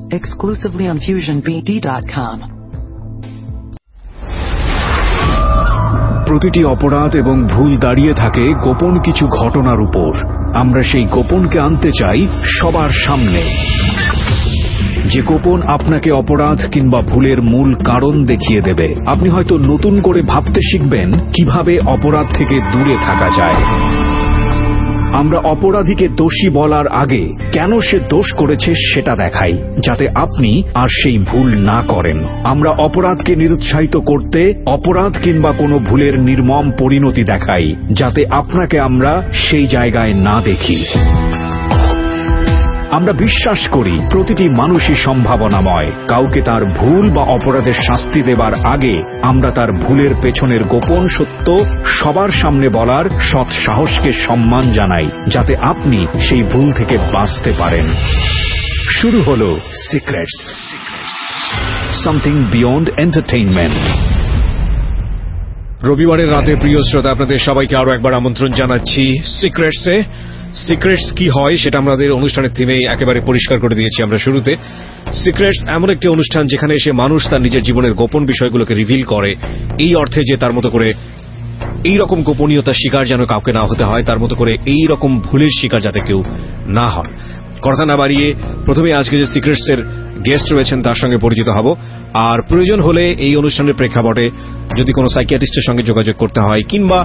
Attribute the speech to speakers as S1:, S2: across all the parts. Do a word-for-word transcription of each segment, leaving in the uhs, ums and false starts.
S1: exclusively on fusion b d dot com.
S2: প্রতিটি অপরাধ এবং ভুল দাঁড়িয়ে থাকে গোপন কিছু ঘটনার উপর। আমরা সেই গোপনকে আনতে চাই সবার সামনে, যে গোপন আপনাকে অপরাধ কিংবা ভুলের মূল কারণ দেখিয়ে দেবে। আপনি হয়তো নতুন করে ভাবতে শিখবেন কিভাবে অপরাধ থেকে দূরে থাকা যায়। আমরা অপরাধীকে দোষী বলার আগে কেন সে দোষ করেছে সেটা দেখাই, যাতে আপনি আর সেই ভুল না করেন। আমরা অপরাধকে নিরুৎসাহিত করতে অপরাধ কিংবা কোনো ভুলের নির্মম পরিণতি দেখাই, যাতে আপনাকে আমরা সেই জায়গায় না দেখি। আমরা বিশ্বাস করি প্রতিটি মানুষই সম্ভাবনাময়। কাউকে তার ভুল বা অপরাধের শাস্তি দেবার আগে আমরা তার ভুলের পেছনের গোপন সত্য সবার সামনে বলার সৎ সাহসকে সম্মান জানাই, যাতে আপনি সেই ভুল থেকে বাঁচতে পারেন। শুরু হলো সিক্রেটস, সামথিং বিয়ন্ড এন্টারটেইনমেন্ট।
S3: রবিবারের রাতে প্রিয় শ্রোতা, আপনাদের সবাইকে আরো একবার আমন্ত্রণ জানাচ্ছি সিক্রেটসে। সিক্রেটস কি হয় সেটা আমাদের অনুষ্ঠানের থিমে একেবারে পরিষ্কার করে দিয়েছি আমরা শুরুতে। সিক্রেটস এমন একটি অনুষ্ঠান যেখানে এসে মানুষ তার নিজের জীবনের গোপন বিষয়গুলোকে রিভিল করে, এই অর্থে যে তার মতো করে এই রকম গোপনীয়তার শিকার যেন কাউকে না হতে হয়, তার মতো করে এই রকম ভুলের শিকার যাতে কেউ না হয়। কথা না বাড়িয়ে প্রথমে আজকে যে সিক্রেটস এর গেস্ট রয়েছেন তার সঙ্গে পরিচিত হব, আর প্রয়োজন হলে এই অনুষ্ঠানের প্রেক্ষাপটে যদি কোনো সাইকিয়াট্রিস্টের সঙ্গে যোগাযোগ করতে হয়, কিংবা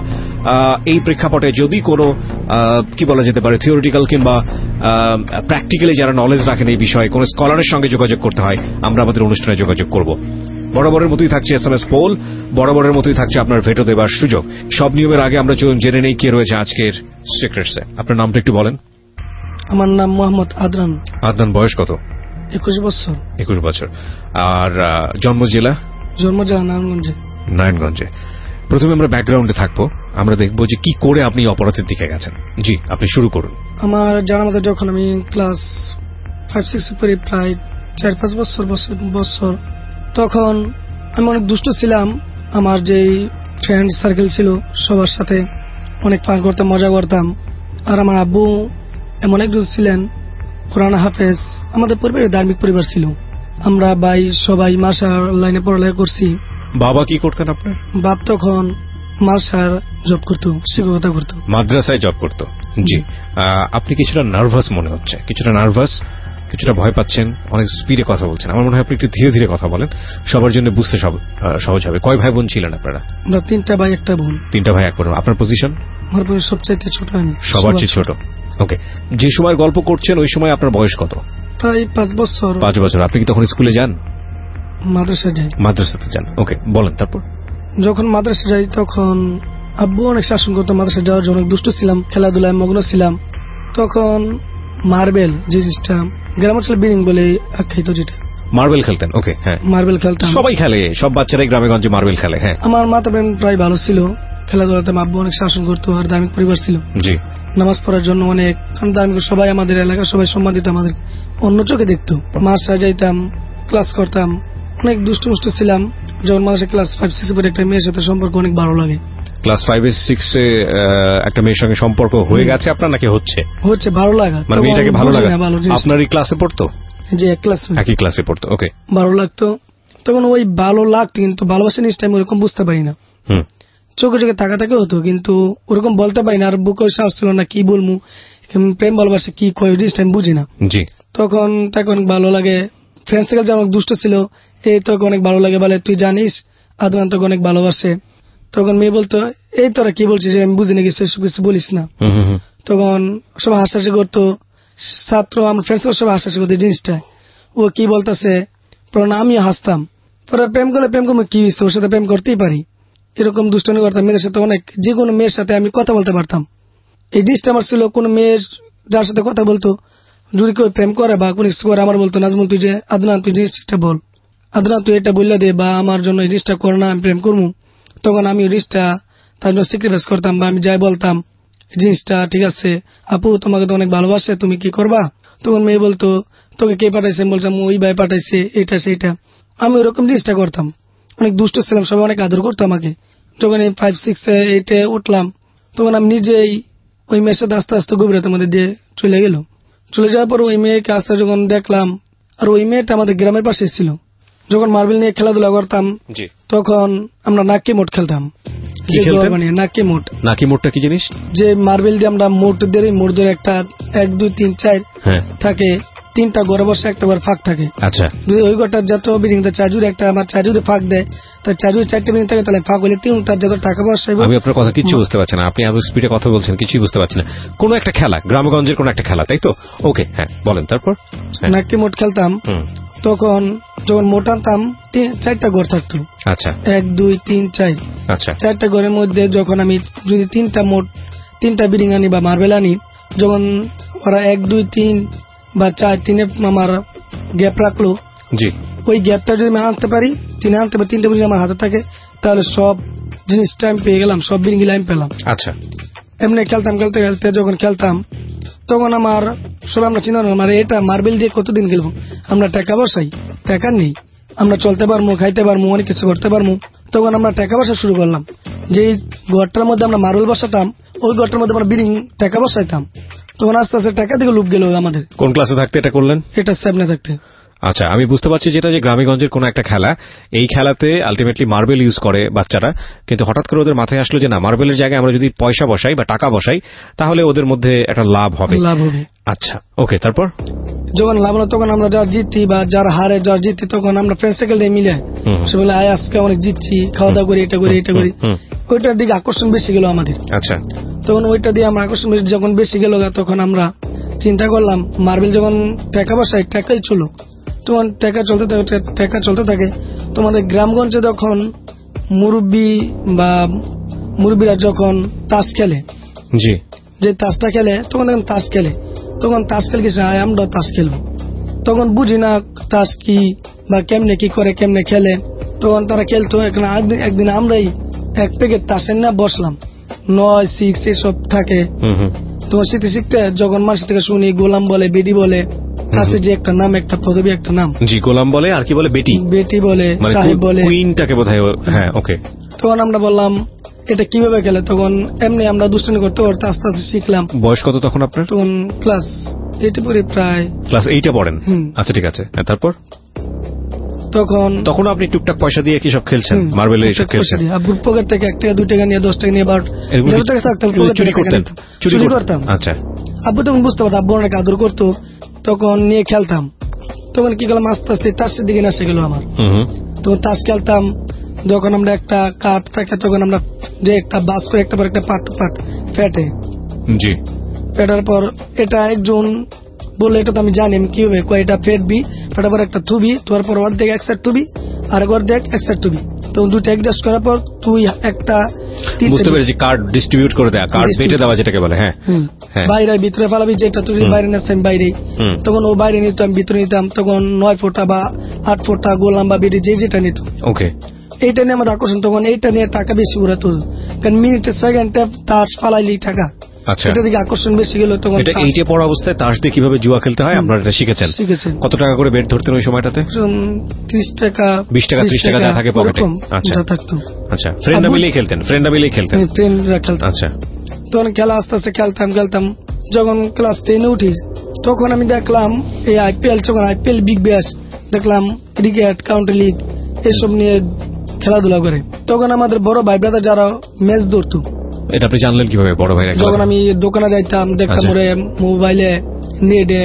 S3: এই প্রেক্ষাপটে যদি কোনো কি বলা যেতে পারে থিওরিটিক্যাল কিংবা প্র্যাকটিক্যালি যারা নলেজ রাখেন এই বিষয়ে কোনো স্কলারের সঙ্গে যোগাযোগ করতে হয়, আমরা আমাদের অনুষ্ঠানে যোগাযোগ করব। বরাবরের মতোই থাকছে এস এম এস পোল, বরাবরের মতোই থাকছে আপনার ভেটো দেবার সুযোগ। সব নিয়মের আগে আমরা জেনে নেই কে রয়েছে আজকের সিক্রেটসে। আপনার নামটা একটু বলেন।
S4: আমার নাম মোহাম্মদ আদনান।
S3: আদনান, বয়স কত?
S4: একুশ বছর।
S3: একুশ বছর। আর জন্ম জেলা?
S4: জন্ম জেলা নারায়ণগঞ্জে।
S3: নারায়ণগঞ্জে। প্রথমে আমরা ব্যাকগ্রাউন্ডে থাকবো, আমরা দেখবো যে কি করে আপনি অপরাধের দিকে গেছেন। জি, আপনি শুরু করুন।
S4: আমার জানা মতো যখন আমি ক্লাস ফাইভ সিক্স পড়ি, প্রায় চার পাঁচ বছর বছর তখন আমি অনেক দুষ্ট ছিলাম। আমার যেই ফ্রেন্ড সার্কেল ছিল সবার সাথে অনেক ফান করতাম, মজা করতাম। আর আমার আব্বু এমন একজন ছিলেন কোরআন হাফেজ। আমাদের পরিবারে ধার্মিক পরিবার ছিল। আমরা ভাই সবাই মাসার লাইনে পড়ালেখা করছি।
S3: বাবা কি করতেন আপনার?
S4: বাপ তখন মাসার জব করতো, শিক্ষকতা করতো,
S3: মাদ্রাসায় জব করতো। জি। আপনি কিছুটা নার্ভাস মনে হচ্ছে, কিছুটা নার্ভাস, কিছুটা ভয় পাচ্ছেন, অনেক স্পিডে কথা বলছেন। আমার মনে হয় আপনি একটু ধীরে ধীরে কথা বলেন, সবার জন্য বুঝতে সহজ হবে। কয় ভাই বোন ছিলেন আপনারা?
S4: আমরা তিনটা ভাই একটা বোন।
S3: তিনটা ভাই এক বোন। আপনার পজিশন?
S4: আমার সবচাইতে ছোট আমি।
S3: সবার চেয়ে ছোট। ওকে। যে সময় গল্প করছেন ওই সময় আপনার বয়স কত?
S4: প্রায় পাঁচ বছর।
S3: পাঁচ বছর। আপনি কি তখন স্কুলে যান?
S4: মাদ্রাসা যাই।
S3: মাদ্রাসাতে যান। ওকে, বলেন তারপর।
S4: যখন মাদ্রাসা যাই তখন আব্বু অনেক শাসন করতো। মাদ্রাসা যাওয়ার জন্য অনেক দুষ্ট ছিলাম, খেলাধুলায় মগ্ন ছিলাম। তখন মার্বেল জিনিসটা গ্রাম অঞ্চলে বিরিং বলে আখ্যায়িত, যেটা
S3: মার্বেল খেলতেন। ওকে, হ্যাঁ, মার্বেল খেলতাম। সবাই খেলে, সব বাচ্চারাই গ্রামে গঞ্জে মার্বেল খেলে। হ্যাঁ।
S4: আমার মাতা বোন প্রায় ভালো ছিল খেলাধুলাতে। আব্বু অনেক শাসন করতো, আর ধার্মিক পরিবার ছিল।
S3: জি।
S4: নামাজ পড়ার জন্য অনেক ধার্মিক, সবাই আমাদের এলাকার সবাই সম্মান দিত, আমাদের অন্য চোখে দেখতো। মাসা যাইতাম, ক্লাস করতাম, অনেক দুষ্ট মুষ্ট ছিলাম। যখন মাসে ক্লাস ফাইভ সিক্স পরে একটা মেয়ের সাথে সম্পর্ক অনেক ভালো লাগে।
S3: ক্লাস ফাইভ সিক্স এ একটা মেয়ের সঙ্গে সম্পর্ক হয়ে গেছে আপনার, নাকি হচ্ছে?
S4: হচ্ছে। ভালো লাগা,
S3: মানে মেয়েটাকে ভালো লাগা। আপনারই ক্লাসে পড়তো?
S4: জি, এক ক্লাস,
S3: একই ক্লাসে পড়তো। ওকে।
S4: ভালো লাগতো তখন। ওই ভালো লাগতো, কিন্তু ভালোবাসা জিনিসটা আমি ওরকম বুঝতে পারি না।
S3: হুম।
S4: চোখে চোখে তাকা তাকে হতো, কিন্তু ওরকম বলতে পারি না। আর বুকে সাহস ছিল না কি বলবো, প্রেম ভালোবাসা কি কয় জিনিসটা আমি বুঝি না।
S3: জি।
S4: তখন তাকে অনেক ভালো লাগে। ফ্রেন্ড সার্কেল যেমন দুষ্ট ছিল, এই তোকে অনেক ভালো লাগে বলে, তুই জানিস আদনান তোকে অনেক ভালোবাসে। তখন মেয়ে বলতো, এই তোরা কি বলছিস, আমি বুঝি না কিছু, কিছু বলিস না। তখন সবাই হাসাহাসি করতো, ছাত্র আমার ফ্রেন্ড সার্কেল সবাই হাসাহাসি করতো জিনিসটা, ও কি বলতেছে। পরে আমিও হাসতাম। পরে প্রেম করলে প্রেম করবো কি, ওর সাথে প্রেম করতেই পারি, এরকম দুষ্টামি করতাম। মেয়েদের সাথে অনেক, যে কোনো মেয়ের সাথে আমি কথা বলতে পারতাম। এই জিনিসটা আমার ছিল। কোনো মেয়ের যার সাথে কথা বলতো, যদি কেউ প্রেম করে বা কোন কিছু করে, আমার বলতো নাজমুল তুই যে আদনান তুই জিনিসটা বল, আদনান তুই এটা বললে দে, বা আমার জন্য এই জিনিসটা কর না, আমি প্রেম করবো। তখন আমি ওই জিনিসটা তার জন্য স্যাক্রিফাইস করতাম, বা আমি যাই বলতাম জিনিসটা ঠিক আছে আপু তোমাকে তো অনেক ভালোবাসে, তুমি কি করবা। তখন মেয়ে বলতো তোকে কে পাঠাইছে, বলছিলাম ওই ভাই পাঠাইছে, এটা সেইটা। আমি ওরকম জিনিসটা করতাম। অনেক দুষ্ট ছিলাম, সবাই অনেক আদর করতো আমাকে। যখন এই ফাইভ সিক্স এইটে উঠলাম তখন আমি নিজেই ওই মেয়ের সাথে আস্তে আস্তে গভীরতার মধ্যে দিয়ে চলে গেল। চলে যাওয়ার পর ওই মেয়েকে আস্তে যখন দেখলাম, আর ওই মেয়েটা আমাদের গ্রামের পাশে ছিল। যখন মার্বেল নিয়ে খেলাধুলা করতাম তখন আমরা নাকি মোট খেলতাম। নাকি মোট
S3: নাকি মোটটা কি জিনিস?
S4: যে মার্বেল দিয়ে আমরা মোট দিয়ে মোট ধরে একটা এক দুই তিন চার থাকে, তিনটা ঘরে বসে একটা ঘর ফাঁক থাকে।
S3: আচ্ছা,
S4: ওই ঘরটার যত বিল্ডিং চারজুড়ে একটা আমার চারজুড়ে ফাঁক দেয়, তার চারজুড়ে চারটে বিল্ডিং থাকে, তাহলে ফাঁক হলে তিনটার যত টাকা পয়সা।
S3: আমি আপনার কথা কিছু বুঝতে পারছি না, আপনি আরো স্পিডে কথা বলছেন, কিছুই বুঝতে পারছি না। কোন একটা খেলা, গ্রামগঞ্জের কোন একটা খেলা, তাই তো? ওকে, হ্যাঁ বলেন। তারপর
S4: নাকি মোট খেলতাম। তখন যখন মোট আনতাম চারটা ঘর থাকতো।
S3: আচ্ছা,
S4: এক দুই তিন চার।
S3: আচ্ছা,
S4: চারটা ঘরের মধ্যে যখন আমি যদি তিনটা মোট তিনটা বিল্ডিং আনি বা মার্বেল আনি, যখন ওরা এক দুই তিন বা চার তিনে আমার গ্যাপ রাখলো, জি, ওই গ্যাপটা যদি আমি আনতে পারি, তিনে আনতে পারি, তিনটা বিল্ডিং আমার হাতে থাকে, তাহলে সব জিনিসটা আমি পেয়ে গেলাম, সব বিল্ডিং আমি পেলাম।
S3: আচ্ছা,
S4: এমনি খেলতাম খেলতে খেলতে যখন খেলতাম তখন আমার সব আমরা চিন্তা মানে এটা মার্বেল দিয়ে কতদিন খেলবো, আমরা টাকা বসাই, টাকা নেই, আমরা চলতে পারবো, খাইতে পারবো, অনেক কিছু করতে পারবো। তখন আমরা টাকা বসা শুরু করলাম। যে ঘরটার মধ্যে আমরা মার্বেল বসাতাম, ওই ঘরটার মধ্যে আমরা বিল্ডিং টাকা বসাইতাম। তখন আস্তে আস্তে টাকা দিকে লুপ গেল আমাদের।
S3: কোন ক্লাসে থাকতে এটা করলেন?
S4: এটা সেভেনে থাকতে।
S3: আচ্ছা, আমি বুঝতে পারছি যেটা যে গ্রামেগঞ্জের কোন একটা খেলা, এই খেলাতে আলটিমেটলি মার্বেল ইউজ করে বাচ্চারা, কিন্তু হঠাৎ করে ওদের মাথায় আসলো যে না, মার্বেলের জায়গায় আমরা যদি পয়সা বসাই বা টাকা বসাই তাহলে ওদের মধ্যে একটা লাভ হবে।
S4: লাভ হবে।
S3: আচ্ছা, ওকে, তারপর
S4: যখন লাভ হলো তখন আমরা যার জিতি বা যার হারে যার জিতি, তখন আমরা ফ্রেন্ড সার্কেল নিয়ে মিলে সে বলে আয় আজকে অনেক জিতছি, খাওয়া দাওয়া করি, এটা করি এটা করি, ওইটার দিকে আকর্ষণ বেশি গেল আমাদের। আচ্ছা, তখন ওইটা দিয়ে আমরা আকর্ষণ যখন বেশি গেল, তখন আমরা চিন্তা করলাম মার্বেল যখন টাকা বসাই টাকাই চলুক, তখন টাকা চলতে থাকে, টাকা চলতে থাকে। তোমাদের গ্রামগঞ্জে যখন মুরব্বী বা মুরব্বীরা যখন তাস খেলে, জি, যে তাসটা খেলে, তখন যখন তাস খেলে তখন তাস খেলে কিছু না, আমরা তাস খেলবো। তখন বুঝি না তাস কি বা কেমনে কি করে, কেমনে খেলে, তখন তারা খেলতো। একদিন আমরাই এক প্যাকেট তাসের না বসলাম, নয় সিক্স এসব থাকে। তোমার শিখতে শিখতে যখন মানুষ থেকে শুনি গোলাম বলে, বেডি বলে, আছে যে একটা নাম, একটা পদবী, একটা নাম, জি, গোলাম বলে, আর কি বলে, বেটি, বেটি বলে, সাহেব বলে, কুইনটাকে বোধহয়। হ্যাঁ, ওকে। তখন আমরা বললাম এটা কিভাবে খেলে, তখন এমনি আমরা দুষ্টুমি করতে করতে আস্তে আস্তে শিখলাম।
S3: বয়স কত তখন আপনার?
S4: তখন ক্লাস এইটে পড়ি, প্রায়
S3: ক্লাস এইটে পড়েন। আচ্ছা, ঠিক আছে। তারপর
S4: তখন
S3: তখন আপনি টুকটাক পয়সা দিয়ে কি সব খেলছেন, মার্বেলে এসব খেলছেন?
S4: আব্বুর পকেট থেকে এক টাকা দুই টাকা নিয়ে, দশ টাকা নিয়ে, বারো টাকা থাকতো, চুরি করতেন? চুরি করতাম। আচ্ছা, আব্বু তখন বুঝতে পারতো, আব্বু অনেক আদর করতো, তখন নিয়ে খেলতাম। তখন কি করলাম, আস্তে আস্তে তাসের দিকে আসে গেল আমার। তখন তাস খেলতাম, যখন আমরা একটা কাঠ থাকে তখন আমরা যে একটা বাস করে একটা পর একটা পাট পাট ফেটে, জি, ফেটার পর এটা একজন বললো, এটা তো আমি জানি আমি কিভাবে, এটা ফেটবি, ফেটার পর একটা থুবি, তোর পর অর্ধেক এক সাইড থুবি, আর অর্ধেক এক সাইড থুবি, তখন দুটো অ্যাডজাস্ট করার পর তুই একটা
S3: বুঝতে পেরেছি, কার্ড ডিস্ট্রিবিউট করে দেয়া, কার্ড বেটে দেওয়া যেটাকে বলে। হ্যাঁ,
S4: বাইরে ভিতরে ফালাবি, যেটা তুই বাইরে নিস আমি বাইরে, তখন ও বাইরে নিত, আমি ভিতরে নিতাম। তখন নয় ফোটা বা আট ফোটা গোলাম বা বেটি যে যেটা নিত, ওকে, এইটা নিয়ে আমাদের আকর্ষণ। তখন এইটা নিয়ে টাকা বেশি উড়ে তো, কারণ মিনিটে সেকেন্ডে তাস ফালাইলি টাকা, এটা দিকে আকর্ষণ বেশি গেল। তখন
S3: এটা এইটে পড়া অবস্থায় তাস দিয়ে কিভাবে জুয়া খেলতে হয় আপনারা এটা শিখেছেন? শিখেছেন। কত টাকা করে বেট ধরতেন ওই সময়টাতে?
S4: ত্রিশ টাকা,
S3: বিশ টাকা, ত্রিশ টাকা যা থাকে পকেটে। আচ্ছা, থাকতো। আচ্ছা, ফ্রেন্ডরা মিলেই খেলতেন? ফ্রেন্ডরা মিলেই খেলতেন,
S4: ফ্রেন্ডরা খেলতেন। আচ্ছা, তখন খেলা আস্তে আস্তে খেলতাম খেলতাম যখন ক্লাস টেনে উঠি, তখন আমি দেখলাম এই আইপিএল, যখন আইপিএল বিগ ব্যাশ দেখলাম, ক্রিকেট, কাউন্টি লিগ এসব নিয়ে খেলাধুলা করে। তখন আমাদের বড় ভাই ব্রাদার যারা ম্যাচ ধরতো,
S3: এটা আপনি জানলেন কিভাবে বড় ভাই?
S4: যখন আমি দোকানে যাইতাম দেখতাম, ওরে মোবাইলে নেটে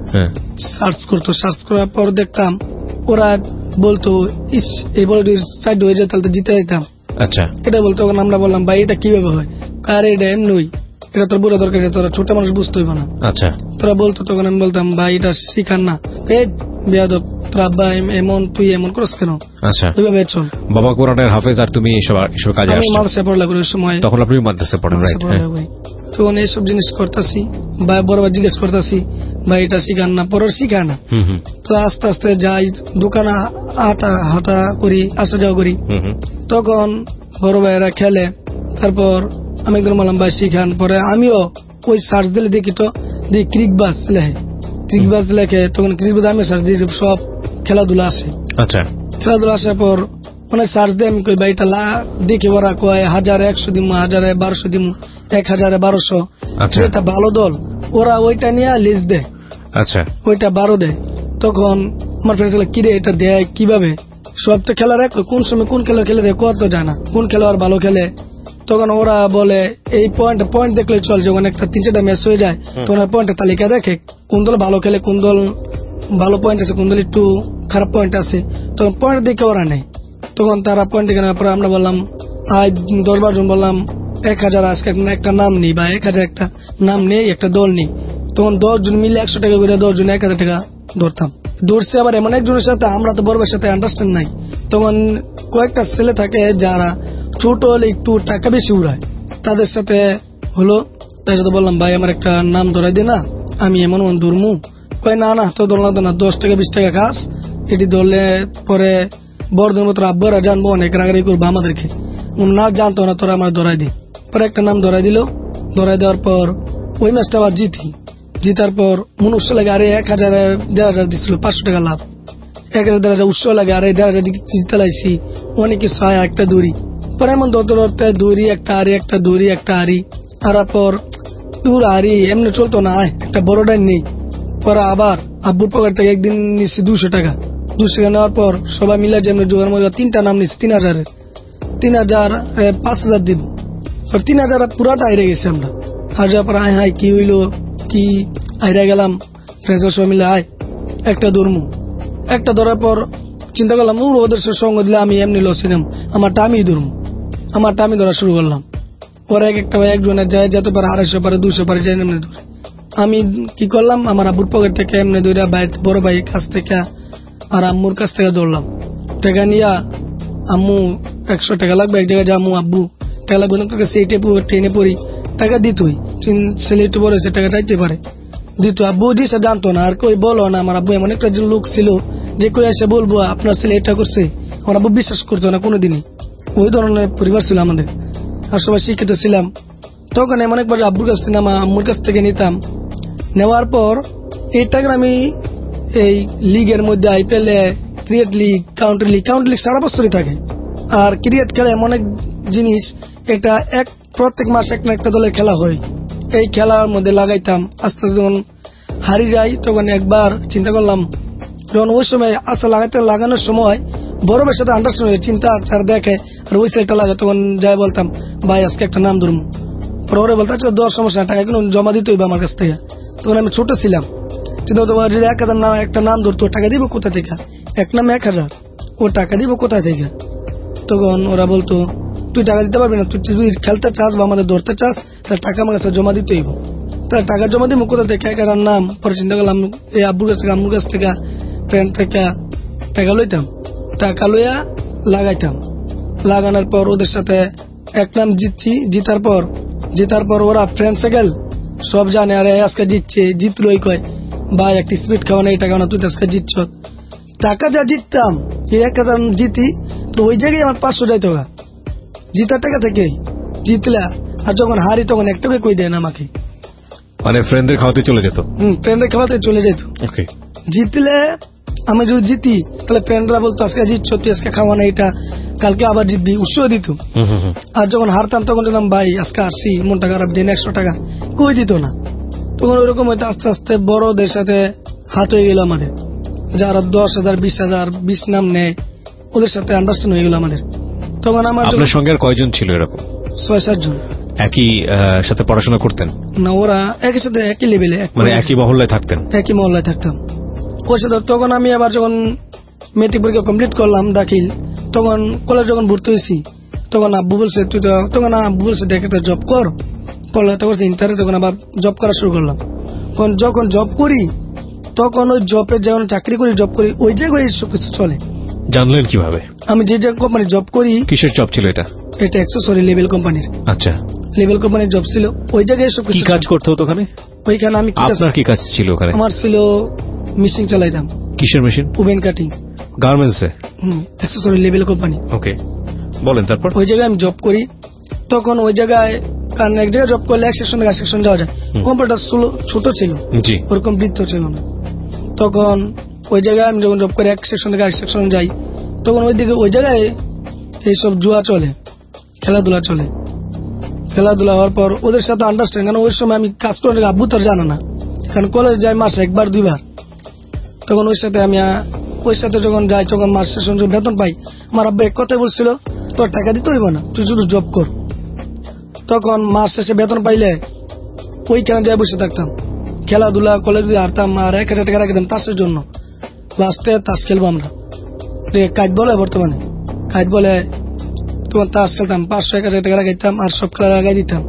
S4: সার্চ করতো, সার্চ করার পর দেখতাম ওরা বলতো ইস এই বল সাইড হয়ে যায়, তাহলে জিতে যেতাম। আচ্ছা, এটা বলতো। তখন আমরা বললাম ভাই এটা কিভাবে হয়, আরে এটা এমনি, এটা তোর বুঝা দরকার, তোরা ছোট মানুষ বুঝতে হইব না। আচ্ছা, তোরা বলতো। তখন আমি বলতাম ভাই এটা শিখান না, বেয়াদব, তোর আব্বা এমন, তুই এমন করস কেন? আচ্ছা, ওইভাবে চল। বাবা কোরআনের হাফেজ আর তুমি এসব এসব কাজে আসছো? আমি মাদ্রাসায় পড়ালেখা করি ওই সময়। তখন আপনি মাদ্রাসায় পড়েন, রাইট? তখন এইসব জিনিস করতেছি, ভাই বড় ভাই জিজ্ঞেস করতেছি ভাই এটা শিখান না, পরের শিখা না। তো আস্তে আস্তে যাই দোকানে হাঁটা হাঁটা করি, আসা যাওয়া করি। তখন বড় ভাইয়েরা খেলে, তারপর আমি একদম বললাম ভাই শিখান। পরে আমিও ওই সার্চ দিলে দেখি তো দেখি ক্রিকবাজ লেখে, ক্রিকবাজ লেখে, তখন ক্রিকবাজ আমি সার্চ দিই, সব খেলাধুলা আসে। আচ্ছা, খেলাধুলা আসার পর মানে সার্চ দিয়ে আমি কই ভাই এটা দেখি, ওরা কয় হাজারে একশো দিমু, হাজারে বারোশো দিমু, এক হাজারে বারোশো। এটা ভালো দল, ওরা ওইটা নিয়ে লিস্ট দেয়। আচ্ছা, ওইটা বারো দেয়, তখন আমার ফ্রেন্ডস গুলো কিরে এটা দেয় কিভাবে, সব তো খেলার এক, কোন সময় কোন খেলা খেলে দেয় কত জানা, কোন খেলোয়াড় ভালো খেলে। তখন ওরা বলে এই পয়েন্ট পয়েন্ট দেখলে চল, যখন একটা তিন চারটা ম্যাচ হয়ে যায় তখন পয়েন্টের তালিকা দেখে কোন দল ভালো খেলে, কোন দল ভালো পয়েন্ট আছে, কোন দল একটু খারাপ পয়েন্ট আছে, তখন পয়েন্ট দেখে ওরা নেয়। তখন তারা পয়েন্ট দেখে নেওয়ার পরে আমরা বললাম আজ দশ বার জন বললাম এক হাজার আজকে একটা নাম নেই বা এক হাজার একটা নাম নেই, একটা দল নেই। তখন দশ জন মিলে একশো টাকা করে দশ জন এক হাজার টাকা ধরতাম। ধরছে আবার এমন একজনের সাথে, আমরা তো বড়দের সাথে আন্ডারস্ট্যান্ড নাই। তখন কয়েকটা ছেলে থাকে যারা ছোট হলে একটু টাকা বেশি উড়ায়, তাদের সাথে হলো, তার সাথে বললাম ভাই আমার একটা নাম ধরাই দে না, আমি এমন এমন ধরমু। কয় না না তো ধরলাম না, দশ টাকা বিশ টাকা খাস, এটি ধরলে পরে বড়দের মতো আব্বারা জানবো, অনেক রাগারি করবো আমাদেরকে, না জানতো না তোরা আমার ধরাই দি। পরে একটা নাম ধরাই দিল, ধরাই দেওয়ার পর ওই ম্যাচটা আবার জিতি। জিতার পর মনে উৎসাহ লাগে, আরে এক হাজার দেড় হাজার দিচ্ছিল, পাঁচশো টাকা লাভ, এক হাজার দেড় হাজার উৎসাহ লাগে, আরে দেড় হাজার জিতে লাইছি, অনেক কিছু হয়, একটা দৌড়ি। পরে এমন ধরতে ধরতে দৌড়ি, একটা আরি একটা দৌড়ি একটা আরি, আর পর দূর আরি এমনি চলতো না, একটা বড়টাই নেই। পরে আবার আব্বুর পকেট থেকে একদিন নিচ্ছি দুশো টাকা, দুশো টাকা নেওয়ার পর সবাই মিলে যেমন জোগাড় মজা তিনটা নাম নিচ্ছি, তিন হাজারের তিন হাজার পাঁচ হাজার দিব, তিন হাজার পুরাটা আইরে গেছি আমরা। আর যাওয়ার পর আয় হাই কি হইলো, কি আইরা গেলাম ফ্রেন্ডসের সবাই মিলে, আয় একটা ধরমু। একটা ধরার পর চিন্তা করলাম ওদের সঙ্গ দিলে আমি এমনি লসিলাম, আমারটা আমি ধরমু, আমারটা আমি ধরা শুরু করলাম। ওরা এক একটা একজনের যায় যেতে পারে আড়াইশো পারে দুশো পারে যায় এমনি ধরে। আমি কি করলাম, আমার আব্বুর পকেট থেকে এমনি ধরে বড় ভাইয়ের কাছ থেকে আর আম্মুর কাছ থেকে ধরলাম, টাকা নিয়া আম্মু একশো টাকা লাগবে এক জায়গায়, আম্মু আব্বু টাকা লাগবে সেইটে ট্রেনে পড়ি, টাকা দিতই, ছেলে একটু বড় হয়েছে টাকা চাইতে পারে, দিত। আব্বু দিশা জানতো না, আর কই বলো না, আমার আব্বু এমন একটা লোক ছিল যে কই এসে বলবো আপনার ছেলে এটা করছে, আমার আব্বু বিশ্বাস করতো না কোনোদিনই। ওই ধরনের পরিবার ছিল আমাদের, আর সবাই শিক্ষিত ছিলাম। তখন এমন একবার আব্বুর কাছ থেকে আমার আম্মুর কাছ থেকে নিতাম, নেওয়ার পর এই টাকা আমি এই লিগের মধ্যে আইপিএল এ cricket league, county league, county league সারা বছরই থাকে। আর ক্রিকেট খেলা এমন এক জিনিস, এটা এক প্রত্যেক মাসে একটা একটা দলের খেলা হয়, এই খেলার মধ্যে লাগাইতাম। আস্তে আস্তে যখন হারি যাই তখন একবার চিন্তা করলাম, যখন ওই সময় আস্তে লাগাইতে লাগানোর সময় বড় ভাইয়ের সাথে আন্ডারস্ট্যান্ড চিন্তা আর দেখে, আর ওই সাইডটা লাগে, তখন যাই বলতাম ভাই আজকে একটা নাম ধরবো। পরে ওরা বলতো আচ্ছা দশ সমস্যা টাকা কিন্তু জমা দিতে হইবে আমার কাছ থেকে। তখন আমি ছোট ছিলাম, চিন্তা করতে যদি এক হাজার নাম একটা নাম ধরতো, টাকা দিব কোথা থেকে, এক নামে এক হাজার, ও টাকা দিব কোথা থেকে। তখন ওরা বলতো তুই টাকা দিতে পারবি না, তুই তুই খেলতে চাস বা আমাদের ধরতে চাস, তাহলে টাকা আমার কাছে জমা দিতে হইব। তাহলে টাকা জমা দিব কোথা থেকে, এক হাজার নাম। পরে চিন্তা করলাম এই আব্বুর কাছ থেকে আম্মুর কাছ থেকে ফ্রেন্ড থেকে টাকা লইতাম, টাকা লইয়া লাগাইতাম। লাগানোর পর ওদের সাথে এক নাম জিতছি, জিতার পর জিতার পর ওরা ফ্রেন্ডসে গেল, সব জানে আরে আজকে জিতছে, জিতলই কয় ভাই একটা স্পিড খাওয়া না, এই টাকা না তুই আজকে জিতছ। টাকা যা জিততাম এই এক হাজার জিতি, তো ওই জায়গায় আমার পাঁচশো যাইতো গা জিতার টাকা থেকে জিতলা। আর যখন হারি তখন এক টাকা কই দেয় না আমাকে,
S3: মানে ফ্রেন্ডদের খাওয়াতে চলে যেত।
S4: হম ফ্রেন্ডদের খাওয়াতে চলে যেত। জিতলে আমি যদি জিতি তাহলে ফ্রেন্ডরা বলতো আজকে জিতছ তুই আজকে খাওয়া না, এটা কালকে আবার জিতবি, উৎসাহ দিত। আর যখন হারতাম তখন দিলাম ভাই আজকে আসছি মনটা খারাপ, দিন একশো টাকা কই দিত না। তখন ওইরকম হয়তো আস্তে আস্তে বড়দের সাথে হাত হয়ে গেল আমাদের, যারা দশ হাজার বিশ হাজার বিশ নাম নেয় ওদের সাথে আন্ডারস্ট্যান্ড হয়ে গেল আমাদের। তখন আমার
S3: আপনার সঙ্গে আর কয়জন ছিল এরকম?
S4: ছয় সাতজন।
S3: একই সাথে পড়াশোনা করতেন
S4: না? ওরা একই সাথে একই লেভেলে,
S3: মানে একই মহল্লায় থাকতেন?
S4: একই মহল্লায় থাকতাম ওর সাথে। তখন আমি আবার যখন মেট্রিক পরীক্ষা কমপ্লিট করলাম দাখিল, তখন কলেজ যখন ভর্তি হয়েছি তখন আব্বু বলছে তুই তো, তখন আব্বু বলছে দেখ একটা জব কর, পড়ালেখা করছে ইন্টারে, তখন আবার জব করা শুরু করলাম। তখন যখন জব করি তখন ওই জবের যখন চাকরি করি জব করি ওই জায়গায় সব কিছু চলে।
S3: জানলেন কিভাবে?
S4: আমি যে যে কোম্পানি জব করি।
S3: কিসের জব ছিল এটা?
S4: এটা অ্যাক্সেসরি লেভেল কোম্পানির।
S3: আচ্ছা,
S4: লেভেল কোম্পানির জব ছিল, ওই জায়গায় সব
S3: কি কাজ করতে হতো ওখানে?
S4: ওইখানে আমি
S3: আপনার কি কাজ ছিল ওখানে?
S4: আমার ছিল মেশিন চালাইতাম।
S3: কিসের মেশিন?
S4: Woven cutting.
S3: গার্মেন্টস এ? হুম,
S4: অ্যাক্সেসরি লেভেল কোম্পানি।
S3: ওকে, বলেন তারপর।
S4: ওই জায়গায় আমি জব করি, তখন ওই জায়গায় কারণ এক জায়গায় জব করলে এক সেকশন থেকে এক সেকশন যাওয়া যায়, কম্পিউটার ছোট ছিল, ওরকম বৃত্ত ছিল না। তখন ওই জায়গায় আমি যখন জব করি এক সেকশন থেকে এক সেকশন যাই, তখন ওই দিকে ওই জায়গায় এইসব জুয়া চলে, খেলাধুলা চলে। খেলাধুলা হওয়ার পর ওদের সাথে আন্ডারস্ট্যান্ড, কারণ ওই সময় আমি কাজ করে আব্বু তার জানা না, কারণ কলেজ যাই মাসে একবার দুইবার। তখন ওই সাথে আমি ওই সাথে যখন যাই তখন মাস শেষ বেতন পাই, আমার আব্বা এক কথাই বলছিল তোর টাকা দিতে হইব না, তুই শুধু জব কর। তখন মাস শেষে বেতন পাইলে ওইখানে যাই বসে থাকতাম, খেলাধুলা কলেজ হারতাম, আর এক হাজার টাকা রাখতাম তাসের জন্য। লাস্টে তাস খেলবো আমরা, কাজ বলে বর্তমানে কাজ বলে তোমার তাস খেলতাম, পাঁচশো এক হাজার টাকা লাগাইতাম আর সব খেলা লাগাই দিতাম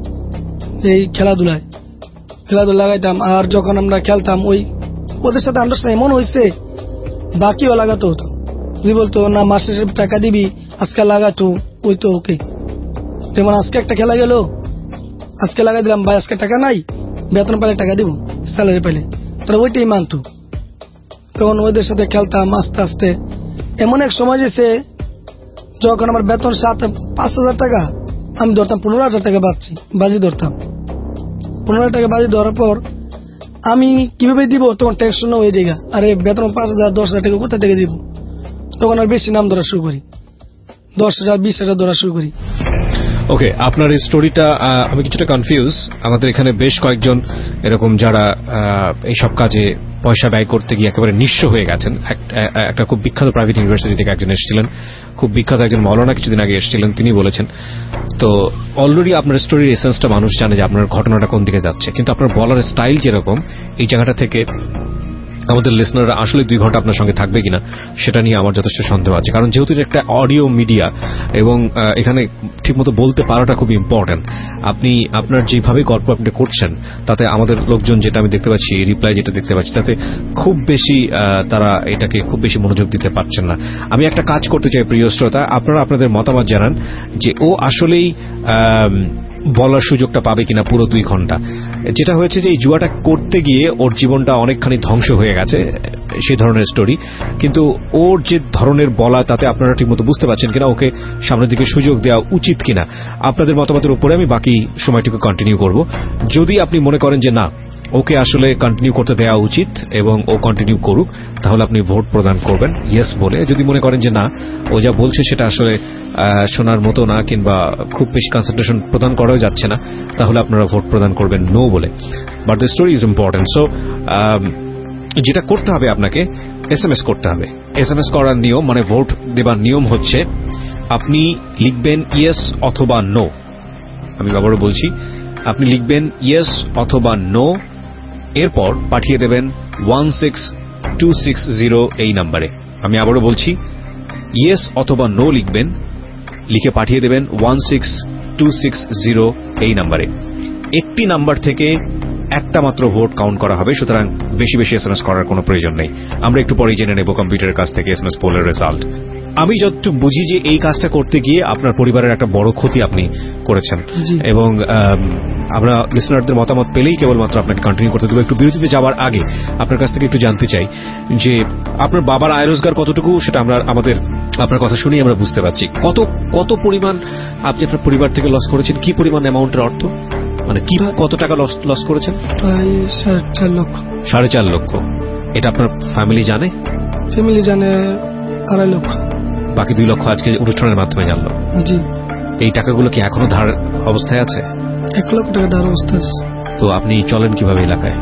S4: এই খেলাধুলায় খেলাধুলা লাগাইতাম। আর যখন আমরা খেলতাম ওই ওদের সাথে আন্ডারস্ট্যান্ড এমন হয়েছে বাকিও লাগাতো হতো, যে বলতো না মাস শেষে টাকা দিবি আজকে লাগাতো, ওই তো ওকে। যেমন আজকে একটা খেলা গেল, আজকে লাগাই দিলাম, ভাই আজকে টাকা নাই, বেতন পাইলে টাকা দিব, স্যালারি পাইলে, তারা ওইটাই মানতো। তখন ওদের সাথে খেলতাম আস্তে আস্তে। এমন এক সময় যেছে যখন আমার বেতন সাত পাঁচ হাজার টাকা, আমি ধরতাম পনেরো হাজার টাকা বাঁচছি, বাজি ধরতাম পনেরো হাজার টাকা বাজি ধরার পর আমি কিভাবে দিব তখন টেনশন হয়ে যায়, আরে বেতন পাঁচ হাজার দশ হাজার টাকা কোথা থেকে দিব। তখন আর বেশি নাম ধরা শুরু করি, দশ হাজার বিশ হাজার ধরা শুরু করি।
S3: ওকে, আপনার এই স্টোরিটা আমি কিছুটা কনফিউজ। আমাদের এখানে বেশ কয়েকজন এরকম যারা এইসব কাজে পয়সা ব্যয় করতে গিয়ে একেবারে নিঃস্ব হয়ে গেছেন। একটা খুব বিখ্যাত প্রাইভেট ইউনিভার্সিটি থেকে একজন এসেছিলেন, খুব বিখ্যাত একজন মৌলানা কিছুদিন আগে এসেছিলেন, তিনি বলেছেন। তো অলরেডি আপনার স্টোরির এসেন্সটা মানুষ জানে যে আপনার ঘটনাটা কোন দিকে যাচ্ছে, কিন্তু আপনার বলার স্টাইল যেরকম, এই জায়গাটা থেকে আমাদের লিসনাররা আসলে দুই ঘন্টা আপনার সঙ্গে থাকবে কিনা সেটা নিয়ে আমার যথেষ্ট সন্দেহ আছে। কারণ যেহেতু একটা অডিও মিডিয়া এবং এখানে ঠিকমতো বলতে পারাটা খুব ইম্পর্টেন্ট। আপনি আপনার যেভাবে গল্প আপনি করছেন তাতে আমাদের লোকজন, যেটা আমি দেখতে পাচ্ছি রিপ্লাই যেটা দেখতে পাচ্ছি, তাতে খুব বেশি তারা এটাকে খুব বেশি মনোযোগ দিতে পারছেন না। আমি একটা কাজ করতে চাই প্রিয় শ্রোতা, আপনারা আপনাদের মতামত জানান যে ও আসলেই বলার সুযোগটা পাবে কিনা পুরো দুই ঘন্টা। যেটা হয়েছে যে এই জুয়াটা করতে গিয়ে ওর জীবনটা অনেকখানি ধ্বংস হয়ে গেছে, সেই ধরনের স্টোরি। কিন্তু ওর যে ধরনের বলা তাতে আপনারা ঠিকমতো বুঝতে পারছেন কিনা, ওকে সামনের দিকে সুযোগ দেওয়া উচিত কিনা, আপনাদের মতামতের উপরে আমি বাকি সময়টুকু কন্টিনিউ করব। যদি আপনি মনে করেন যে না, ওকে আসলে কন্টিনিউ করতে দেওয়া উচিত এবং ও কন্টিনিউ করুক, তাহলে আপনি ভোট প্রদান করবেন ইয়েস বলে। যদি মনে করেন যে না, ও যা বলছে সেটা আসলে শোনার মতো না কিংবা খুব বেশি কনসেন্ট্রেশন প্রদান করাও যাচ্ছে না, তাহলে আপনারা ভোট প্রদান করবেন নো বলে। But the story is important. So যেটা করতে হবে, আপনাকে এস এম এস করতে হবে। এস এম এস করার নিয়ম, মানে ভোট দেবার নিয়ম হচ্ছে আপনি লিখবেন ইয়েস অথবা নো। আমি আবারও বলছি, আপনি লিখবেন ইয়েস অথবা নো, এরপর পাঠিয়ে দেবেন one six two six zero এই নাম্বারে। আমি আবারও বলছি, ইয়েস অথবা নো লিখবেন, লিখে পাঠিয়ে দেবেন one six two six zero এই নাম্বারে। একটি নাম্বার থেকে একটা মাত্র ভোট কাউন্ট করা হবে, সুতরাং বেশি বেশি এসএমএস করার কোনো প্রয়োজন নেই। আমরা একটু পরেই জেনে নেব কম্পিউটারের কাছ থেকে এসএমএস পোলের রেজাল্ট। আমি যতটুকু বুঝি যে এই কাজটা করতে গিয়ে আপনার পরিবারের একটা বড় ক্ষতি আপনি করেছেন, এবং আমরা লিসনারদের মতামত পেলেই কেবলমাত্র আপনাকে কন্টিনিউ করতে দেবো। একটু বিরতিতে যাওয়ার আগে আপনার কাছ থেকে একটু জানতে চাই যে আপনার বাবার আয় রোজগার কতটুকু, সেটা আমরা আমাদের আপনার কথা শুনেই আমরা বুঝতে পারছি। কত কত পরিমাণ আপনি আপনার পরিবার থেকে লস করেছেন, কি পরিমাণ অ্যামাউন্টের অর্থ, মানে কি কত টাকা লস লস করেছেন?
S4: প্রায় সাড়ে চার লক্ষ।
S3: সাড়ে চার লক্ষ। এটা আপনার ফ্যামিলি জানে?
S4: ফ্যামিলি জানে আড়াই লক্ষ।
S3: বাকি দুই লক্ষ আজকে অনুষ্ঠানের মাধ্যমে জানলো।
S4: জি। এই
S3: টাকাগুলো কি এখনো ধার অবস্থায় আছে?
S4: এক লক্ষ টাকা ধার অবস্থা আছে।
S3: তো আপনি চলেন কিভাবে এলাকায়?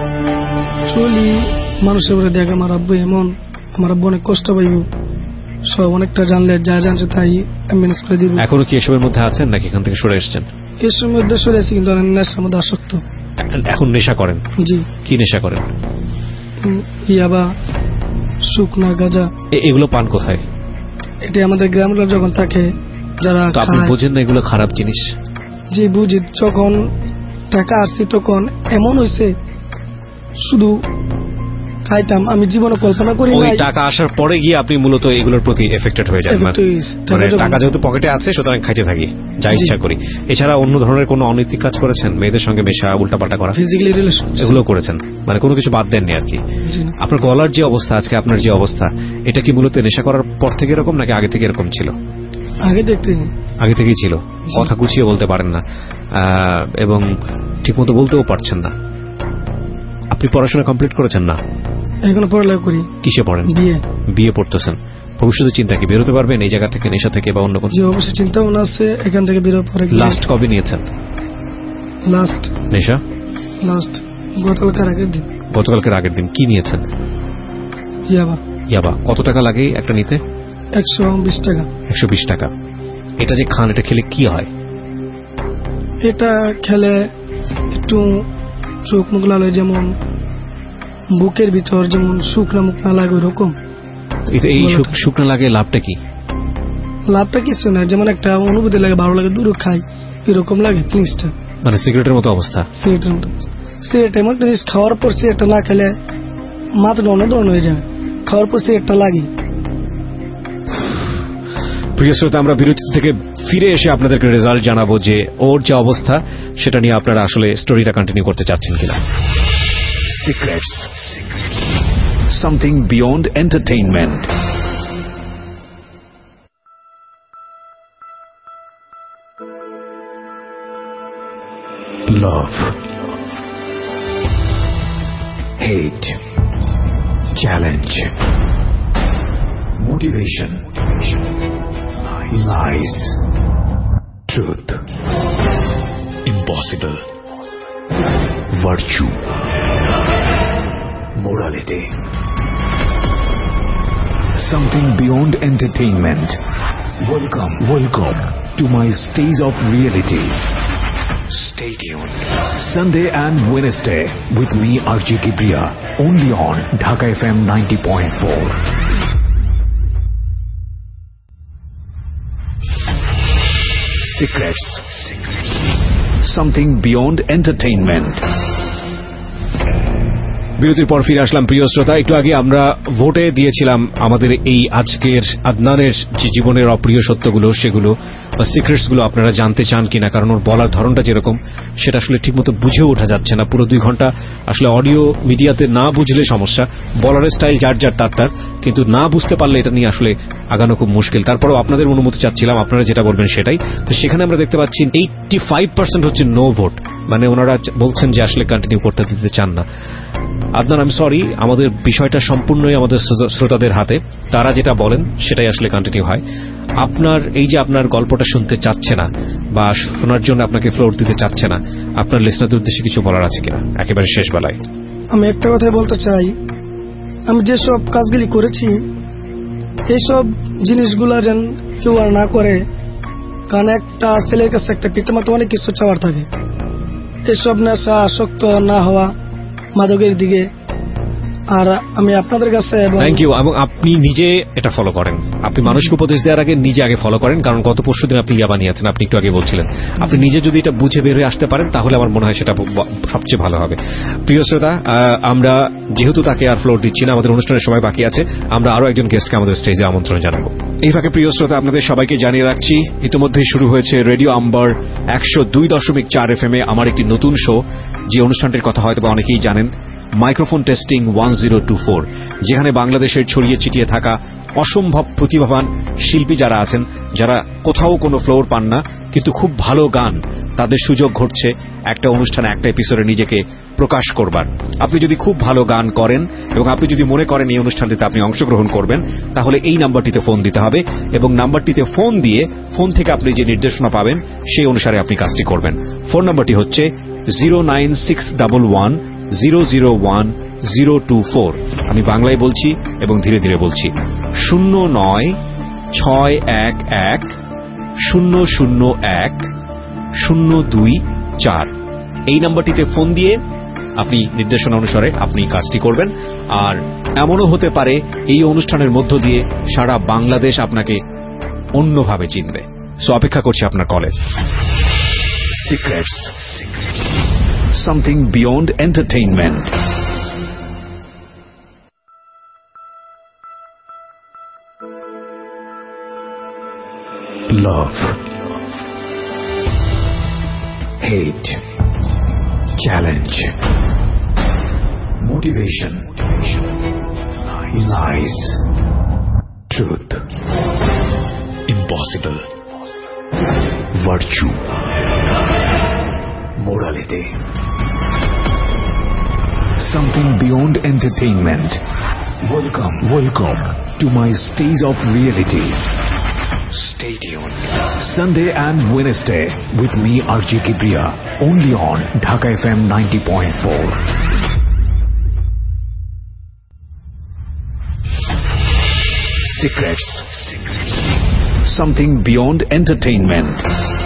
S4: চলি মানুষের উপরে দেখ, আমার আব্বু এমন, আমার আব্বু অনেক কষ্ট পাইব, সব অনেকটা জানলে যা জানছে তাই ম্যানেজ করে দিব।
S3: এখনো কি এসবের মধ্যে আছেন নাকি এখান থেকে সরে এসছেন?
S4: এসবের মধ্যে সরে এসেছি, কিন্তু নেশার মধ্যে আসক্ত।
S3: এখন নেশা করেন?
S4: জি।
S3: কি নেশা করেন?
S4: ইয়াবা, শুকনা, গাঁজা।
S3: এগুলো পান কোথায়?
S4: এটা আমাদের গ্রামের যখন থাকে যারা খায়।
S3: আপনি বোঝেন না এগুলো খারাপ জিনিস?
S4: জি বুঝি। যখন টাকা আসছি তখন এমন হয়েছে শুধু খাইতাম, আমি জীবনে কল্পনা করি না।
S3: ওই টাকা আসার পরে গিয়ে আপনি মূলত এগুলোর প্রতি এফেক্টেড হয়ে যান, মানে টাকা যেহেতু পকেটে আছে সুতরাং খাইতে থাকি যা ইচ্ছা করি। এছাড়া অন্য ধরনের কোনো অনৈতিক কাজ করেছেন? মেয়েদের সঙ্গে মেশা, উল্টাপাল্টা করা,
S4: ফিজিক্যালি রিলেশন,
S3: এগুলো করেছেন? মানে কোনো কিছু বাদ দেননি আর কি? আপনার গলার যে অবস্থা আজকে, আপনার যে অবস্থা, এটা কি মূলত নেশা করার পর থেকে এরকম নাকি আগে থেকে এরকম ছিল?
S4: আগে দেখতে
S3: আগে থেকেই ছিল। কথা গুছিয়ে বলতে পারেন না এবং ঠিকমতো বলতেও পারছেন না। আপনি পড়াশোনা কমপ্লিট করেছেন না?
S4: এখনো পড়ালেখা করি।
S3: কিসে পড়েন?
S4: বিএ।
S3: বিএ পড়তেছেন। ভবিষ্যতে চিন্তা কি বেরোতে পারবেন এই জায়গা থেকে, নেশা থেকে বা অন্য কোনো?
S4: জি অবশ্যই চিন্তা ভাবনা আছে এখান থেকে বেরোতে পারে।
S3: লাস্ট কবে নিয়েছেন
S4: লাস্ট
S3: নেশা?
S4: লাস্ট গতকালকের আগের দিন।
S3: গতকালকের আগের দিন কি নিয়েছেন?
S4: ইয়াবা।
S3: ইয়াবা কত টাকা লাগে একটা নিতে?
S4: একশো বিশ টাকা।
S3: একশো বিশ টাকা। এটা যে খান, এটা খেলে কি হয়?
S4: এটা খেলে একটু চোখ মুখ লাল হয়, যেমন বুকের ভিতর যেমন শুকনা মুখ না লাগে ওরকম।
S3: এই শুকনা লাগে লাভটা কি?
S4: লাভটা কিছু না, যেমন একটা অনুভূতি লাগে, ভালো লাগে, দূর খাই এরকম লাগে জিনিসটা।
S3: মানে সিগারেটের মতো অবস্থা।
S4: সিগারেটের মতো। সিগারেট এমন জিনিস, খাওয়ার পর সিগারেটটা না খেলে মাথাটা অন্যধরন হয়ে যায়, খাওয়ার পর সিগারেটটা লাগে।
S3: প্রিয় শ্রোতা, আমরা বিরতি থেকে ফিরে এসে আপনাদেরকে রেজাল্ট জানাবো যে ওর যে অবস্থা সেটা নিয়ে আপনারা আসলে স্টোরিটা কন্টিনিউ করতে চাচ্ছেন কিনা।
S2: Secrets. Something beyond entertainment. Love. Hate. Challenge. Motivation. Lies. Truth. Impossible. Virtue. Morality. Something beyond entertainment. Welcome, welcome to my stage of reality. Stay tuned. Sunday and Wednesday with me R J Kibriya, only on Dhaka F M ninety point four. Secrets. Something beyond entertainment.
S3: বিরতির পর ফিরে আসলাম প্রিয় শ্রোতা। একটু আগে আমরা ভোটে দিয়েছিলাম আমাদের এই আজকের আদনানের যে জীবনের অপ্রিয় সত্যগুলো, সেগুলো বা সিক্রেটস গুলো আপনারা জানতে চান কিনা, কারণ ওর বলার ধরনটা যেরকম সেটা আসলে ঠিকমতো বুঝেও ওঠা যাচ্ছে না। পুরো দুই ঘন্টা আসলে অডিও মিডিয়াতে না বুঝলে সমস্যা, বলারের স্টাইল যার যার তার তার, কিন্তু না বুঝতে পারলে এটা নিয়ে আসলে আগানো খুব মুশকিল। তারপরেও আপনাদের অনুমতি চাচ্ছিলাম, আপনারা যেটা বলবেন সেটাই। তো সেখানে আমরা দেখতে পাচ্ছি এইটটি ফাইভ পার্সেন্ট হচ্ছে নো ভোট, মানে ওনারা বলছেন যে আসলে কন্টিনিউ করতে দিতে চান না। আদনান, আমি সরি, আমাদের বিষয়টা সম্পূর্ণই আমাদের শ্রোতাদের হাতে, তারা যেটা বলেন সেটাই আসলে কন্টিনিউ হয়। আপনার এই যে আপনার গল্পটা শুনতে চাচ্ছে না বা শোনার জন্য আপনাকে ফ্লোর দিতে চাচ্ছে না, আপনার লিসনারদের উদ্দেশ্যে কিছু বলার আছে কিনা একেবারে শেষ বেলায়?
S4: আমি একটা কথাই বলতে চাই, আমি যেসব কাজগুলি করেছি এইসব জিনিসগুলো যেন কেউ আর না করে, কারণ একটা ছেলের কাছে একটা পিতামাতা অনেক কিছু চাওয়ার থাকে। এসব নেশা আসক্ত না হওয়া মাদকের দিকে। আর আমি আপনাদের কাছে
S3: থ্যাংক ইউ। এবং আপনি নিজে এটা ফলো করেন, আপনি মানুষকে উপদেশ দেওয়ার আগে নিজে আগে ফলো করেন, কারণ গত পরশু দিন আপনি ইয়াবা নিয়েছেন, আপনি একটু আগে বলছিলেন। আপনি নিজে যদি এটা বুঝে বের হয়ে আসতে পারেন তাহলে আমার মনে হয় সেটা সবচেয়ে ভালো হবে। প্রিয় শ্রোতা, আমরা যেহেতু তাকে আর ফ্লোর দিচ্ছি না, আমাদের অনুষ্ঠানের সময় বাকি আছে, আমরা আরো একজন গেস্টকে আমাদের স্টেজে আমন্ত্রণ জানাবো। এই ফাঁকে প্রিয় শ্রোতা, আপনাদের সবাইকে জানিয়ে রাখছি ইতিমধ্যেই শুরু হয়েছে রেডিও আম্বার একশো দুই দশমিক চার এফ এম এ আমার একটি নতুন শো, যে অনুষ্ঠানটির কথা হয়তো অনেকেই জানেন, microphone testing one zero two four, যেখানে বাংলাদেশের ছড়িয়ে ছিটিয়ে থাকা অসম্ভব প্রতিভাবান শিল্পী যারা আছেন, যারা কোথাও কোনো ফ্লোর পান না কিন্তু খুব ভালো গান, তাদের সুযোগ ঘটছে একটা অনুষ্ঠানে একটা এপিসোডে নিজেকে প্রকাশ করবার। আপনি যদি খুব ভালো গান করেন এবং আপনি যদি মনে করেন এই অনুষ্ঠানটিতে আপনি অংশগ্রহণ করবেন, তাহলে এই নাম্বারটিতে ফোন দিতে হবে এবং নাম্বারটিতে ফোন দিয়ে ফোন থেকে আপনি যে নির্দেশনা পাবেন সেই অনুসারে আপনি কাজটি করবেন। ফোন নাম্বারটি হচ্ছে zero nine six double one zero zero one zero two four. আমি বাংলায় বলছি এবং ধীরে ধীরে বলছি, শূন্য নয় ছয় এক এক শূন্য শূন্য এক শূন্য দুই চার। এই নাম্বারটিতে ফোন দিয়ে আপনি নির্দেশনা অনুসারে আপনি কাজটি করবেন। আর এমনও হতে পারে এই অনুষ্ঠানের মধ্য দিয়ে সারা বাংলাদেশ আপনাকে অন্যভাবে চিনবে। সো অপেক্ষা করছি আপনার কলে।
S2: Secrets. Something beyond entertainment. Love. Hate. Challenge. Motivation. Lies. Truth. Impossible. Virtue. Morality. Something beyond entertainment. Welcome, welcome to my stage of reality. Stay tuned. Sunday and Wednesday with me R J Kibriya, only on Dhaka F M ninety point four. Secrets. Something beyond entertainment.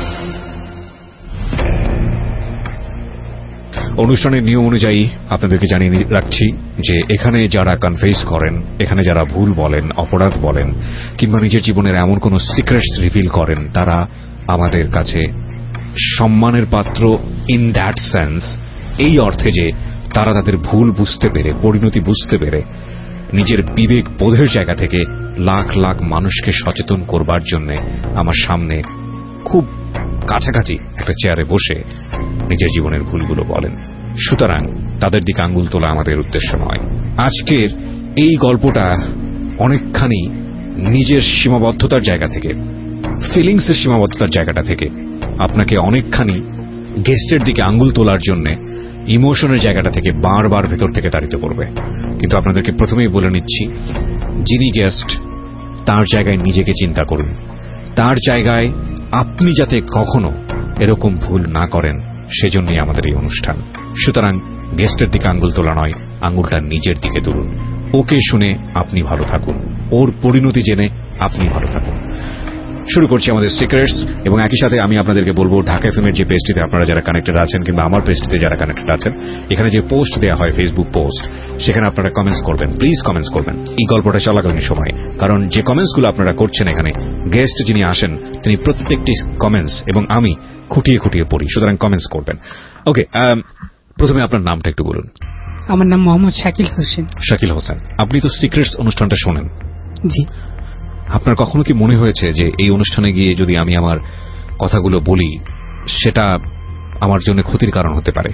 S3: অনুষ্ঠানের নিয়ম অনুযায়ী আপনাদেরকে জানিয়ে রাখছি যে এখানে যারা confess করেন, এখানে যারা ভুল বলেন, অপরাধ বলেন, কিংবা নিজের জীবনের এমন কোন সিক্রেটস রিভিল করেন, তারা আমাদের কাছে সম্মানের পাত্র ইন দ্যাট সেন্স, এই অর্থে যে তারা তাদের ভুল বুঝতে পেরে, পরিণতি বুঝতে পেরে, নিজের বিবেক বোধের জায়গা থেকে লাখ লাখ মানুষকে সচেতন করবার জন্য আমার সামনে খুব কাছাকাছি একটা চেয়ারে বসে নিজের জীবনের ভুলগুলো বলেন। সুতরাং তাদের দিকে আঙ্গুল তোলা আমাদের উদ্দেশ্য নয়। আজকের এই গল্পটা অনেকখানি নিজের সীমাবদ্ধতার জায়গা থেকে, ফিলিংসের সীমাবদ্ধতার জায়গাটা থেকে আপনাকে অনেকখানি গেস্টের দিকে আঙ্গুল তোলার জন্য ইমোশনের জায়গাটা থেকে বারবার ভেতর থেকে তাড়িত করবে। কিন্তু আপনাদেরকে প্রথমেই বলে নিচ্ছি, যিনি গেস্ট তার জায়গায় নিজেকে চিন্তা করুন, তার জায়গায় আপনি যাতে কখনো এরকম ভুল না করেন, সেজন্যই আমাদের এই অনুষ্ঠান। সুতরাং গেস্টের দিকে আঙ্গুল তোলা নয়, আঙ্গুলটা নিজের দিকে তুলুন। ওকে শুনে আপনি ভালো থাকুন, ওর পরিণতি জেনে আপনি ভালো থাকুন। শুরু করছি আমাদের সিক্রেটস, এবং একই সাথে আমি আপনাদেরকে বলবো, ঢাকা এফএম এর যে পেজটিতে আপনারা যারা কানেক্টেড আছেন, কিংবা আমার পেজটিতে যারা কানেক্টেড আছেন, এখানে যে পোস্ট দেওয়া হয়, ফেসবুক পোস্ট, সেখানে আপনারা কমেন্টস করবেন, প্লিজ কমেন্টস করবেন এই গল্পটা চলাকালীন সময়। কারণ যে কমেন্টসগুলো আপনারা করছেন এখানে, গেস্ট যিনি আসেন তিনি প্রত্যেকটি কমেন্টস এবং আমি খুঁটিয়ে খুঁটিয়ে পড়ি, সুতরাং কমেন্টস করবেন। ওকে, প্রথমে আপনার নামটা একটু বলুন।
S5: আমার নাম মোহাম্মদ শাকিল হোসেন।
S3: শাকিল হোসেন, আপনি তো সিক্রেটস অনুষ্ঠানটা শোনেন?
S5: জি।
S3: আপনার কখনো কি মনে হয়েছে যে এই অনুষ্ঠানে গিয়ে যদি আমি আমার কথাগুলো বলি, সেটা আমার জন্য ক্ষতির কারণ হতে পারে?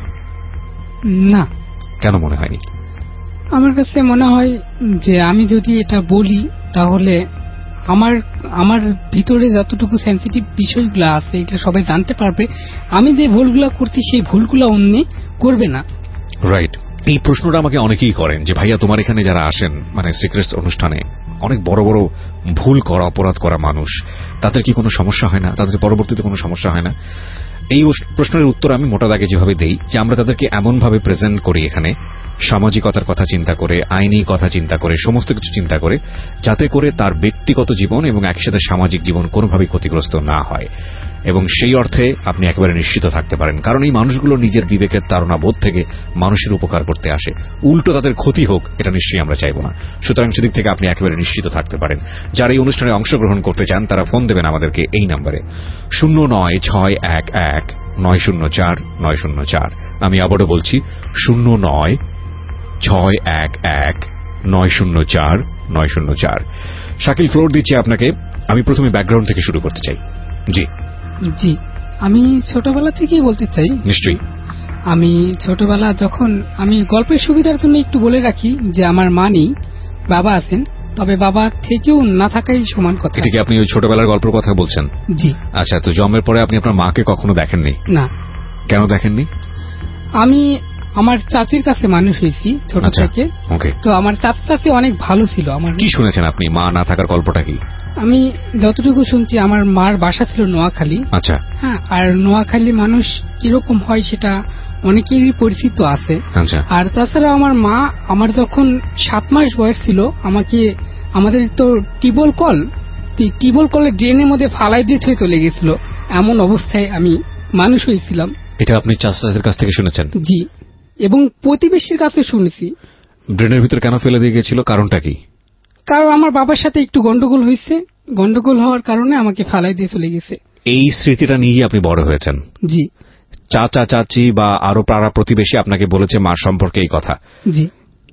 S5: না।
S3: কেন মনে হয়নি?
S5: আমার কাছে মনে হয় যে আমি যদি এটা বলি তাহলে আমার আমার ভিতরে যতটুকু সেন্সিটিভ বিষয়গুলো আছে এটা সবাই জানতে পারবে। আমি যে ভুলগুলো করছি সেই ভুলগুলো অন্য করবে না।
S3: রাইট। এই প্রশ্নটা আমাকে অনেকেই করেন যে ভাইয়া, তোমার এখানে যারা আসেন, মানে সিক্রেটস অনুষ্ঠানে, অনেক বড় বড় ভুল করা, অপরাধ করা মানুষ, তাদের কি কোনো সমস্যা হয় না? তাদের পরবর্তীতে কোনো সমস্যা হয় না? এই প্রশ্নের উত্তর আমি মোটা দাগে যেভাবে দেই, যে আমরা তাদেরকে এমন ভাবে প্রেজেন্ট করি এখানে, সামাজিকতার কথা চিন্তা করে, আইনি কথা চিন্তা করে, সমস্ত কিছু চিন্তা করে, যাতে করে তার ব্যক্তিগত জীবন এবং একসাথে সামাজিক জীবন কোনোভাবেই ক্ষতিগ্রস্ত না হয়। এবং সেই অর্থে আপনি একেবারে নিশ্চিত থাকতে পারেন, কারণ এই মানুষগুলো নিজের বিবেকের তাড়না বোধ থেকে মানুষের উপকার করতে আসে। উল্টো তাদের ক্ষতি হোক, এটা নিশ্চয়ই আমরা চাইব না। সুতরাং সেদিক থেকে আপনি একেবারে নিশ্চিত থাকতে পারেন। যারা এই অনুষ্ঠানে অংশগ্রহণ করতে চান তারা ফোন দেবেন আমাদেরকে এই নম্বরে শূন্য নয় ছয় এক এক নয় শূন্য চার নয় শূন্য চার। আমি আবারও বলছি, শূন্য নয় ছয় এক এক নয় শূন্য চার নয় শূন্য চার। শাকিল, ফ্লোর দিচ্ছি আপনাকে। আমি প্রথমে ব্যাকগ্রাউন্ড থেকে শুরু করতে চাই। জি
S5: জি আমি ছোটবেলা থেকেই বলতে চাই।
S3: নিশ্চয়ই।
S5: আমি ছোটবেলা যখন, আমি গল্পের সুবিধার জন্য একটু বলে রাখি যে আমার মা নেই, বাবা আছেন, তবে বাবা থেকেও না থাকাই সমান কথা।
S3: এটা কি আপনি ওই ছোটবেলার গল্পের কথা বলছেন?
S5: জি।
S3: আচ্ছা, তো জন্মের পরে আপনি আপনার মাকে কখনো দেখেননি?
S5: না।
S3: কেন দেখেননি?
S5: আমি আমার চাচির কাছে মানুষ হয়েছি ছোট থেকে।
S3: ওকে।
S5: তো আমার চাচি চাচি অনেক ভালো ছিল। আমার
S3: কি শুনেছেন আপনি মা না থাকার গল্পটা কি?
S5: আমি যতটুকু শুনছি, আমার মার বাসা ছিল নোয়াখালী।
S3: আচ্ছা।
S5: হ্যাঁ, আর নোয়াখালী মানুষ কিরকম হয় সেটা অনেকেরই পরিচিত আছে।
S3: আচ্ছা।
S5: আর তাছাড়া আমার মা, আমার যখন সাত মাস বয়স ছিল, আমাকে, আমাদের তো টিবল কল, টিবল কলে ড্রেনের মধ্যে ফালাই দিয়ে থয়ে চলে গেছিল। এমন অবস্থায় আমি মানুষ হয়েছিলাম।
S3: এটা আপনি চাচাদের কাছ থেকে শুনেছেন?
S5: জি, এবং প্রতিবেশীর কাছে শুনেছি।
S3: ড্রেনের ভিতরে কেন ফেলে দিয়ে গেছিল, কারণটা কি?
S5: কারণ আমার বাবার সাথে একটু গন্ডগোল হয়েছে, গন্ডগোল হওয়ার কারণে আমাকে ফালাই দিয়ে চলে গেছে।
S3: এই স্মৃতিটা নিয়ে আপনি বড় হয়েছেন?
S5: জি।
S3: চাচা চাচি বা আরো পাড়া প্রতিবেশী আপনাকে বলেছে মা সম্পর্কে এই কথা?
S5: জি।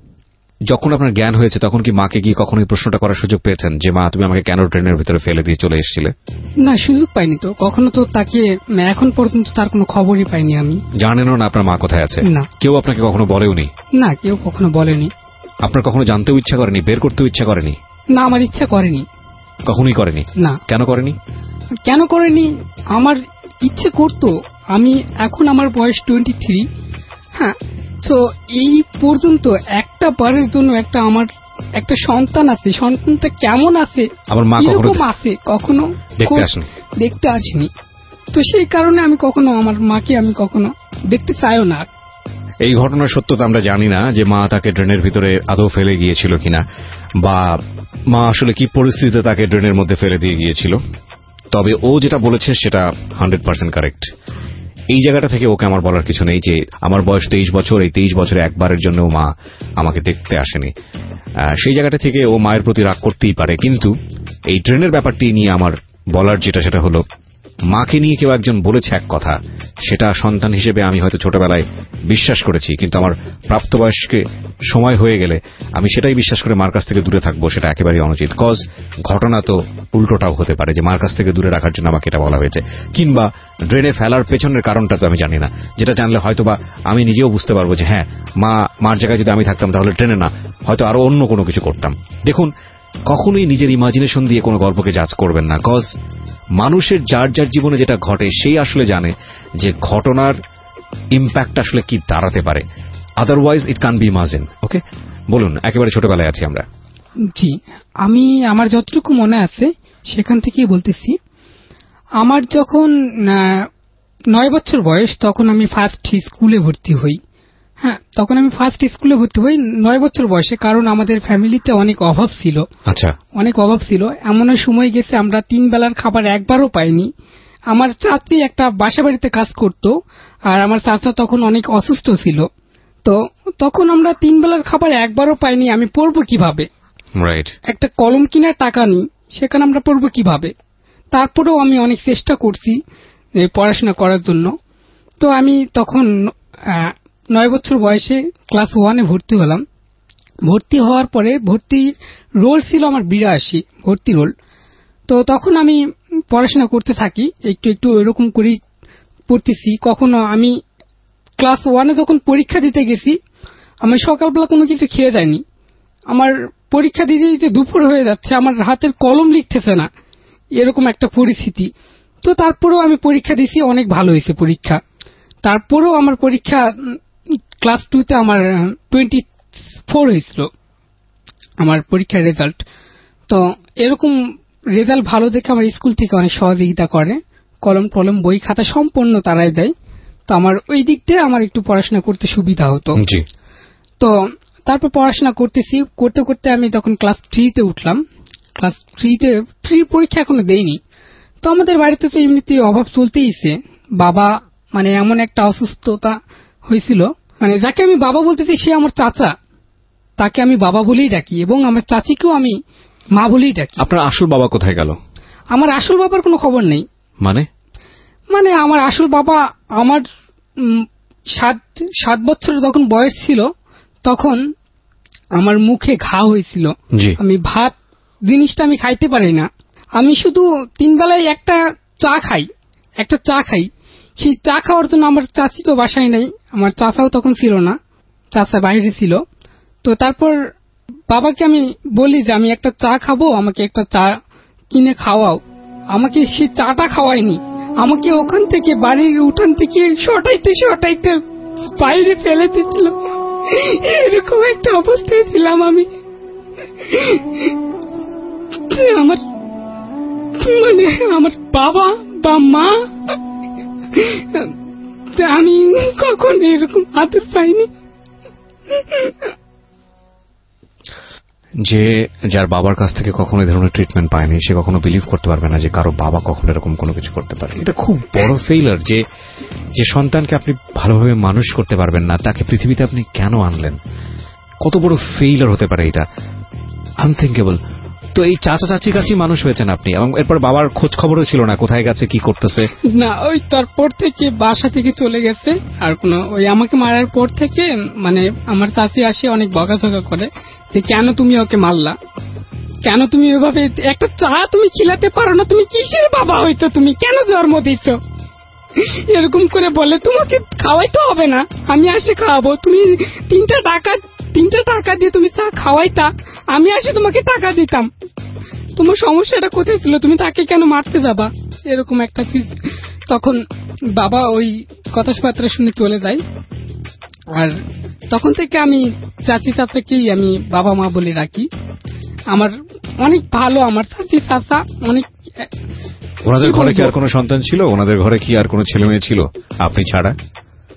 S3: যখন আপনার জ্ঞান হয়েছে তখন কি মাকে গিয়ে কখনো এই প্রশ্নটা করার সুযোগ পেয়েছেন যে মা, তুমি আমাকে কেন ট্রেনের ভিতরে ফেলে দিয়ে চলে এসেছিলে?
S5: না, সুযোগ পাইনি তো কখনো। তো তাকে এখন পর্যন্ত তার কোনো খবরই পাইনি আমি।
S3: জানেনও না আপনার মা কোথায় আছে?
S5: না।
S3: কেউ আপনাকে কখনো বলেওনি?
S5: না, কেউ কখনো বলেনি।
S3: আপনার কখনো জানতেও ইচ্ছা করেনি, বের করতেও ইচ্ছা করেনি?
S5: না, আমার ইচ্ছা করেনি।
S3: কখনোই করেনি?
S5: না।
S3: কেন করেনি?
S5: কেন করেনি, আমার ইচ্ছে করতো। আমি এখন, আমার বয়স টোয়েন্টি থ্রি। হ্যাঁ, তো এই পর্যন্ত একটা বারের জন্য একটা আমার একটা সন্তান আছে, সন্তানটা কেমন আছে,
S3: আমার মা
S5: কিরকম আছে, কখনো
S3: দেখতে আসেনি।
S5: দেখতে আসেনি। তো সেই কারণে আমি কখনো আমার মাকে আমি কখনো দেখতে চাইও না।
S3: এই ঘটনার সত্যতা আমরা জানি না যে মা তাকে ড্রেনের ভিতরে আদৌ ফেলে গিয়েছিল কিনা, বা মা আসলে কি পরিস্থিতিতে তাকে ড্রেনের মধ্যে ফেলে দিয়ে গিয়েছিল। তবে ও যেটা বলেছে সেটা হান্ড্রেড পার্সেন্ট কারেক্ট। এই জায়গাটা থেকে ওকে আমার বলার কিছু নেই যে আমার বয়স তেইশ বছর, এই তেইশ বছরে একবারের জন্য মা আমাকে দেখতে আসেনি। সেই জায়গাটা থেকে ও মায়ের প্রতি রাগ করতেই পারে, কিন্তু এই ট্রেনের ব্যাপারটি নিয়ে আমার বলার যেটা সেটা হলো, মাকে নিয়ে কেউ একজন বলেছে এক কথা, সেটা সন্তান হিসেবে আমি হয়তো ছোটবেলায় বিশ্বাস করেছি, কিন্তু আমার প্রাপ্তবয়স্কে সময় হয়ে গেলে আমি সেটাই বিশ্বাস করে মার কাছ থেকে দূরে থাকবো, সেটা একেবারেই অনুচিত। কজ ঘটনা তো উল্টোটাও হতে পারে, যে মার কাছ থেকে দূরে রাখার জন্য আমাকে এটা বলা হয়েছে, কিংবা ড্রেনে ফেলার পেছনের কারণটা তো আমি জানি না, যেটা জানলে হয়তো বা আমি নিজেও বুঝতে পারবো যে হ্যাঁ, মা মার জায়গায় যদি আমি থাকতাম তাহলে ট্রেনে না, হয়তো আরো অন্য কোনো কিছু করতাম। দেখুন, কখনোই নিজের ইমাজিনেশন দিয়ে কোনো গল্পকে জাজ করবেন না, কজ মানুষের যার যার জীবনে যেটা ঘটে সেই আসলে জানে যে ঘটনার ইম্প্যাক্ট আসলে কি দাঁড়াতে পারে। Otherwise it can be imagine. Okay, বলুন, একেবারে ছোটবেলায় আছি আমরা।
S5: জি, আমি আমার যতটুকু মনে আছে সেখান থেকেই বলতেছি। আমার যখন নয় বছর বয়স, তখন আমি ফার্স্ট স্কুলে ভর্তি হই। হ্যাঁ, তখন আমি ফার্স্ট স্কুলে ভর্তি হই নয় বছর বয়সে, কারণ আমাদের ফ্যামিলিতে অনেক অভাব ছিল।
S3: আচ্ছা,
S5: অনেক অভাব ছিল। এমন সময় গেছে আমরা তিন বেলার খাবার একবারও পাইনি। আমার চাচি একটা বাসা বাড়িতে কাজ করত, আর আমার চাচা তখন অনেক অসুস্থ ছিল। তো তখন আমরা তিন বেলার খাবার একবারও পাইনি। আমি পড়বো কিভাবে?
S3: রাইট। একটা
S5: কলম কেনার টাকা নেই, সেখানে আমরা পড়বো কিভাবে? তারপরেও আমি অনেক চেষ্টা করছি পড়াশোনা করার জন্য। তো আমি তখন নয় বছর বয়সে ক্লাস ওয়ানে ভর্তি হলাম। ভর্তি হওয়ার পরে ভর্তি রোল ছিল আমার বিরাশি, ভর্তি রোল। তো তখন আমি পড়াশোনা করতে থাকি, একটু একটু এরকম করেই পড়তেছি। কখনো আমি ক্লাস ওয়ানে যখন পরীক্ষা দিতে গেছি, আমি সকালবেলা কোনো কিছু খেয়ে যাইনি। আমার পরীক্ষা দিতে দিতে দুপুর হয়ে যাচ্ছে, আমার হাতের কলম লিখতেছে না, এরকম একটা পরিস্থিতি। তো তারপরেও আমি পরীক্ষা দিছি, অনেক ভালো হয়েছে পরীক্ষা। তারপরেও আমার পরীক্ষা ক্লাস টুতে আমার টোয়েন্টি ফোর হয়েছিল আমার পরীক্ষার রেজাল্ট। তো এরকম রেজাল্ট ভালো দেখে আমার স্কুল থেকে অনেক সহযোগিতা করে, কলম টলম বই খাতা সম্পূর্ণ তারাই দেয়। তো আমার ওই দিক দিয়ে আমার একটু পড়াশোনা করতে সুবিধা হতো। তো তারপর পড়াশোনা করতেছি, করতে করতে আমি তখন ক্লাস থ্রিতে উঠলাম। ক্লাস থ্রিতে থ্রি পরীক্ষা এখনো দেইনি। তো আমাদের বাড়িতে তো এমনিতে অভাব চলতেইছে। বাবা মানে এমন একটা অসুস্থতা হয়েছিল, মানে যাকে আমি বাবা বলতেছি সে আমার চাচা, তাকে আমি বাবা বলেই ডাকি, এবং আমার চাচিকেও আমি মা বলেই ডাকি।
S3: আপনার আসল বাবা কোথায় গেল?
S5: আমার আসল বাবার কোনো খবর নেই।
S3: মানে
S5: মানে আমার আসল বাবা আমার সাত সাত বছর যখন বয়স ছিল, তখন আমার মুখে ঘা হয়েছিল। আমি ভাত জিনিসটা আমি খাইতে পারি না। আমি শুধু তিন বেলায় একটা চা খাই, একটা চা খাই। সেই চা খাওয়ার জন্য আমার চাচি তো বাসায় নাই, আমার চাচাও তখন ছিল না, চাচা বাইরে ছিল। তো তারপর বাবাকে আমি বলি যে আমি একটা চা খাবো, আমাকে একটা চা কিনে খাওয়াও। আমাকে সে চাটা খাওয়ায়নি, আমাকে ওখান থেকে বাড়ির উঠান থেকে সটাইতে সটাইতে বাইরে ফেলে দিয়েছিল। এরকম একটা অবস্থায় ছিলাম আমি। আমার মানে আমার বাবা বা মা, আমি কখন এরকম আদর পাইনি।
S3: যে যার বাবার কাছ থেকে কখনো এই ধরনের ট্রিটমেন্ট পায়নি, সে কখনো বিলিভ করতে পারবে না যে কারো বাবা কখনো এরকম কোনো কিছু করতে পারে। এটা খুব বড় ফেইলার, যে যে সন্তানকে আপনি ভালোভাবে মানুষ করতে পারবেন না, তাকে পৃথিবীতে আপনি কেন আনলেন? কত বড় ফেইলার হতে পারে এটা, আনথিঙ্কেবল। তো এই চাচা চাচির কাছেই মানুষ হয়েছেন আপনি, এবং এরপর বাবার খোঁজ খবরও ছিল না কোথায় গেছে, কি করতেছে?
S5: না, ওই তারপর থেকে বাসা থেকে চলে গেছে। আর কোন ওই আমাকে মারার পর থেকে মানে আমার চাচি আসে অনেক বকাঝকা করে যে কেন তুমি ওকে মারলা, কেন তুমি ওইভাবে একটা চা তুমি খিলাতে পারো না, তুমি কিসের বাবা হইতো, তুমি কেন জন্ম দিচ্ছ, এরকম করে বলে। তোমাকে খাওয়াইতে হবে না, আমি আসে খাওয়াবো, তুমি তিনটা টাকা তিনটা টাকা দিয়ে তুমি চা খাওয়াইতা, আমি আসে তোমাকে টাকা দিতাম। তোমার সমস্যাটা কোথায় ছিল, তুমি তাকে কেন মারতে যাবা, এরকম একটা। তখন বাবা ওই কথাবার্তা শুনে চলে যায়। আর তখন থেকে আমি চাচি চাচাকেই আমি বাবা মা বলে রাখি। আমার অনেক ভালো আমার চাচি চাচা অনেক।
S3: ওনাদের ঘরে কি আর কোনো সন্তান ছিল? ওনাদের ঘরে কি আর কোনো ছেলে মেয়ে ছিল আপনি ছাড়া?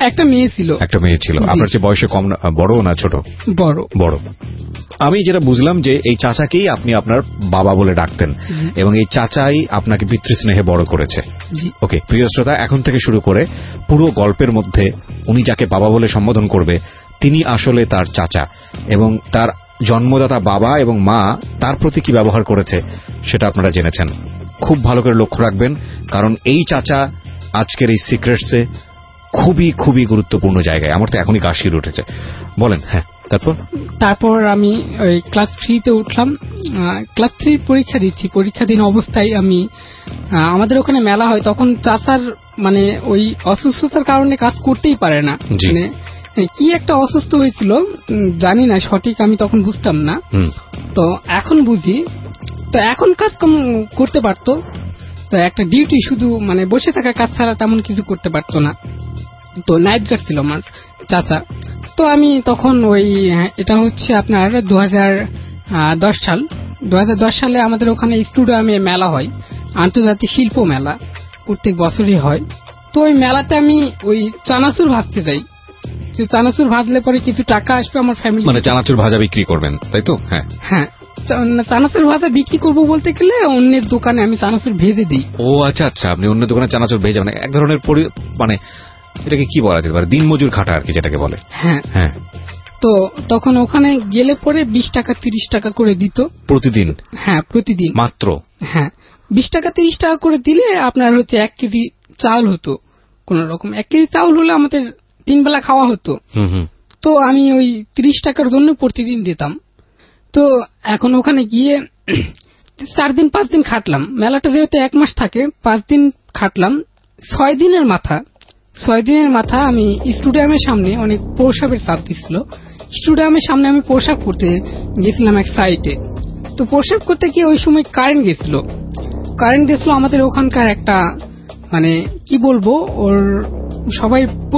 S5: একটা মেয়ে ছিল।
S3: একটা মেয়ে ছিল। আপনার চেয়ে বয়সে কম না, বড় না ছোট?
S5: বড়।
S3: বড়। আমি যেটা বুঝলাম যে এই চাচাকেই আপনি আপনার বাবা বলে ডাকতেন এবং এই চাচাই আপনাকে পিতৃস্নেহে বড় করেছে। ওকে প্রিয় শ্রোতা, এখন থেকে শুরু করে পুরো গল্পের মধ্যে উনি যাকে বাবা বলে সম্বোধন করবে তিনি আসলে তার চাচা, এবং তার জন্মদাতা বাবা এবং মা তার প্রতি কি ব্যবহার করেছে সেটা আপনারা জেনেছেন। খুব ভালো করে লক্ষ্য রাখবেন, কারণ এই চাচা আজকের এই সিক্রেটসে খুবই খুবই গুরুত্বপূর্ণ জায়গায়। আমার তো এখনই গা শিউরে উঠেছে। বলেন। হ্যাঁ, তারপর
S5: তারপর আমি ওই ক্লাস থ্রিতে উঠলাম। ক্লাস থ্রি পরীক্ষা দিচ্ছি। পরীক্ষা দিন অবস্থায় আমি, আমাদের ওখানে মেলা হয়, তখন চাচার মানে ওই অসুস্থতার কারণে কাজ করতেই পারে না। মানে কি একটা অসুস্থ হয়েছিল জানি না সঠিক, আমি তখন বুঝতাম না। তো এখন বুঝি। তো এখন কাজ কম করতে পারতো, তো একটা ডিউটি শুধু মানে বসে থাকা কাজ ছাড়া তেমন কিছু করতে পারতো না। তো নাইট গার্ড ছিল আমার চাচা। তো আমি তখন ওই, এটা হচ্ছে আপনার দু হাজার দশ সাল দু হাজার দশ সালে আমাদের ওখানে স্টুডিয়ামে মেলা হয়, আন্তর্জাতিক শিল্প মেলা, প্রত্যেক বছরই হয়। তো ওই মেলাতে আমি ওই চানাচুর ভাজতে যাই, যে চানাচুর ভাজলে পরে কিছু টাকা আসবে আমার ফ্যামিলি।
S3: মানে চানাচুর ভাজা বিক্রি করবেন, তাই তো? হ্যাঁ
S5: হ্যাঁ, চানাচুর ভাজা বিক্রি করবো বলতে গেলে অন্যের দোকানে আমি চানাচুর ভেজে দিই।
S3: ও আচ্ছা আচ্ছা, আপনি অন্যের দোকানে চানাচুর ভেজে, মানে এক ধরনের মানে এটাকে কি বলা যেতে পারে, দিনমজুর খাটা আর কি যেটাকে বলে।
S5: হ্যাঁ
S3: হ্যাঁ।
S5: তো তখন ওখানে গেলে পরে বিশ টাকা তিরিশ টাকা করে দিত
S3: প্রতিদিন।
S5: হ্যাঁ প্রতিদিন
S3: মাত্র।
S5: হ্যাঁ, বিশ টাকা তিরিশ টাকা করে দিলে আপনার হচ্ছে এক কেজি চাউল হতো। কোন রকম এক কেজি চাউল হলে আমাদের তিন বেলা খাওয়া হতো। তো আমি ওই তিরিশ টাকার জন্য প্রতিদিন দিতাম। তো এখন ওখানে গিয়ে চার দিন পাঁচ দিন খাটলাম। মেলাটা যেহেতু এক মাস থাকে, পাঁচ দিন খাটলাম। ছয় দিনের মাথা ছয় দিনের মাথা আমি স্টুডিয়ামের সামনে অনেক প্রসাবের চাপ দিচ্ছিল। স্টুডিয়ামের সামনে আমি প্রসাব করতে গেছিলাম এক সাইটে। তো প্রসাব করতে গিয়ে ওই সময় কারেন্ট গেছিল কারেন্ট গেছিল আমাদের ওখানকার একটা, মানে কি বলবো, ওর সবাই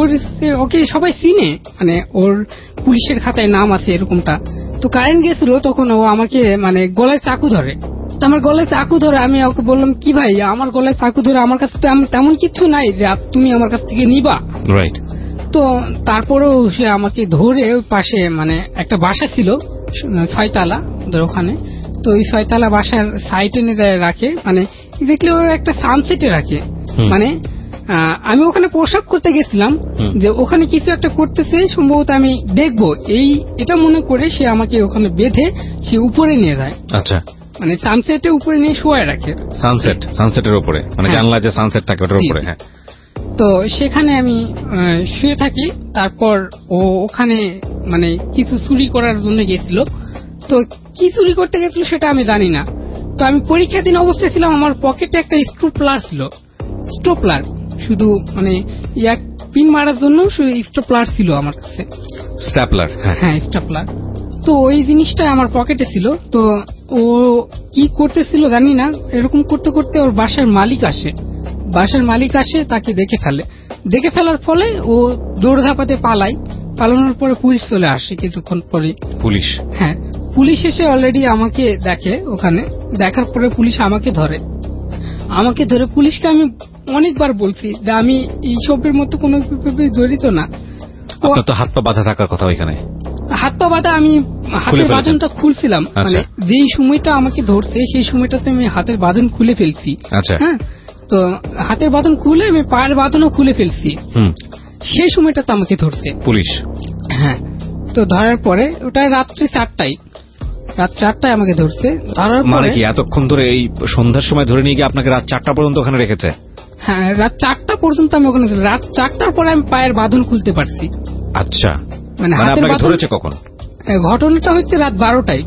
S5: ওকে সবাই চিনে, মানে ওর পুলিশের খাতায় নাম আছে এরকমটা। তো কারেন্ট গেছিল, তখন ও আমাকে মানে গলায় চাকু ধরে। তো আমার গলায় চাকু ধরে, আমি ওকে বললাম কি ভাই আমার গলায় চাকু ধরে, আমার কাছে তো তেমন কিছু নাই যে তুমি আমার কাছ থেকে নিবা।
S3: রাইট।
S5: তো তারপরেও সে আমাকে ধরে ওই পাশে মানে একটা বাসা ছিল ছয়তলা ওদের ওখানে, তো ওই ছয়তলা বাসার সাইটে নিয়ে রাখে, মানে দেখলে ও একটা সানসেটে রাখে। মানে আমি ওখানে প্রসাব করতে গেছিলাম, যে ওখানে কিছু একটা করতেছে সম্ভবত আমি দেখবো, এই এটা মনে করে সে আমাকে ওখানে বেঁধে সে উপরে নিয়ে যায়।
S3: আচ্ছা,
S5: মানে সানসেটের উপরে নিয়ে শোয়া রাখে।
S3: সানসেট সানসেটের উপরে, মানে জানলা যে সানসেট থাকে ওটার উপরে। হ্যাঁ।
S5: তো সেখানে আমি শুয়ে থাকি। তারপর ও ওখানে মানে কিছু চুরি করার জন্য গেছিল। তো কি চুরি করতে গেছিল সেটা আমি জানি না। তো আমি পরীক্ষা দিন অবস্থায় ছিলাম, আমার পকেটে একটা স্টোপ্লার ছিল। স্টোপ্লার শুধু মানে এক পিন মারার জন্য শুধু স্টোপ্লার ছিল আমার কাছে।
S3: স্ট্যাপলার।
S5: হ্যাঁ স্ট্যাপলার। তো ওই জিনিসটা আমার পকেটে ছিল। তো ও কি করতেছিল জানি না, এরকম করতে করতে ওর বাসার মালিক আসে। বাসার মালিক আসে, তাকে দেখে ফেলে। দেখে ফেলার ফলে ও দৌড়ধাপাতে পালায়। পালানোর পরে পুলিশ চলে আসে কিছুক্ষণ পরে।
S3: পুলিশ? হ্যাঁ,
S5: পুলিশ এসে অলরেডি আমাকে দেখে। ওখানে দেখার পরে পুলিশ আমাকে ধরে। আমাকে ধরে পুলিশকে আমি অনেকবার বলছি যে আমি এইসবের মতো কোনো জড়িত না।
S3: আপনার তো হাত পা বাঁধা থাকার কথা ওইখানে।
S5: হাত পা বাঁধা, আমি হাতের বাঁধনটা খুলছিলাম। মানে যেই সময়টা আমাকে ধরছে সেই সময়টাতে আমি হাতের বাঁধন খুলে ফেলছি। হ্যাঁ, তো হাতের বাঁধন খুলে আমি পায়ের বাঁধনও খুলে ফেলছি। সেই সময়টাতে আমাকে ধরছে
S3: পুলিশ।
S5: হ্যাঁ, তো ধরার পরে ওটা রাত্রি চারটায় রাত চারটায় আমাকে ধরছে। ধরার পরে
S3: মানে কি এতক্ষণ ধরে এই সন্ধ্যার সময় ধরে নিয়ে গিয়ে আপনাকে রাত চারটা পর্যন্ত ওখানে রেখেছে?
S5: হ্যাঁ, রাত চারটা পর্যন্ত আমি ওখানে ছিলাম। রাত চারটার পরে আমি পায়ের বাঁধন খুলতে পারছি।
S3: আচ্ছা, মানে আপনাকে ধরেছে কখন?
S5: ঘটনাটা হচ্ছে রাত বারোটায়।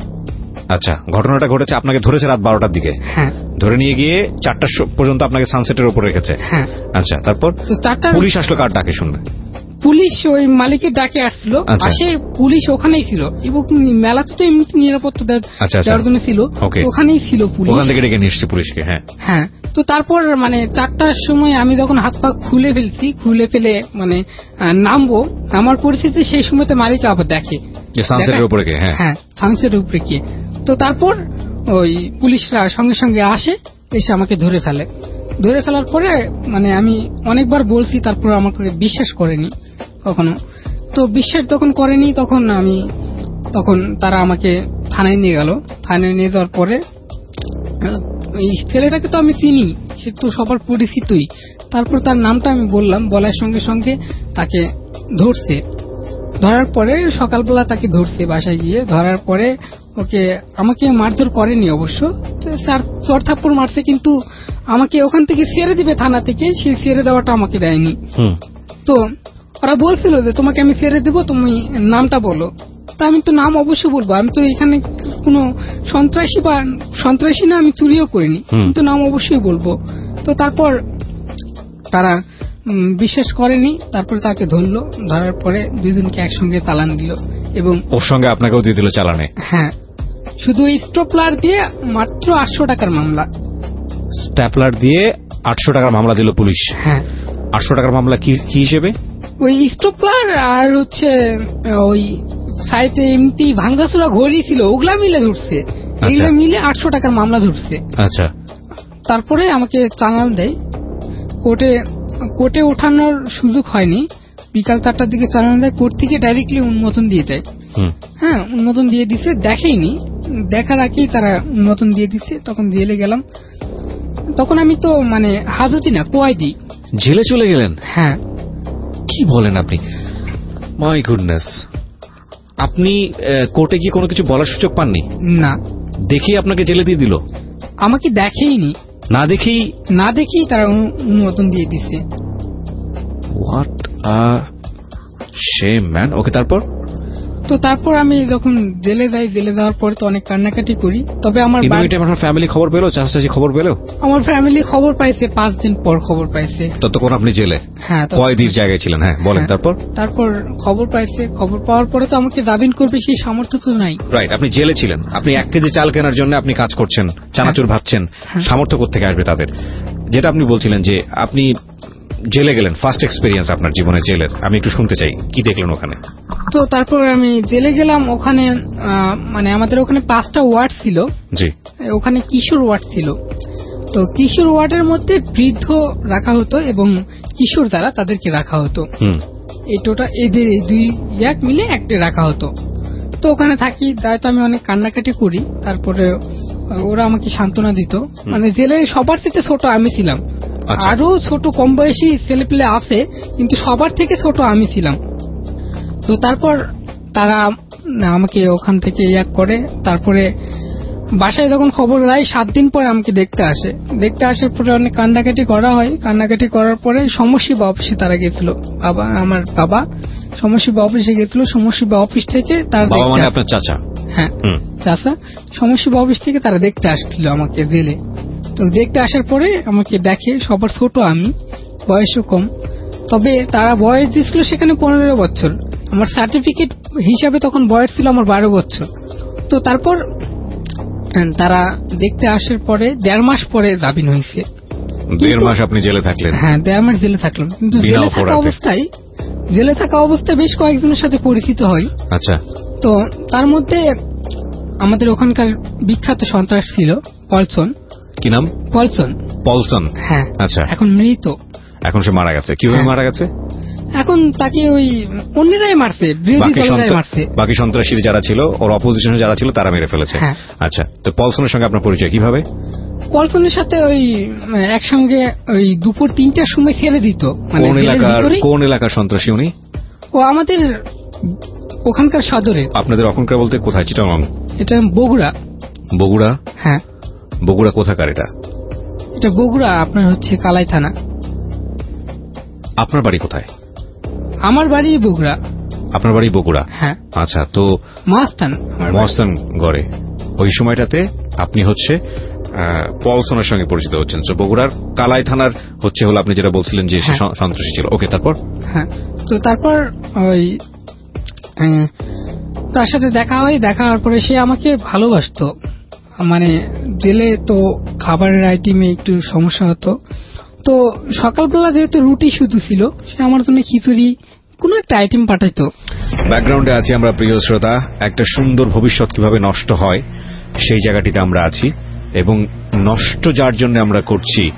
S3: আচ্ছা, ঘটনাটা ঘটেছে আপনাকে ধরেছে রাত বারোটার দিকে।
S5: হ্যাঁ,
S3: ধরে নিয়ে গিয়ে চারটা পর্যন্ত আপনাকে সানসেটের উপর রেখেছে।
S5: হ্যাঁ।
S3: আচ্ছা, তারপর পুলিশ আসলো কার ডাকে শুনবে?
S5: পুলিশ ওই মালিকের ডাকে আসছিল। আসে পুলিশ ওখানেই ছিল এবং মেলাতে তো এমনি নিরাপত্তা দেওয়ার জন্য ছিল, ওখানেই ছিল পুলিশ।
S3: ওখান থেকে ডেকে নিয়ে এসছে পুলিশকে। হ্যাঁ
S5: হ্যাঁ। তো তারপর মানে চারটার সময় আমি যখন হাত পা খুলে ফেলছি, খুলে ফেলে মানে নামবো, নামার পরিস্থিতি সেই সময় তো মালিক আবার দেখে
S3: সানসেটের উপরে। হ্যাঁ
S5: হ্যাঁ, সানসেটের উপরে গিয়ে। তো তারপর ওই পুলিশরা সঙ্গে সঙ্গে আসে, এসে আমাকে ধরে ফেলে। ধরে ফেলার পরে মানে আমি অনেকবার বলছি, তারপর আমাকে বিশ্বাস করেনি কখনো। তো বিশ্বাস তখন করেনি, তখন আমি তখন তারা আমাকে থানায় নিয়ে গেল। থানায় নিয়ে যাওয়ার পরে এই ছেলেটাকে তো আমি চিনি, সে তো সবার পরিচিতই। তারপর তার নামটা আমি বললাম, বলার সঙ্গে সঙ্গে তাকে ধরছে। ধরার পরে সকালবেলা তাকে ধরছে বাসায় গিয়ে। ধরার পরে ওকে আমাকে মারধর করেনি অবশ্য, চর থাপ্পড় মারছে, কিন্তু আমাকে ওখান থেকে ছেড়ে দিবে থানা থেকে, সে ছেড়ে দেওয়াটা আমাকে দেয়নি। তো ওরা বলছিল যে তোমাকে আমি ছেড়ে দেবো, তুমি নামটা বলো। তা আমি তো নাম অবশ্যই বলবো, আমি তো এখানে কোনো সন্ত্রাসী বা সন্ত্রাসী না, আমি চুরিও করিনি, কিন্তু নাম অবশ্যই বলবো। তো তারপর তারা বিশ্বাস করেনি, তারপরে তাকে ধরলো। ধরার পরে দুইজনকে একসঙ্গে চালান দিল এবং
S3: ওর সঙ্গে আপনাকেও দিয়ে দিল চালানে।
S5: হ্যাঁ, শুধু স্টপলার দিয়ে মাত্র আটশো টাকার মামলা।
S3: স্ট্যাপলার দিয়ে আটশো টাকার মামলা দিল পুলিশ?
S5: হ্যাঁ।
S3: আটশো টাকার মামলা কি কি হিসেবে?
S5: ওই স্টপলার আর হচ্ছে ওই সাইটে এমনি ভাঙ্গাচোরা ঘড়ি ছিল, ওগুলা মিলে ধরছে, এগুলা মিলে আটশো টাকার মামলা ধরছে।
S3: আচ্ছা।
S5: তারপরে আমাকে চালান দেয় কোর্টে। কোর্টে ওঠানোর সুযোগ হয়নি, বিকাল চারটার দিকে চালান দেয় কোর্ট থেকে, ডাইরেক্টলি অনুমোদন দিয়ে দেয়। হ্যাঁ, অনুমোদন দিয়ে দিছে, দেখেইনি, দেখার আগেই তারা অনুমোদন দিয়ে দিচ্ছে। তখন জেলে গেলাম। তখন আমি তো মানে হাজতি না, কোয়াইদি।
S3: জেলে চলে গেলেন?
S5: হ্যাঁ।
S3: কি বলেন আপনি? My goodness. আপনি কোর্টে গিয়ে কোনো কিছু বলার সুযোগ পাননি?
S5: না।
S3: দেখেই আপনাকে জেলে দিয়ে দিল?
S5: আমাকে দেখেইনি,
S3: না দেখেই
S5: না দেখেই তারা অনুমোদন দিয়ে দিচ্ছে।
S3: What a shame man. Okay, তারপর?
S5: তো তারপর আমি যখন জেলে যাই, জেলে যাওয়ার পরে তো অনেক কান্নাকাটি করি। তবে আমার
S3: আমার ফ্যামিলি খবর পেলো, চাষাচাষি খবর পেলো?
S5: আমার ফ্যামিলি খবর পাইছে পাঁচ দিন পর খবর পাইছে।
S3: ততক্ষণ আপনি জেলে?
S5: হ্যাঁ,
S3: কয়েদির জায়গায় ছিলেন। হ্যাঁ, বলেন তারপর?
S5: তারপর খবর পাইছে, খবর পাওয়ার পরে তো আমাকে জামিন করবে সেই সামর্থ্য তো নাই।
S3: রাইট, আপনি জেলে ছিলেন, আপনি এক কেজি চাল কেনার জন্য আপনি কাজ করছেন, চানাচুর ভাবছেন, সামর্থ্য কোত্থেকে আসবে তাদের? যেটা আপনি বলছিলেন যে আপনি জেলে গেলেন, ফার্স্ট এক্সপেরিয়েন্স আপনার জীবনে জেলের, আমি একটু শুনতে চাই কি দেখলেন ওখানে।
S5: তো তারপর আমি জেলে গেলাম। ওখানে মানে আমাদের ওখানে পাঁচটা ওয়ার্ড ছিল।
S3: জি। ওখানে
S5: কিশোর ওয়ার্ড ছিল। তো কিশোর ওয়ার্ডের মধ্যে বৃদ্ধ রাখা হতো এবং কিশোর যারা তাদেরকে রাখা হতো। এই টোটাল এদের এই দুই এক মিলে একটা রাখা হতো। তো ওখানে থাকি, দায়িত্ব আমি অনেক কান্নাকাটি করি। তারপরে ওরা আমাকে সান্ত্বনা দিত। মানে জেলে সবার থেকে ছোট আমি ছিলাম, আরো ছোট কম বয়সী ছেলেপেলে আছে, কিন্তু সবার থেকে ছোট আমি ছিলাম। তো তারপর তারা আমাকে ওখান থেকে এক করে, তারপরে বাসায় যখন খবর দেয় সাত দিন পরে আমাকে দেখতে আসে। দেখতে আসার পরে অনেক কান্নাকাটি করা হয়। কান্নাকাটি করার পরে সমশিবা অফিসে তারা গেছিল, বাবা আমার বাবা সমশিবা অফিসে গেছিল। সমশিবা অফিস থেকে তারা
S3: আপনার চাচা?
S5: হ্যাঁ, চাচা। সমশিবা অফিস থেকে তারা দেখতে আসছিল আমাকে জেলে। তো দেখতে আসার পরে আমাকে দেখে, সবার ছোট আমি, বয়সও কম। তবে তারা বয়স দিয়েছিল সেখানে পনেরো বছর, আমার সার্টিফিকেট হিসাবে তখন বয়স ছিল আমার বারো বছর। তো তারপর তারা দেখতে আসার পরে দেড় মাস পরে জামিন হয়েছে।
S3: দেড় মাস আপনি জেলে থাকলেন?
S5: হ্যাঁ, দেড় মাস জেলে থাকলাম। কিন্তু জেলে থাকা অবস্থায় জেলে থাকা অবস্থায় বেশ কয়েকজনের সাথে পরিচিত হয়।
S3: আচ্ছা।
S5: তো তার মধ্যে আমাদের ওখানকার বিখ্যাত সন্ত্রাস ছিল পলসন।
S3: কি নাম?
S5: পলসন।
S3: পলসন?
S5: হ্যাঁ।
S3: আচ্ছা।
S5: এখন মৃত।
S3: এখন সে মারা গেছে? কিভাবে মারা গেছে?
S5: এখন তাকে ওই অন্যরাই মারছে, বিরোধী দলেরাই মারছে।
S3: বাকি সন্ত্রাসী যারা ছিল, ওর অপোজিশনে যারা ছিল, তারা মেরে ফেলেছে। আচ্ছা। তো পলসনের সঙ্গে আপনার পরিচয় কিভাবে?
S5: পলসনের সাথে ওই একসঙ্গে ওই দুপুর তিনটার সময় ছেড়ে দিত।
S3: মানে কোন এলাকার সন্ত্রাসী উনি?
S5: ও আমাদের ওখানকার সদরে।
S3: আপনাদের ওখানকার বলতে কোথায়? চিটাগং?
S5: এটা বগুড়া।
S3: বগুড়া?
S5: হ্যাঁ।
S3: বগুড়া কোথাকার এটা?
S5: এটা বগুড়া আপনার হচ্ছে কালাই থানা।
S3: আপনার বাড়ি কোথায়?
S5: আমার বাড়ি বগুড়া।
S3: আপনার বাড়ি বগুড়া?
S5: হ্যাঁ।
S3: আচ্ছা। তো
S5: মহাস্থান
S3: মহাস্থান গড়ে ওই সময়টাতে আপনি হচ্ছে পলসনের সঙ্গে পরিচিত হচ্ছেন। তো বগুড়ার কালাই থানার হচ্ছে হলো আপনি যেটা বলছিলেন যে সন্ত্রাসী ছিল। ওকে, তারপর?
S5: হ্যাঁ। তো তারপর ওই তার সাথে দেখা হয়। দেখা হওয়ার পরে সে আমাকে ভালোবাসতো। মানে জেলে তো খাবারের আইটেমে একটু সমস্যা হতো। তো সকালবেলা যেহেতু রুটি শুধু ছিল, সে আমার জন্য খিচুড়ি কোনো একটা আইটেম পাঠাইতো।
S3: ব্যাকগ্রাউন্ডে আছি আমরা, প্রিয় শ্রোতা, একটা সুন্দর ভবিষ্যৎ কিভাবে নষ্ট হয় সেই জায়গাটিতে আমরা আছি, এবং নষ্ট যার জন্য আমরা করছি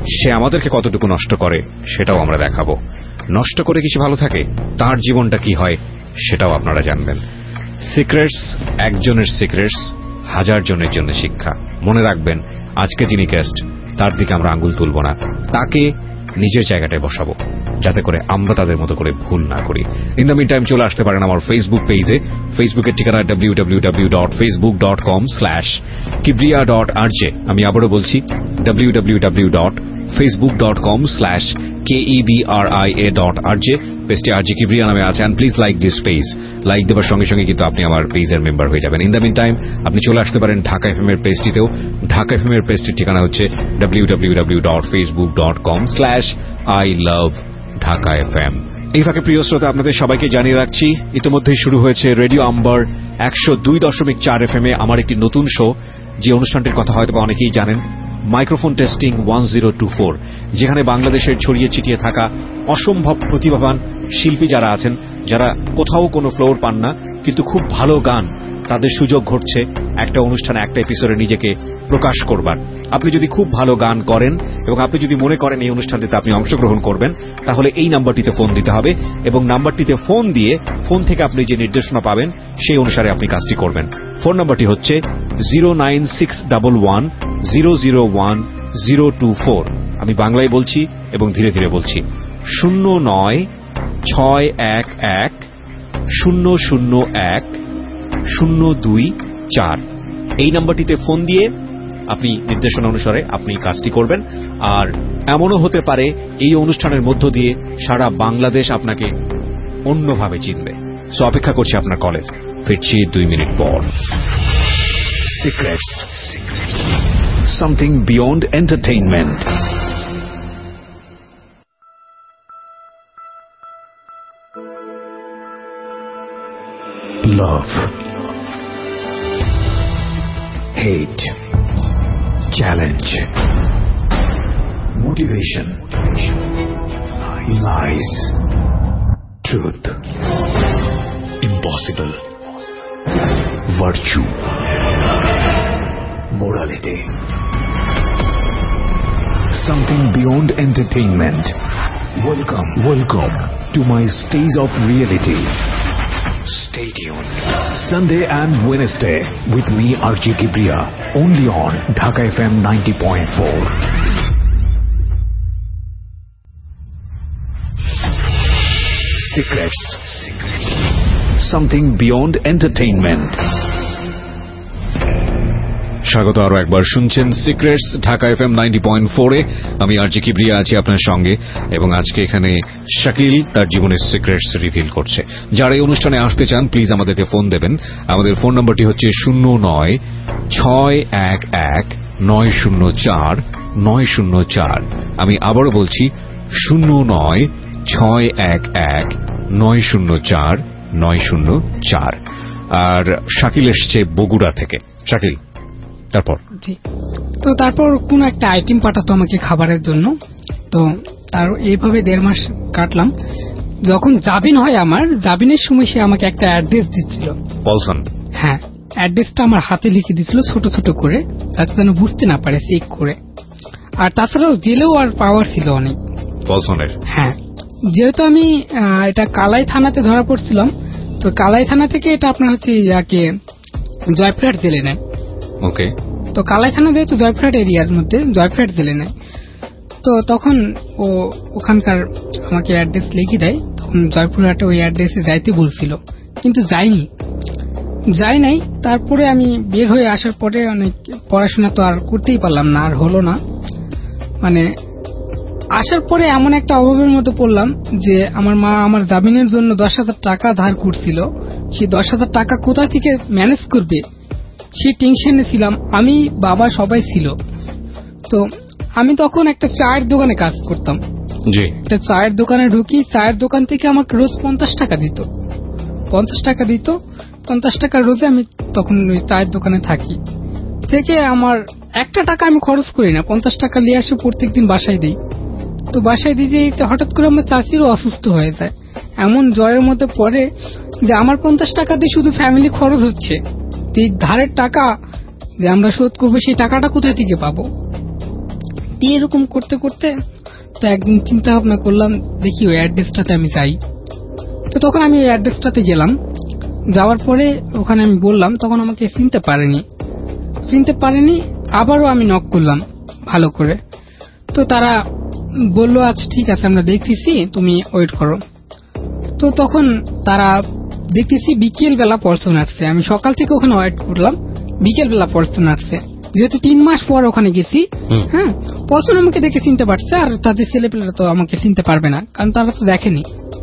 S3: সে আমাদেরকে কতটুকু নষ্ট করে সেটাও আমরা দেখাবো। নষ্ট করে কি সে ভালো থাকে, তার জীবনটা কি হয় সেটাও আপনারা জানবেন। সিক্রেটস, একজনের সিক্রেটস হাজার জনের জন্য শিক্ষা। মনে রাখবেন, আজকে যিনি গেস্ট তার দিকে আমরা আঙ্গুল তুলব না, তাকে নিজের জায়গাটায় বসাবো, যাতে করে আমরা তাদের মতো করে ভুল না করি। ইন দ্য মিন টাইম চলে আসতে পারেন আমার ফেসবুক পেজে। ফেসবুকের ঠিকানা W W W dot Facebook dot com slash Kibria dot R J. আমি আবারও বলছি, W W W dot Facebook dot com slash K E B R I A dot R J. পেজটি আর জি কিবরিয়া নামে আছে। And please like this page. Like দেওয়ার সঙ্গে সঙ্গে কিন্তু আপনি আমার পেজের মেম্বার হয়ে যাবেন। ইন দ্য মিন টাইম আপনি চলে আসতে পারেন ঢাকা এফএম এর পেজটিতেও। ঢাকা এফএম এর পেজটির ঠিকানা হচ্ছে W W W dot Facebook dot com slash I love Dhaka FM. এই ফাঁকে প্রিয় শ্রোতা, আপনাদের সবাইকে জানিয়ে রাখছি, ইতিমধ্যেই শুরু হয়েছে রেডিও আম্বার একশো দুই দশমিক চার এফএম এ আমার একটি নতুন শো, যে অনুষ্ঠানটির কথা হয়তো অনেকেই জানেন, microphone testing one zero two four, যেখানে বাংলাদেশের ছড়িয়ে ছিটিয়ে থাকা অসম্ভব প্রতিভাবান শিল্পী যারা আছেন, যারা কোথাও কোনো ফ্লোর পান না কিন্তু খুব ভালো গান, তাদের সুযোগ ঘটছে একটা অনুষ্ঠানে একটা এপিসোডে নিজেকে প্রকাশ করবার। আপনি যদি খুব ভালো গান করেন এবং আপনি যদি মনে করেন এই অনুষ্ঠানটিতে আপনি অংশগ্রহণ করবেন, তাহলে এই নাম্বারটিতে ফোন দিতে হবে এবং নাম্বারটিতে ফোন দিয়ে ফোন থেকে আপনি যে নির্দেশনা পাবেন সেই অনুসারে আপনি কাজটি করবেন। ফোন নাম্বারটি হচ্ছে zero nine six double one zero zero one zero two four. আমি বাংলায় বলছি এবং ধীরে ধীরে বলছি, শূন্য নয় ছয় এক এক শূন্য শূন্য এক শূন্য দুই চার। এই নাম্বারটিতে ফোন দিয়ে আপনি নির্দেশনা অনুসারে আপনি কাজটি করবেন। আর এমনও হতে পারে এই অনুষ্ঠানের মধ্য দিয়ে সারা বাংলাদেশ আপনাকে অন্যভাবে চিনবে। সো অপেক্ষা করছি আপনার কলের। ফিরছি দুই মিনিট পর।
S2: Secrets. Something beyond entertainment. Love. Hate. Challenge. Motivation. Lies. Truth. Impossible. Virtue. Morality. Something beyond entertainment. Welcome, welcome to my stage of reality. Stay tuned. Sunday and Wednesday with me R J Kibriya, only on Dhaka F M ninety point four. Secrets. Secrets. Something beyond entertainment.
S3: স্বাগত আরো একবার। শুনছেন secrets Dhaka FM ninety point four এ। আমি R J Kibria আছি আপনার সঙ্গে এবং আজকে এখানে শাকিল তার জীবনের সিক্রেটস রিভিল করছে। যারা এই অনুষ্ঠানে আসতে চান প্লিজ আমাদেরকে ফোন দেবেন। আমাদের ফোন নম্বরটি হচ্ছে শূন্য নয় ছয় এক এক নয় শূন্য চার নয় শূন্য চার। আমি আবারও বলছি, শূন্য নয় ছয় এক এক নয় শূন্য চার নয় শূন্য চার। আর শাকিল এসছে বগুড়া থেকে। শাকিল, তারপর
S5: জি, তো তারপর কোন একটা আইটেম পাঠাতো আমাকে খাবারের জন্য। তো তার এইভাবে দেড় মাস কাটলাম। যখন জাবিন হয় আমার, জাবিনের সময় সে আমাকে একটা অ্যাড্রেস দিচ্ছিল।
S3: পলসন?
S5: হ্যাঁ, অ্যাড্রেসটা আমার হাতে লিখে দিচ্ছিল ছোট ছোট করে, যাতে যেন বুঝতে না পারে, চেক করে। আর তাছাড়াও জেলেও আর পাওয়ার ছিল অনেক
S3: পলসনের।
S5: হ্যাঁ, যেহেতু আমি এটা কালাই থানাতে ধরা পড়ছিলাম, তো কালাই থানা থেকে এটা আপনার হচ্ছে ইয়াকে জয়পুরহাট জেলে নেয়।
S3: ওকে।
S5: তো কালাই থানা যেহেতু জয়পুরহাট এরিয়ার মধ্যে, জয়পুরহাট জেলে নেয়। তো তখন ও ওখানকার আমাকে অ্যাড্রেস লিখে দেয়। তখন জয়পুরহাটে ওই অ্যাড্রেসে যাইতে বলছিল, কিন্তু যাইনি যাই নাই। তারপরে আমি বের হয়ে আসার পরে অনেক পড়াশোনা তো আর করতেই পারলাম না, আর হলো না। মানে আসার পরে এমন একটা অভাবের মধ্যে পড়লাম যে আমার মা আমার জামিনের জন্য দশ হাজার টাকা ধার করছিল। সেই দশ হাজার টাকা কোথা থেকে ম্যানেজ করবে সেই টেনশনে ছিলাম আমি, বাবা সবাই ছিল। তো আমি তখন একটা চায়ের দোকানে কাজ করতাম। একটা চায়ের দোকানে ঢুকি, চায়ের দোকান থেকে আমাকে রোজ পঞ্চাশ টাকা দিত পঞ্চাশ টাকা দিত পঞ্চাশ টাকা রোজে আমি তখন ওই চায়ের দোকানে থাকি। থেকে আমার একটা টাকা আমি খরচ করি না, পঞ্চাশ টাকা নিয়ে আসে প্রত্যেক দিন বাসায় দিই। তো বাসায় দিতে দিতে হঠাৎ করে আমার চাচিরও অসুস্থ হয়ে যায়, এমন জ্বরের মধ্যে পড়ে যে আমার পঞ্চাশ টাকা দিয়ে শুধু ফ্যামিলি খরচ হচ্ছে। এই ধারের টাকা যে আমরা শোধ করবো সেই টাকাটা কোথায় থেকে পাবো? দিয়ে এরকম করতে করতে তো একদিন চিন্তা ভাবনা করলাম দেখি ওই অ্যাড্রেসটাতে আমি যাই। তো তখন আমি ওই অ্যাড্রেসটাতে গেলাম, যাওয়ার পরে ওখানে আমি বললাম, তখন আমাকে চিনতে পারেনি চিনতে পারেনি আবারও আমি নক করলাম ভালো করে। তো তারা বললো আচ্ছা ঠিক আছে আমরা দেখতেছি, তুমি ওয়েট করো। তো তখন তারা দেখতেছি বিকেল বেলা পর্সন আসছে, আমি সকাল থেকে ওখানে ওয়েট করলাম, বিকেল বেলা পর্সন আসছে। যেহেতু তিন মাস পর ওখানে গেছি, হ্যাঁ পর্সন আমাকে দেখে চিনতে পারছে, আর তাদের ছেলেপেলেরা তো আমাকে চিনতে পারবে না, কারণ তারা তো দেখেনি।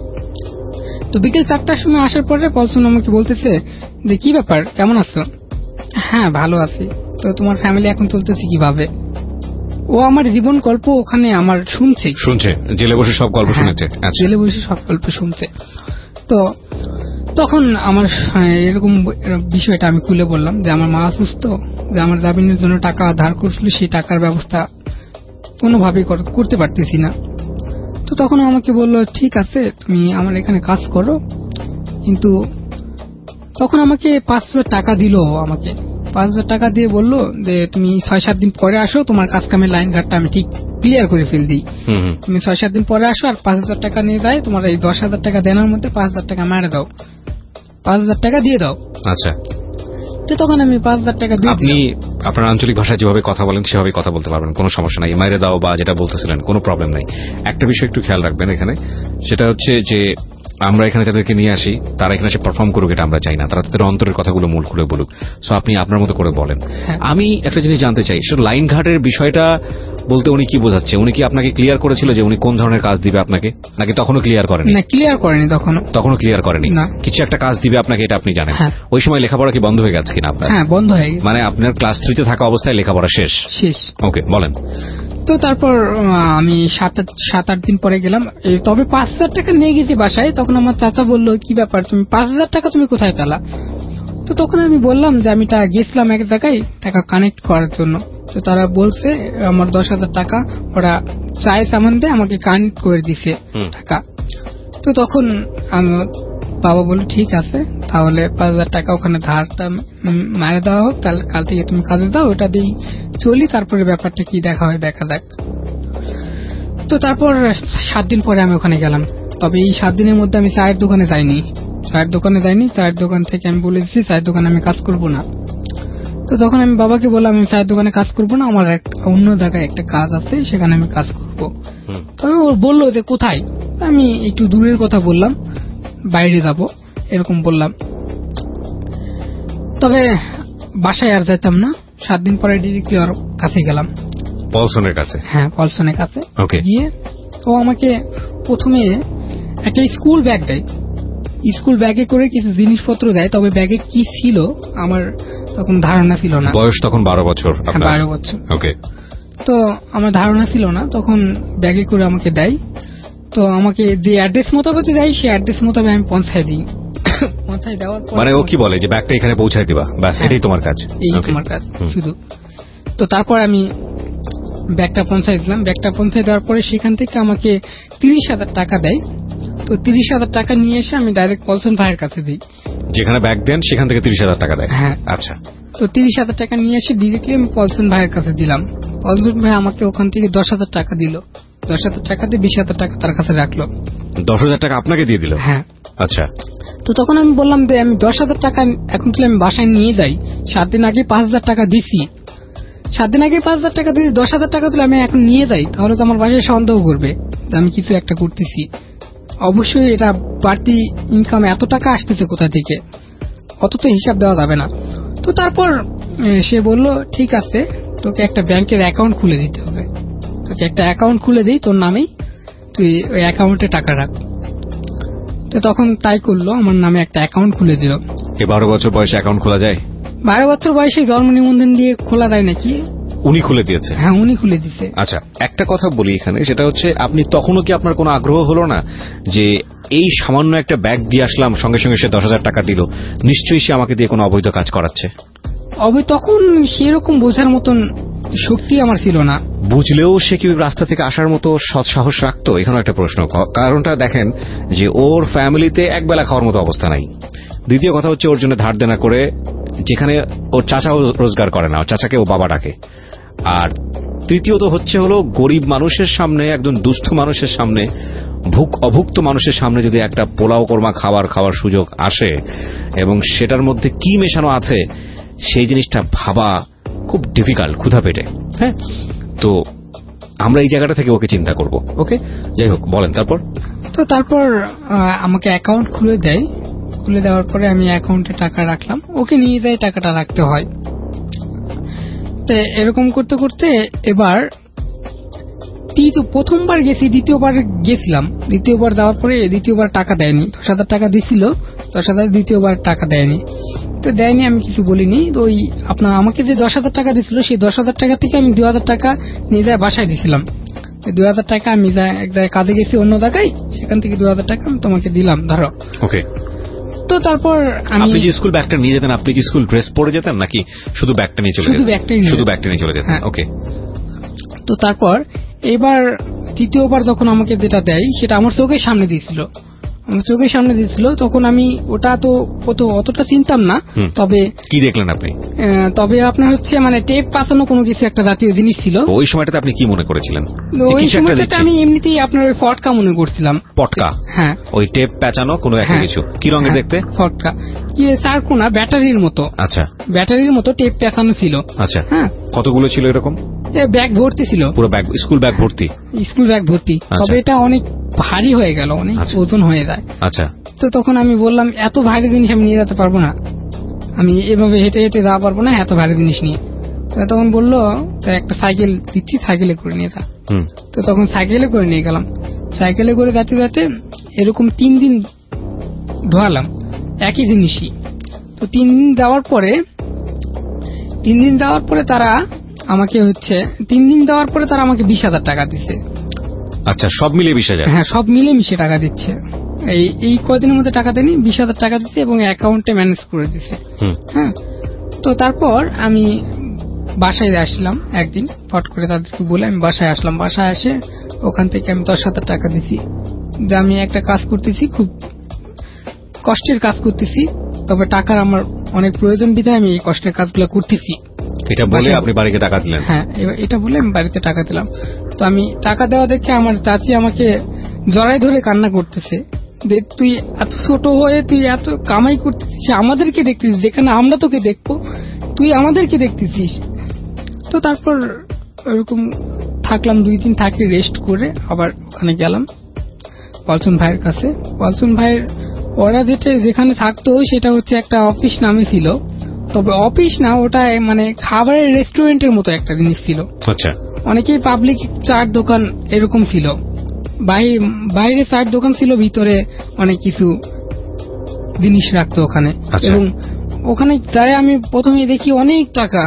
S5: তো বিকেল চারটার সময় আসার পরে পলসন আমাকে বলতেছে যে কি ব্যাপার, কেমন আছো? হ্যাঁ ভালো আছি। তো তোমার ফ্যামিলি এখন চলতেছে কিভাবে? ও আমার জীবন গল্প ওখানে আমার শুনছে
S3: শুনছে জেলে বসে সব গল্প শুনেছে।
S5: জেলে বসে সব গল্প শুনছে। তো তখন আমার এরকম বিষয়টা আমি খুলে বললাম যে আমার মা অসুস্থ, যে আমার জামিনের জন্য টাকা ধার করছিল, সেই টাকার ব্যবস্থা কোনোভাবেই করতে পারতেছি না। তো তখন আমাকে বললো ঠিক আছে তুমি আমার এখানে কাজ করো, কিন্তু তখন আমাকে পাঁচ হাজার টাকা দিল। আমাকে পাঁচ হাজার টাকা দিয়ে বললো যে তুমি ছয় সাত দিন পরে আসো, তোমার কাজ কামের লাইন ঘাটটা আমি ঠিক ক্লিয়ার করে ফেল দিই, তুমি ছয় সাত দিন পরে আসো, আর পাঁচ হাজার টাকা নিয়ে যায়, তোমার এই দশ হাজার টাকা দেওয়ার মধ্যে পাঁচ হাজার টাকা মারে দাও, পাঁচ হাজার টাকা দিয়ে দাও।
S3: আচ্ছা,
S5: তো তখন আমি পাঁচ হাজার টাকা দিয়ে
S3: আপনি আপনার আঞ্চলিক ভাষায় যেভাবে কথা বলেন সেভাবে কথা বলতে পারবেন, কোনো সমস্যা নাই। মাইরে দাও বা যেটা বলতেছিলেন কোনো প্রবলেম নাই। একটা বিষয় একটু খেয়াল রাখবেন এখানে, সেটা হচ্ছে যে আমরা এখানে যাদেরকে নিয়ে আসি তারা এখানে এসে পারফর্ম করুক, এটা আমরা চাই না। তারা তাদের অন্তরের কথাগুলো মূল খুলে বলুক। সো আপনি আপনার মতো করে বলেন। আমি একটা জিনিস জানতে চাই, সেটা লাইন ঘাটের বিষয়টা বলতে উনি কি বোঝাচ্ছে? উনি কি আপনাকে ক্লিয়ার করেছিল যে উনি কোন ধরনের কাজ দিবে আপনাকে, নাকি তখনও ক্লিয়ার করেনি?
S5: না, ক্লিয়ার করেনি তখনও তখনও
S3: ক্লিয়ার করেনি। কিছু একটা কাজ দিবে আপনাকে, এটা আপনি জানেন। ওই সময় লেখাপড়া কি বন্ধ হয়ে গেছে কিনা আপনার?
S5: হ্যাঁ, বন্ধ হয়ে গেছে।
S3: মানে আপনার ক্লাস থ্রিতে থাকা অবস্থায় লেখাপড়া শেষ?
S5: শেষ।
S3: ওকে, বলেন।
S5: তো তারপর আমি সাত সাত আট দিন পরে গেলাম, তবে পাঁচ হাজার টাকা নিয়ে গেছি বাসায়। তখন আমার চাচা বললো কি ব্যাপার, তুমি পাঁচ হাজার টাকা তুমি কোথায় পেলা? তো তখন আমি বললাম যে আমি গেছিলাম এক জায়গায় টাকা কানেক্ট করার জন্য। তো তারা বলছে আমার দশ হাজার টাকা ওরা চায় সামান দিয়ে আমাকে কানেক্ট করে দিছে টাকা। তো তখন আমার বাবা বলল ঠিক আছে, তাহলে পাঁচ হাজার টাকা ওখানে ধারটা মারে দেওয়া হোক, তাহলে কাল থেকে তুমি কাজে দাও, ওটা দিয়েই চলি, তারপরে ব্যাপারটা কি দেখা হয় দেখা যাক। তো তারপর সাত দিন পরে আমি ওখানে গেলাম। তবে এই সাত দিনের মধ্যে আমি চায়ের দোকানে যাইনি চায়ের দোকানে যাইনি চায়ের দোকান থেকে আমি বলে দিচ্ছি চায়ের দোকানে আমি কাজ করব না। তো তখন আমি বাবাকে বললাম আমি চায়ের দোকানে কাজ করব না, আমার অন্য জায়গায় একটা কাজ আছে, সেখানে আমি কাজ করব। তবে ও বললো যে কোথায়? আমি একটু দূরের কথা বললাম, বাইরে যাব এরকম বললাম। তবে বাসায় আর যেতাম না। সাত দিন পরে ডিরেক্টলি ওর কাছে গেলাম,
S3: পলসনের কাছে।
S5: হ্যাঁ, পলসনের কাছে গিয়ে ও আমাকে প্রথমে একটা স্কুল ব্যাগ দেয়, স্কুল ব্যাগে করে কিছু জিনিসপত্র দেয়। তবে ব্যাগে কি ছিল আমার তখন ধারণা ছিল না।
S3: বয়স তখন বারো বছর?
S5: বারো বছর।
S3: ওকে।
S5: তো আমার ধারণা ছিল না, তখন ব্যাগে করে আমাকে দেয়। তো আমাকে যে অ্যাড্রেস মোতাবেক দেয় সেই অ্যাড্রেস মোতাবেক আমি পৌঁছায় দিই। পৌঁছায় দেওয়ার পর
S3: মানে ও কি বলে যে ব্যাগটা এখানে পৌঁছায় দিবা, ব্যাস এটাই তোমার কাজ?
S5: এই তোমার কাজ শুধু। তো তারপর আমি ব্যাগটা পৌঁছায় দিলাম। ব্যাগটা পৌঁছায় দেওয়ার পরে সেখান থেকে আমাকে তিরিশ হাজার টাকা দেয়। তো তিরিশ হাজার টাকা নিয়ে এসে আমি ডাইরেক্ট পলসন ভাইয়ের কাছে দিই।
S3: যেখানে ব্যাগ দেন সেখান থেকে তিরিশ হাজার টাকা দেয়?
S5: হ্যাঁ।
S3: আচ্ছা।
S5: তো তিরিশ হাজার টাকা নিয়ে এসে ডিরেক্টলি আমি পলসন ভাইয়ের কাছে দিলাম। পলসন ভাই আমাকে ওখান থেকে দশ হাজার টাকা দিল। দশ হাজার টাকা দিয়ে বিশ হাজার টাকা তার কাছে রাখলো।
S3: দশ হাজার টাকা আপনাকে দিয়ে দিল?
S5: হ্যাঁ।
S3: আচ্ছা।
S5: তো তখন আমি বললাম যে আমি দশ হাজার টাকা এখন তুলে আমি বাসায় নিয়ে যাই, সাত দিন আগে পাঁচ হাজার টাকা দিছি, সাত দিন আগে পাঁচ হাজার টাকা দিয়ে দশ হাজার টাকা তুলে আমি এখন নিয়ে যাই, তাহলে তো আমার বাসায় সন্দেহ করবে যে আমি কিছু একটা করতেছি। অবশ্যই এটা বাড়তি ইনকাম, এত টাকা আসতেছে কোথা থেকে, অত তো হিসাব দেওয়া যাবে না। তো তারপর সে বলল ঠিক আছে, তোকে একটা ব্যাংকের অ্যাকাউন্ট খুলে দিতে হবে, তোকে একটা অ্যাকাউন্ট খুলে দিই তোর নামেই, তুই ওই অ্যাকাউন্টে টাকা রাখ। তো তখন তাই করলো, আমার নামে একটা অ্যাকাউন্ট খুলে দিল।
S3: এই বারো বছর বয়সে অ্যাকাউন্ট খোলা যায়?
S5: বারো বছর বয়সে জন্ম নিবন্ধন দিয়ে খোলা যায় নাকি?
S3: উনি খুলে দিয়েছে?
S5: হ্যাঁ, উনি খুলে দিয়েছে।
S3: আচ্ছা, একটা কথা বলি এখানে, সেটা হচ্ছে আপনি তখনও কি আপনার কোনো আগ্রহ হলো না যে এই সামান্য একটা ব্যাগ দিয়ে আসলাম, সঙ্গে সঙ্গে সে দশ হাজার টাকা দিল, নিশ্চয়ই সে আমাকে দিয়ে কোনো অবৈধ কাজ করাচ্ছে?
S5: অবৈধ তখন সেরকম বোঝার মতন শক্তি আমার ছিল না।
S3: বুঝলেও সে কি রাস্তা থেকে আসার মতো সৎ সাহস রাখতো? এখানে একটা প্রশ্ন। কারণটা দেখেন যে ওর ফ্যামিলিতে একবেলা খাওয়ার মতো অবস্থা নাই। দ্বিতীয় কথা হচ্ছে ওর জন্য ধার দেনা করে, যেখানে ওর চাচাও রোজগার করে না, ওর চাচাকে ও বাবা ডাকে। আর
S2: তৃতীয়ত হচ্ছে হলো গরিব মানুষের সামনে, একজন দুস্থ মানুষের সামনে, ভুক অভুক্ত মানুষের সামনে যদি একটা পোলাও কোরমা খাবার খাওয়ার সুযোগ আসে এবং সেটার মধ্যে কি মেশানো আছে সেই জিনিসটা ভাবা খুব ডিফিকাল্ট ক্ষুধা পেটে। হ্যাঁ, তো আমরা এই জায়গাটা থেকে ওকে চিন্তা করব। ওকে, যাই হোক, বলেন তারপর।
S5: তো তারপর আমাকে অ্যাকাউন্ট খুলে দেয়, খুলে দেওয়ার পরে আমি অ্যাকাউন্টে টাকা রাখলাম, ওকে নিয়ে যাই টাকাটা রাখতে হয়। তো এরকম করতে করতে এবার প্রথমবার গেছি, দ্বিতীয়বার গেছিলাম, দ্বিতীয়বার দেওয়ার পরে দ্বিতীয়বার টাকা দেয়নি, দশ হাজার টাকা দিছিল, দশ হাজার দ্বিতীয়বার টাকা দেয়নি। তো দেয়নি, আমি কিছু বলিনি। ওই আপনার আমাকে যে দশ হাজার টাকা দিছিল সেই দশ হাজার টাকা থেকে আমি দুই হাজার টাকা নিয়ে যায় বাসায় দিছিলাম। দুই হাজার টাকা আমি এক জায়গায় কাজে গেছি অন্য জায়গায়, সেখান থেকে দুই হাজার টাকা আমি তোমাকে দিলাম ধরো।
S2: ওকে।
S5: তো তারপর
S2: আপনি যে স্কুল ব্যাগটা নিয়ে যেতেন, আপনি কি স্কুল ড্রেস পরে যেতেন নাকি শুধু ব্যাগটা নিয়ে চলে যেতেন? শুধু ব্যাগটাই শুধু ব্যাগটা নিয়ে চলে যেতেন। ওকে।
S5: তো তারপর এবার তৃতীয়বার যখন আমাকে যেটা দেয় সেটা আমার চোখের সামনে দিয়েছিল, আমার চোখের সামনে দিয়েছিল, তখন আমি ওটা তো অতটা চিনতাম না। তবে
S2: কি দেখলেন আপনি?
S5: তবে আপনার হচ্ছে মানে টেপ পাচানো কোনো কিছু একটা জাতীয় জিনিস ছিল।
S2: ওই সময়টাতে আপনি কি মনে করেছিলেন?
S5: ওই সময়টাতে আমি এমনিতেই আপনার ফটকা মনে করছিলাম।
S2: পটকা? হ্যাঁ, ওই টেপ পেঁচানো কোনো একটা কিছু। কি রঙের দেখতে?
S5: ফটকা কি চারকোনা ব্যাটারির মতো।
S2: আচ্ছা,
S5: ব্যাটারির মতো টেপ পেঁচানো ছিল।
S2: আচ্ছা, হ্যাঁ। কতগুলো ছিল এরকম?
S5: ব্যাগ ভর্তি ছিল,
S2: পুরো ব্যাগ, স্কুল ব্যাগ ভর্তি।
S5: স্কুল ব্যাগ ভর্তি। তবে এটা অনেক ভারী হয়ে গেল, অনেক ওজন হয়ে যায়।
S2: আচ্ছা।
S5: তো তখন আমি বললাম এত ভারী জিনিস আমি নিয়ে যেতে পারবো না, আমি এভাবে হেঁটে হেঁটে যাওয়া পারবো না এত ভারী জিনিস নিয়ে। তখন বললো একটা সাইকেল দিচ্ছি, সাইকেলে করে নিয়ে যা। তো তখন সাইকেলে করে নিয়ে গেলাম। সাইকেলে করে যাতে যাতে এরকম তিন দিন ধোয়ালাম একই জিনিসই। তো তিন দিন যাওয়ার পরে তিন দিন যাওয়ার পরে তারা আমাকে হচ্ছে তিন দিন দেওয়ার পরে তারা আমাকে বিশ হাজার টাকা দিচ্ছে।
S2: আচ্ছা, সব মিলে বিশ হাজার?
S5: হ্যাঁ, সব মিলে মিশে টাকা দিচ্ছে। এই এই কয়দিনের মধ্যে টাকা দেয়নি, বিশ হাজার টাকা দিচ্ছে এবং অ্যাকাউন্টে ম্যানেজ করে দিচ্ছে। হ্যাঁ, তো তারপর আমি বাসায় আসলাম একদিন, ফট করে তাদেরকে বলে আমি বাসায় আসলাম। বাসায় আসে ওখান থেকে আমি দশ হাজার টাকা দিছি, যে আমি একটা কাজ করতেছি, খুব কষ্টের কাজ করতেছি, তবে টাকার আমার অনেক প্রয়োজন বিধায় আমি এই কষ্টের কাজগুলো করতেছি।
S2: এটা বলে আপনি বাড়িতে টাকা দিলেন?
S5: হ্যাঁ, এটা বলে আমি বাড়িতে টাকা দিলাম। তো আমি টাকা দেওয়া দেখে আমার চাচি আমাকে জড়াই ধরে কান্না করতেছে, তুই এত ছোট হয়ে তুই এত কামাই করতেছিস, আমাদেরকে দেখতেছিস, যেখানে আমরা তোকে দেখবো তুই আমাদেরকে দেখতেছিস। তো তারপর ওরকম থাকলাম, দুই দিন থাকি, রেস্ট করে আবার ওখানে গেলাম পলসন ভাইয়ের কাছে। পলসন ভাইয়ের ওরা যেটা যেখানে থাকতো সেটা হচ্ছে একটা অফিস নামে ছিল, তবে অফিস না, ওটা মানে খাবারের রেস্টুরেন্টের মতো একটা জিনিস ছিল।
S2: আচ্ছা।
S5: অনেকেই পাবলিক চার দোকান এরকম ছিল, বাইরে চার দোকান ছিল, ভিতরে অনেক কিছু জিনিস রাখতো ওখানে। এবং ওখানে যাই আমি প্রথমে দেখি অনেক টাকা,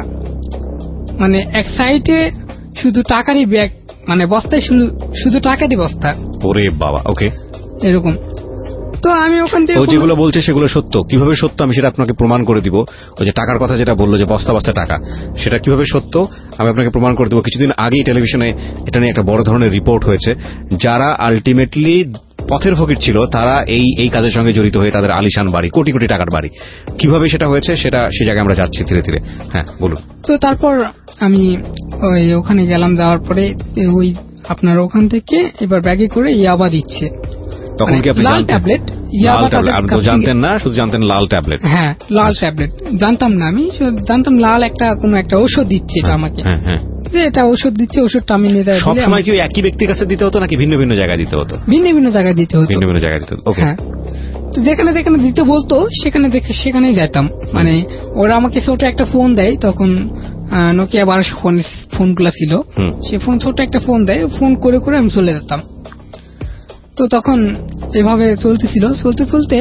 S5: মানে এক সাইডে শুধু টাকারই ব্যাগ, মানে বস্তায় শুধু টাকারই বস্তা।
S2: ওরে বাবা। ওকে,
S5: এরকম। তো আমি ওখান থেকে
S2: যেগুলো বলছে সেগুলো সত্য? কিভাবে সত্য আমি সেটা আপনাকে প্রমাণ করে দিব। ওই যে টাকার কথা যেটা বললো, যে বস্তা বস্তা টাকা, সেটা কিভাবে সত্য আমি আপনাকে প্রমাণ করে দেবো। কিছুদিন আগেই টেলিভিশনে এটা নিয়ে একটা বড় ধরনের রিপোর্ট হয়েছে। যারা আলটিমেটলি পথের ফকির ছিল তারা এই এই কাজের সঙ্গে জড়িত হয়ে তাদের আলিশান বাড়ি, কোটি কোটি টাকার বাড়ি, কিভাবে সেটা হয়েছে সেটা সে জায়গায় আমরা যাচ্ছি ধীরে ধীরে। হ্যাঁ, বলুন।
S5: তো তারপর আমি ওই ওখানে গেলাম, যাওয়ার পরে ওই আপনার ওখান থেকে এবার ব্যাগে করে ইয়াবা দিচ্ছে।
S2: তখন কি আপনি
S5: লাল ট্যাবলেট?
S2: আপনি তো জানতেন না, শুধু জানতেন লাল ট্যাবলেট।
S5: হ্যাঁ, লাল ট্যাবলেট জানতাম না, আমি জানতাম লাল একটা কোন একটা ঔষধ দিচ্ছে এটা আমাকে, যে এটা ঔষধ দিচ্ছে, ওষুধটা আমি নিয়ে যাই।
S2: সবসময় কি একই ব্যক্তির কাছে দিতে হতো নাকি ভিন্ন ভিন্ন জায়গায় দিতে হতো?
S5: ভিন্ন ভিন্ন জায়গায় দিতে হতো।
S2: ভিন্ন ভিন্ন জায়গায় দিতে হতো। ওকে।
S5: হ্যাঁ, তো যেখানে যেখানে দিতে বলতো সেখানে দেখে সেখানেই যেতাম। মানে ওরা আমাকে ছোট একটা ফোন দেয়, তখন নোকিয়া বারোশো ফোন ফোনগুলো ছিল, সে ফোন ছোট একটা ফোন দেয়, ফোন করে করে আমি চলে যেতাম। তো তখন এভাবে চলতেছিল, চলতে চলতে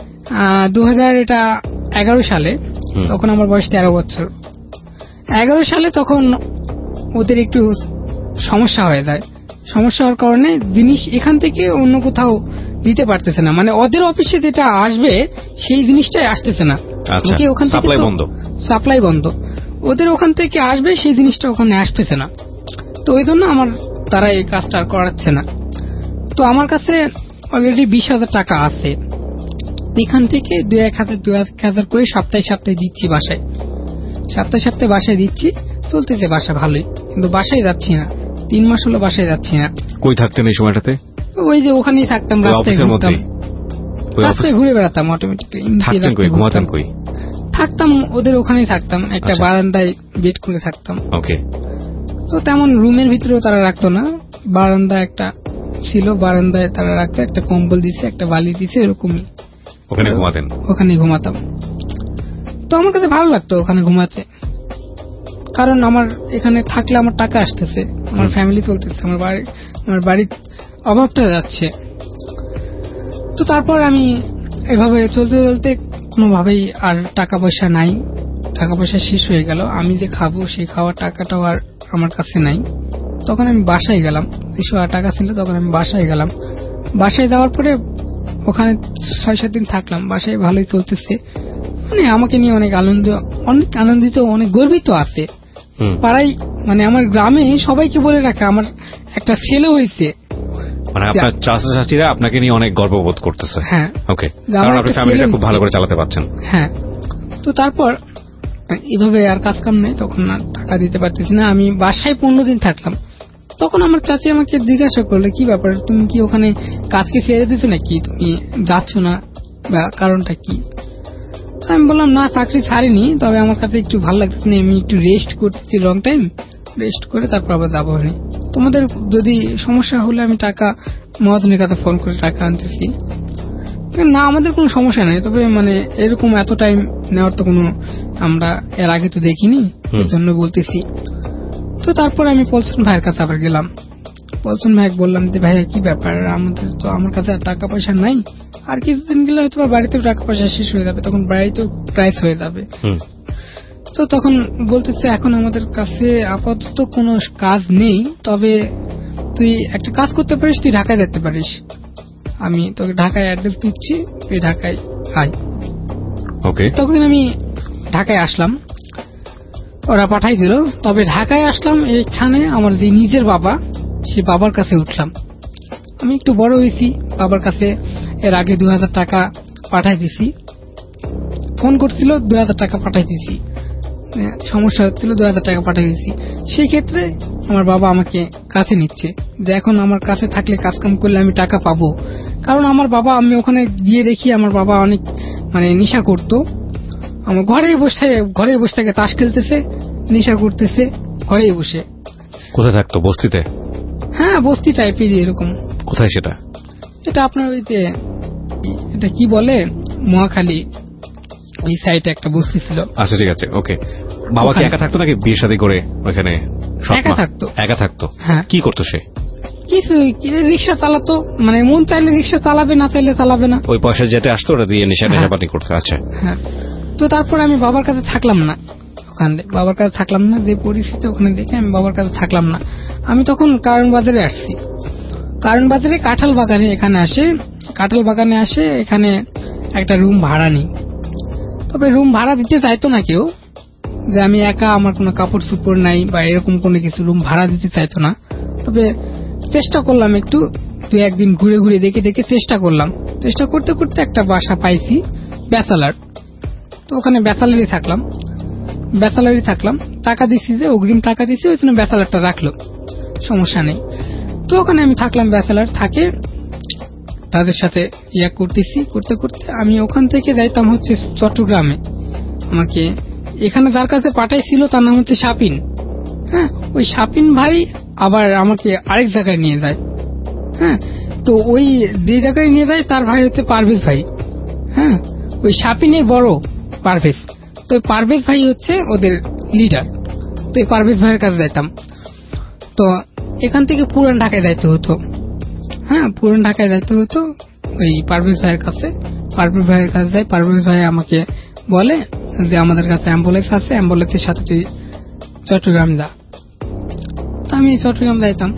S5: দু হাজার এটা এগারো সালে, তখন আমার বয়স তেরো বছর। এগারো সালে তখন ওদের একটু সমস্যা হয়ে যায়। সমস্যা হওয়ার কারণে জিনিস এখান থেকে অন্য কোথাও দিতে পারতেছে না, মানে ওদের অফিসে যেটা আসবে সেই জিনিসটাই আসতেছে না। ওখান থেকে সাপ্লাই বন্ধ, ওদের ওখান থেকে আসবে সেই জিনিসটা ওখানে আসতেছে না। তো ওই জন্য আমার তারা এই কাজটা আর করাচ্ছে না। তো আমার কাছে অলরেডি বিশ হাজার টাকা আছে, এখান থেকে দুই এক হাজার দুই এক হাজার করে সপ্তাহে সপ্তাহে দিচ্ছি বাসায়, সপ্তাহে সপ্তাহে বাসায় দিচ্ছি, চলতেছে বাসা ভালোই। কিন্তু বাসায় যাচ্ছি না, তিন মাস হলো বাসায় যাচ্ছি না।
S3: কই থাকতেন এই সময়টাতে?
S5: ওই যে ওখানেই থাকতাম, রাস্তায় ঘুরতাম, রাস্তায় ঘুরে বেড়াতাম অটোমেটিক্যালি।
S3: ঘুমাতেন কই?
S5: থাকতাম ওদের ওখানেই থাকতাম, একটা বারান্দায় বেড করে থাকতাম।
S3: ওকে।
S5: তো তেমন রুমের ভিতরেও তারা রাখতো না, বারান্দা একটা ছিল, বারান্দায় তারা রাখতো, একটা কম্বল দিছে, একটা বালিশ দিছে, এরকমই
S3: ওখানে ঘুমাতেন।
S5: ওখানে ঘুমাতাম। তো আমার কাছে ভালো লাগতো ওখানে ঘুমাতে, কারণ আমার এখানে থাকলে আমার টাকা আসতেছে, আমার ফ্যামিলি চলতেছে, আমার বাড়ি আমার বাড়ির অভাবটা যাচ্ছে। তো তারপর আমি এভাবে চলতে চলতে কোনোভাবেই আর টাকা পয়সা নাই, টাকা পয়সা শেষ হয়ে গেল। আমি যে খাবো সেই খাওয়ার টাকাটাও আর আমার কাছে নাই। তখন আমি বাসায় গেলাম, দুশো টাকা ছিল, তখন আমি বাসায় গেলাম। বাসায় যাওয়ার পরে ওখানে ছয় সাত দিন থাকলাম, বাসায় ভালোই চলতেছে, মানে আমাকে নিয়ে অনেক আনন্দ, অনেক আনন্দিত, অনেক গর্বিত আছে পাড়ায়, মানে আমার গ্রামে সবাইকে বলে রাখে আমার একটা ছেলে হয়েছে,
S3: মানে আপনার চাচা চাচিরা আপনাকে নিয়ে অনেক গর্ববোধ করতেছে।
S5: হ্যাঁ,
S3: ওকে, কারণ আপনি ফ্যামিলিটা খুব ভালো করে চালাতে পারছেন।
S5: হ্যাঁ। তো তারপর এভাবে আর কাজ কাম নেই, তখন আর টাকা দিতে পারতেছি না। আমি বাসায় পনেরো দিন থাকলাম, তখন আমার চাচি আমাকে জিজ্ঞাসা করলো, কি ব্যাপার, তুমি কি ওখানে কাজকে ছেড়ে দিচ্ছ নাকি, তুমি যাচ্ছ না, বা কারণটা কি? আমি বললাম, না, চাকরি ছাড়িনি, তবে আমার কাছে একটু ভালো লাগতেছে না, আমি একটু রেস্ট করতেছি, লং টাইম রেস্ট করে তারপর আবার যাবো। তোমাদের যদি সমস্যা হলে আমি টাকা মহাজনের কাছে ফোন করে টাকা আনতেছি। না, আমাদের কোনো সমস্যা নেই, তবে মানে এরকম এত টাইম নেওয়ার তো কোনো আমরা এর আগে তো দেখিনি, এর জন্য বলতেছি। তো তারপর আমি পলসন ভাইয়ের কাছে আবার গেলাম। পলসন ভাই বললাম যে, ভাইয়া কি ব্যাপার, আমাদের তো আমার কাছে টাকা পয়সা নাই, আর কিছুদিন গেলে হয়তো বাড়িতেও টাকা পয়সা শেষ হয়ে যাবে, তখন বাড়িতেও প্রাইস হয়ে যাবে। তো তখন বলতেছে, এখন আমাদের কাছে আপাতত কোনো কাজ নেই, তবে তুই একটা কাজ করতে পারিস, তুই ঢাকায় যেতে পারিস, আমি তোকে ঢাকায় অ্যাড্রেস দিচ্ছি, তুই ঢাকায় আয়।
S3: ওকে।
S5: তখন আমি ঢাকায় আসলাম, ওরা পাঠাই দিল। তবে ঢাকায় আসলাম, এখানে আমার যে নিজের বাবা, সে বাবার কাছে উঠলাম। আমি একটু বড় হয়েছি, বাবার কাছে এর আগে দুই হাজার টাকা পাঠাই দিছি, ফোন করছিল, দুই হাজার টাকা পাঠাই দিছি, সমস্যা হচ্ছিল, দুই হাজার টাকা পাঠিয়ে দিয়েছি। সেই ক্ষেত্রে আমার বাবা আমাকে কাছে নিচ্ছে, যে এখন আমার কাছে থাকলে কাজ কাম করলে আমি টাকা পাবো। কারণ আমার বাবা, আমি ওখানে গিয়ে দেখি আমার বাবা অনেক মানে নেশা করতো, আমার ঘরে বসে ঘরে বসে থেকে তাস খেলতেছে, নেশা করতেছে ঘরে বসে।
S3: কোথায় থাকতো? বস্তিতে?
S5: হ্যাঁ, বস্তি টাইপের এরকম।
S3: কোথায় সেটা?
S5: এটা আপনার ওইতে, এটা কি বলে, মহাখালী এই সাইডে একটা বস্তি ছিল।
S3: আচ্ছা, ঠিক আছে, ওকে। বাবা কি একা থাকতো নাকি বিয়ে শাদী করে ওখানে?
S5: একা থাকতো।
S3: একা থাকতো?
S5: হ্যাঁ।
S3: কি করতো সে?
S5: কিছু রিক্সা চালাতো, মানে মন চাইলে রিক্সা চালাবে, না চাইলে চালাবে না।
S3: ওই পয়সা যেতে আসতো ওটা দিয়ে নেশা নেশাপাতি করতো। আচ্ছা।
S5: হ্যাঁ। তো তারপর আমি বাবার কাছে থাকলাম না, ওখানে বাবার কাছে থাকলাম না, যে পরিস্থিতি ওখানে দেখে আমি বাবার কাছে থাকলাম না। আমি তখন কারণ বাজারে আসছি, কারণ বাজারে কাঁঠাল বাগানে এখানে আসে, কাঁঠাল বাগানে আসে এখানে একটা রুম ভাড়া নিই। তবে রুম ভাড়া দিতে চাইতো না কেউ, যে আমি একা, আমার কোনো কাপড় চোপড় নাই বা এরকম কোনো কিছু, রুম ভাড়া দিতে চাইতো না। তবে চেষ্টা করলাম একটু, দুই একদিন ঘুরে ঘুরে দেখে দেখে চেষ্টা করলাম, চেষ্টা করতে করতে একটা বাসা পাইছি, ব্যাচেলার। তো ওখানে ব্যাচেলারই থাকলাম, ব্যাচেলারই থাকলাম টাকা দিচ্ছি, যে অগ্রিম টাকা দিচ্ছি, ওই জন্য ব্যাচেলারটা রাখলো, সমস্যা নেই। তো ওখানে আমি থাকলাম, ব্যাচেলার থাকে, তাদের সাথে ইয়া করতেছি, করতে করতে আমি ওখান থেকে যাইতাম হচ্ছে চট্টগ্রামে। আমাকে এখানে যার কাছে পাঠাইছিল তার নাম হচ্ছে শাপিন। হ্যাঁ, ওই শাপিন ভাই আবার আমাকে আরেক জায়গায় নিয়ে যায়। হ্যাঁ, তো ওই যে জায়গায় নিয়ে যায় তার ভাই হচ্ছে পারভেজ ভাই। হ্যাঁ, ওই শাপিনের বড় পারভেজ, তো পারভেজ ভাই হচ্ছে ওদের লিডার। তো এই পারভেজ ভাইয়ের কাছে যাইতাম। তো এখান থেকে পুরান ঢাকায় যাইতে হতো। হ্যাঁ, পুরান ঢাকায় যাইতে হতো ওই পারভেজ ভাইয়ের কাছে। পারভেজ ভাইয়ের কাছে যাই, পারভেজ ভাই আমাকে বলে যে আমাদের কাছে অ্যাম্বুলেন্স আছে, অ্যাম্বুলেন্সের সাথে তুই চট্টগ্রাম যা। তো আমি চট্টগ্রাম যাইতাম,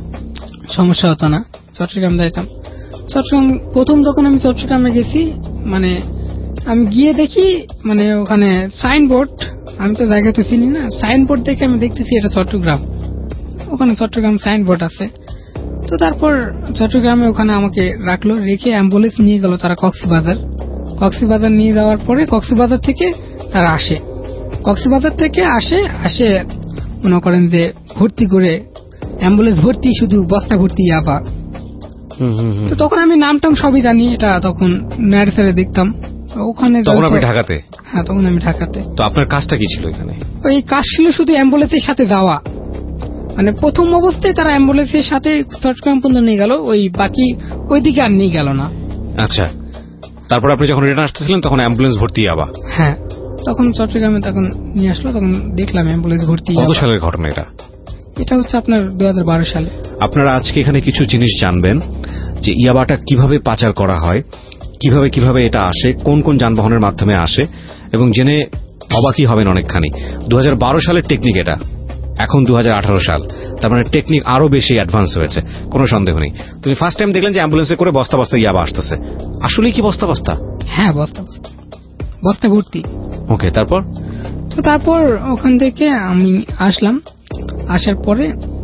S5: সমস্যা হতো না, চট্টগ্রাম যাইতাম। চট্টগ্রাম প্রথম যখন আমি চট্টগ্রামে গেছি, মানে আমি গিয়ে দেখি মানে ওখানে সাইনবোর্ড, আমি তো জায়গা তো চিনি না, সাইনবোর্ড দেখে আমি দেখতেছি এটা চট্টগ্রাম, ওখানে চট্টগ্রাম সাইনবোর্ড আছে। তো তারপর চট্টগ্রামে ওখানে আমাকে রাখলো, রেখে অ্যাম্বুলেন্স নিয়ে গেল তারা কক্সবাজার। কক্সবাজার নিয়ে যাওয়ার পরে কক্সবাজার থেকে তারা আসে, কক্সবাজার থেকে আসে আসে মনে করেন যে ভর্তি করে অ্যাম্বুলেন্স ভর্তি শুধু বস্তা ভর্তি ইয়াবা। তো তখন আমি নাম টাম সবই জানি, এটা তখন নার্সারে দেখতাম ওখানে।
S3: তখন আপনি ঢাকাতে?
S5: হ্যাঁ, তখন আমি ঢাকাতে।
S3: তো আপনার কাজটা কি ছিল এখানে?
S5: ওই কাজ ছিল শুধু অ্যাম্বুলেন্সের সাথে যাওয়া, মানে প্রথম অবস্থায় তারা অ্যাম্বুলেন্সের সাথে চট্টগ্রাম পর্যন্ত নিয়ে গেল, ওই বাকি ওইদিকে আর নিয়ে গেল না।
S3: আচ্ছা, তারপর আপনি যখন রিটার্ন আসতেছিলেন তখন অ্যাম্বুলেন্স ভর্তি যাবা?
S5: হ্যাঁ, তখন চট্টগ্রামে তখন নিয়ে আসলো, তখন দেখলাম অ্যাম্বুলেন্স ভর্তি।
S3: কত সালের ঘটনা এটা?
S5: এটা হচ্ছে আপনার দুই হাজার বারো সালে।
S3: আপনারা আজকে এখানে কিছু জিনিস জানবেন, যে ইয়াবাটা কিভাবে পাচার করা হয়, কিভাবে কিভাবে এটা আসে, কোন কোন যানবাহনের মাধ্যমে আসে, এবং জেনে অবাকই হবেন অনেকখানি। দু হাজার বারো সালের টেকনিক এটা, এখন দু হাজার আঠারো সাল, তার মানে টেকনিক আরো বেশি অ্যাডভান্স হয়েছে, কোনো সন্দেহ নেই। তুমি ফার্স্ট টাইম দেখলেন যে অ্যাম্বুলেন্সে করে বস্তা বস্তা ইয়াবা আসতেছে, আসলেই কি বস্তা বস্তা?
S5: হ্যাঁ, বস্তা বস্তা বস্তা ভর্তি।
S3: ওকে, তারপর?
S5: তো তারপর ওখান থেকে আমি আসলাম, আসার পরে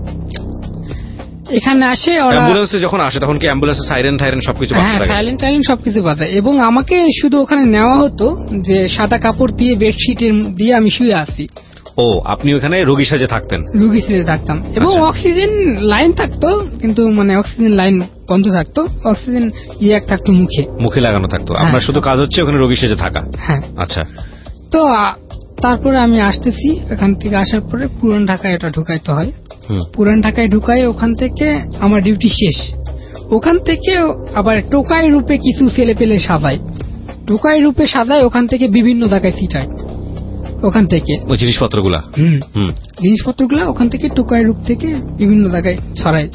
S5: এখানে আসে ওরা
S3: অ্যাম্বুলেন্সে যখন আসে তখন কি অ্যাম্বুলেন্সে সাইরেন টাইরেন সবকিছু বাজে?
S5: হ্যাঁ, সাইলেন্ট টাইলেন্ট সবকিছু বাজে, এবং আমাকে শুধু ওখানে নেওয়া হতো যে সাদা কাপড় দিয়ে বেডশিটের দিয়ে আমি শুয়ে আসি।
S3: ও, আপনি ওখানে রোগী সাজে থাকতেন?
S5: রোগী সাজে থাকতাম, এবং অক্সিজেন লাইন থাকতো, কিন্তু মানে অক্সিজেন লাইন বন্ধ থাকতো, অক্সিজেন ইয়ে থাকতো মুখে মুখে
S3: লাগানো থাকতো। আপনার শুধু কাজ হচ্ছে ওখানে রোগী সাজে থাকা?
S5: হ্যাঁ।
S3: আচ্ছা,
S5: তো তারপরে আমি আসতেছি, এখান থেকে আসার পরে পুরান ঢাকায় এটা ঢুকাইতে হয়। পুরান ঢাকায় ঢুকাই, ওখান থেকে আমার ডিউটি শেষ। ওখান থেকে আবার টোকাই রূপে কিছু ছেলে পেলে সাজায়, টোকাই রূপে সাজায়, ওখান থেকে বিভিন্ন জায়গায় ছিটায়। ওখান থেকে
S3: ওই জিনিসপত্রগুলা
S5: জিনিসপত্রগুলা ওখান থেকে টোকাই রূপ থেকে বিভিন্ন জায়গায় ছড়ায়।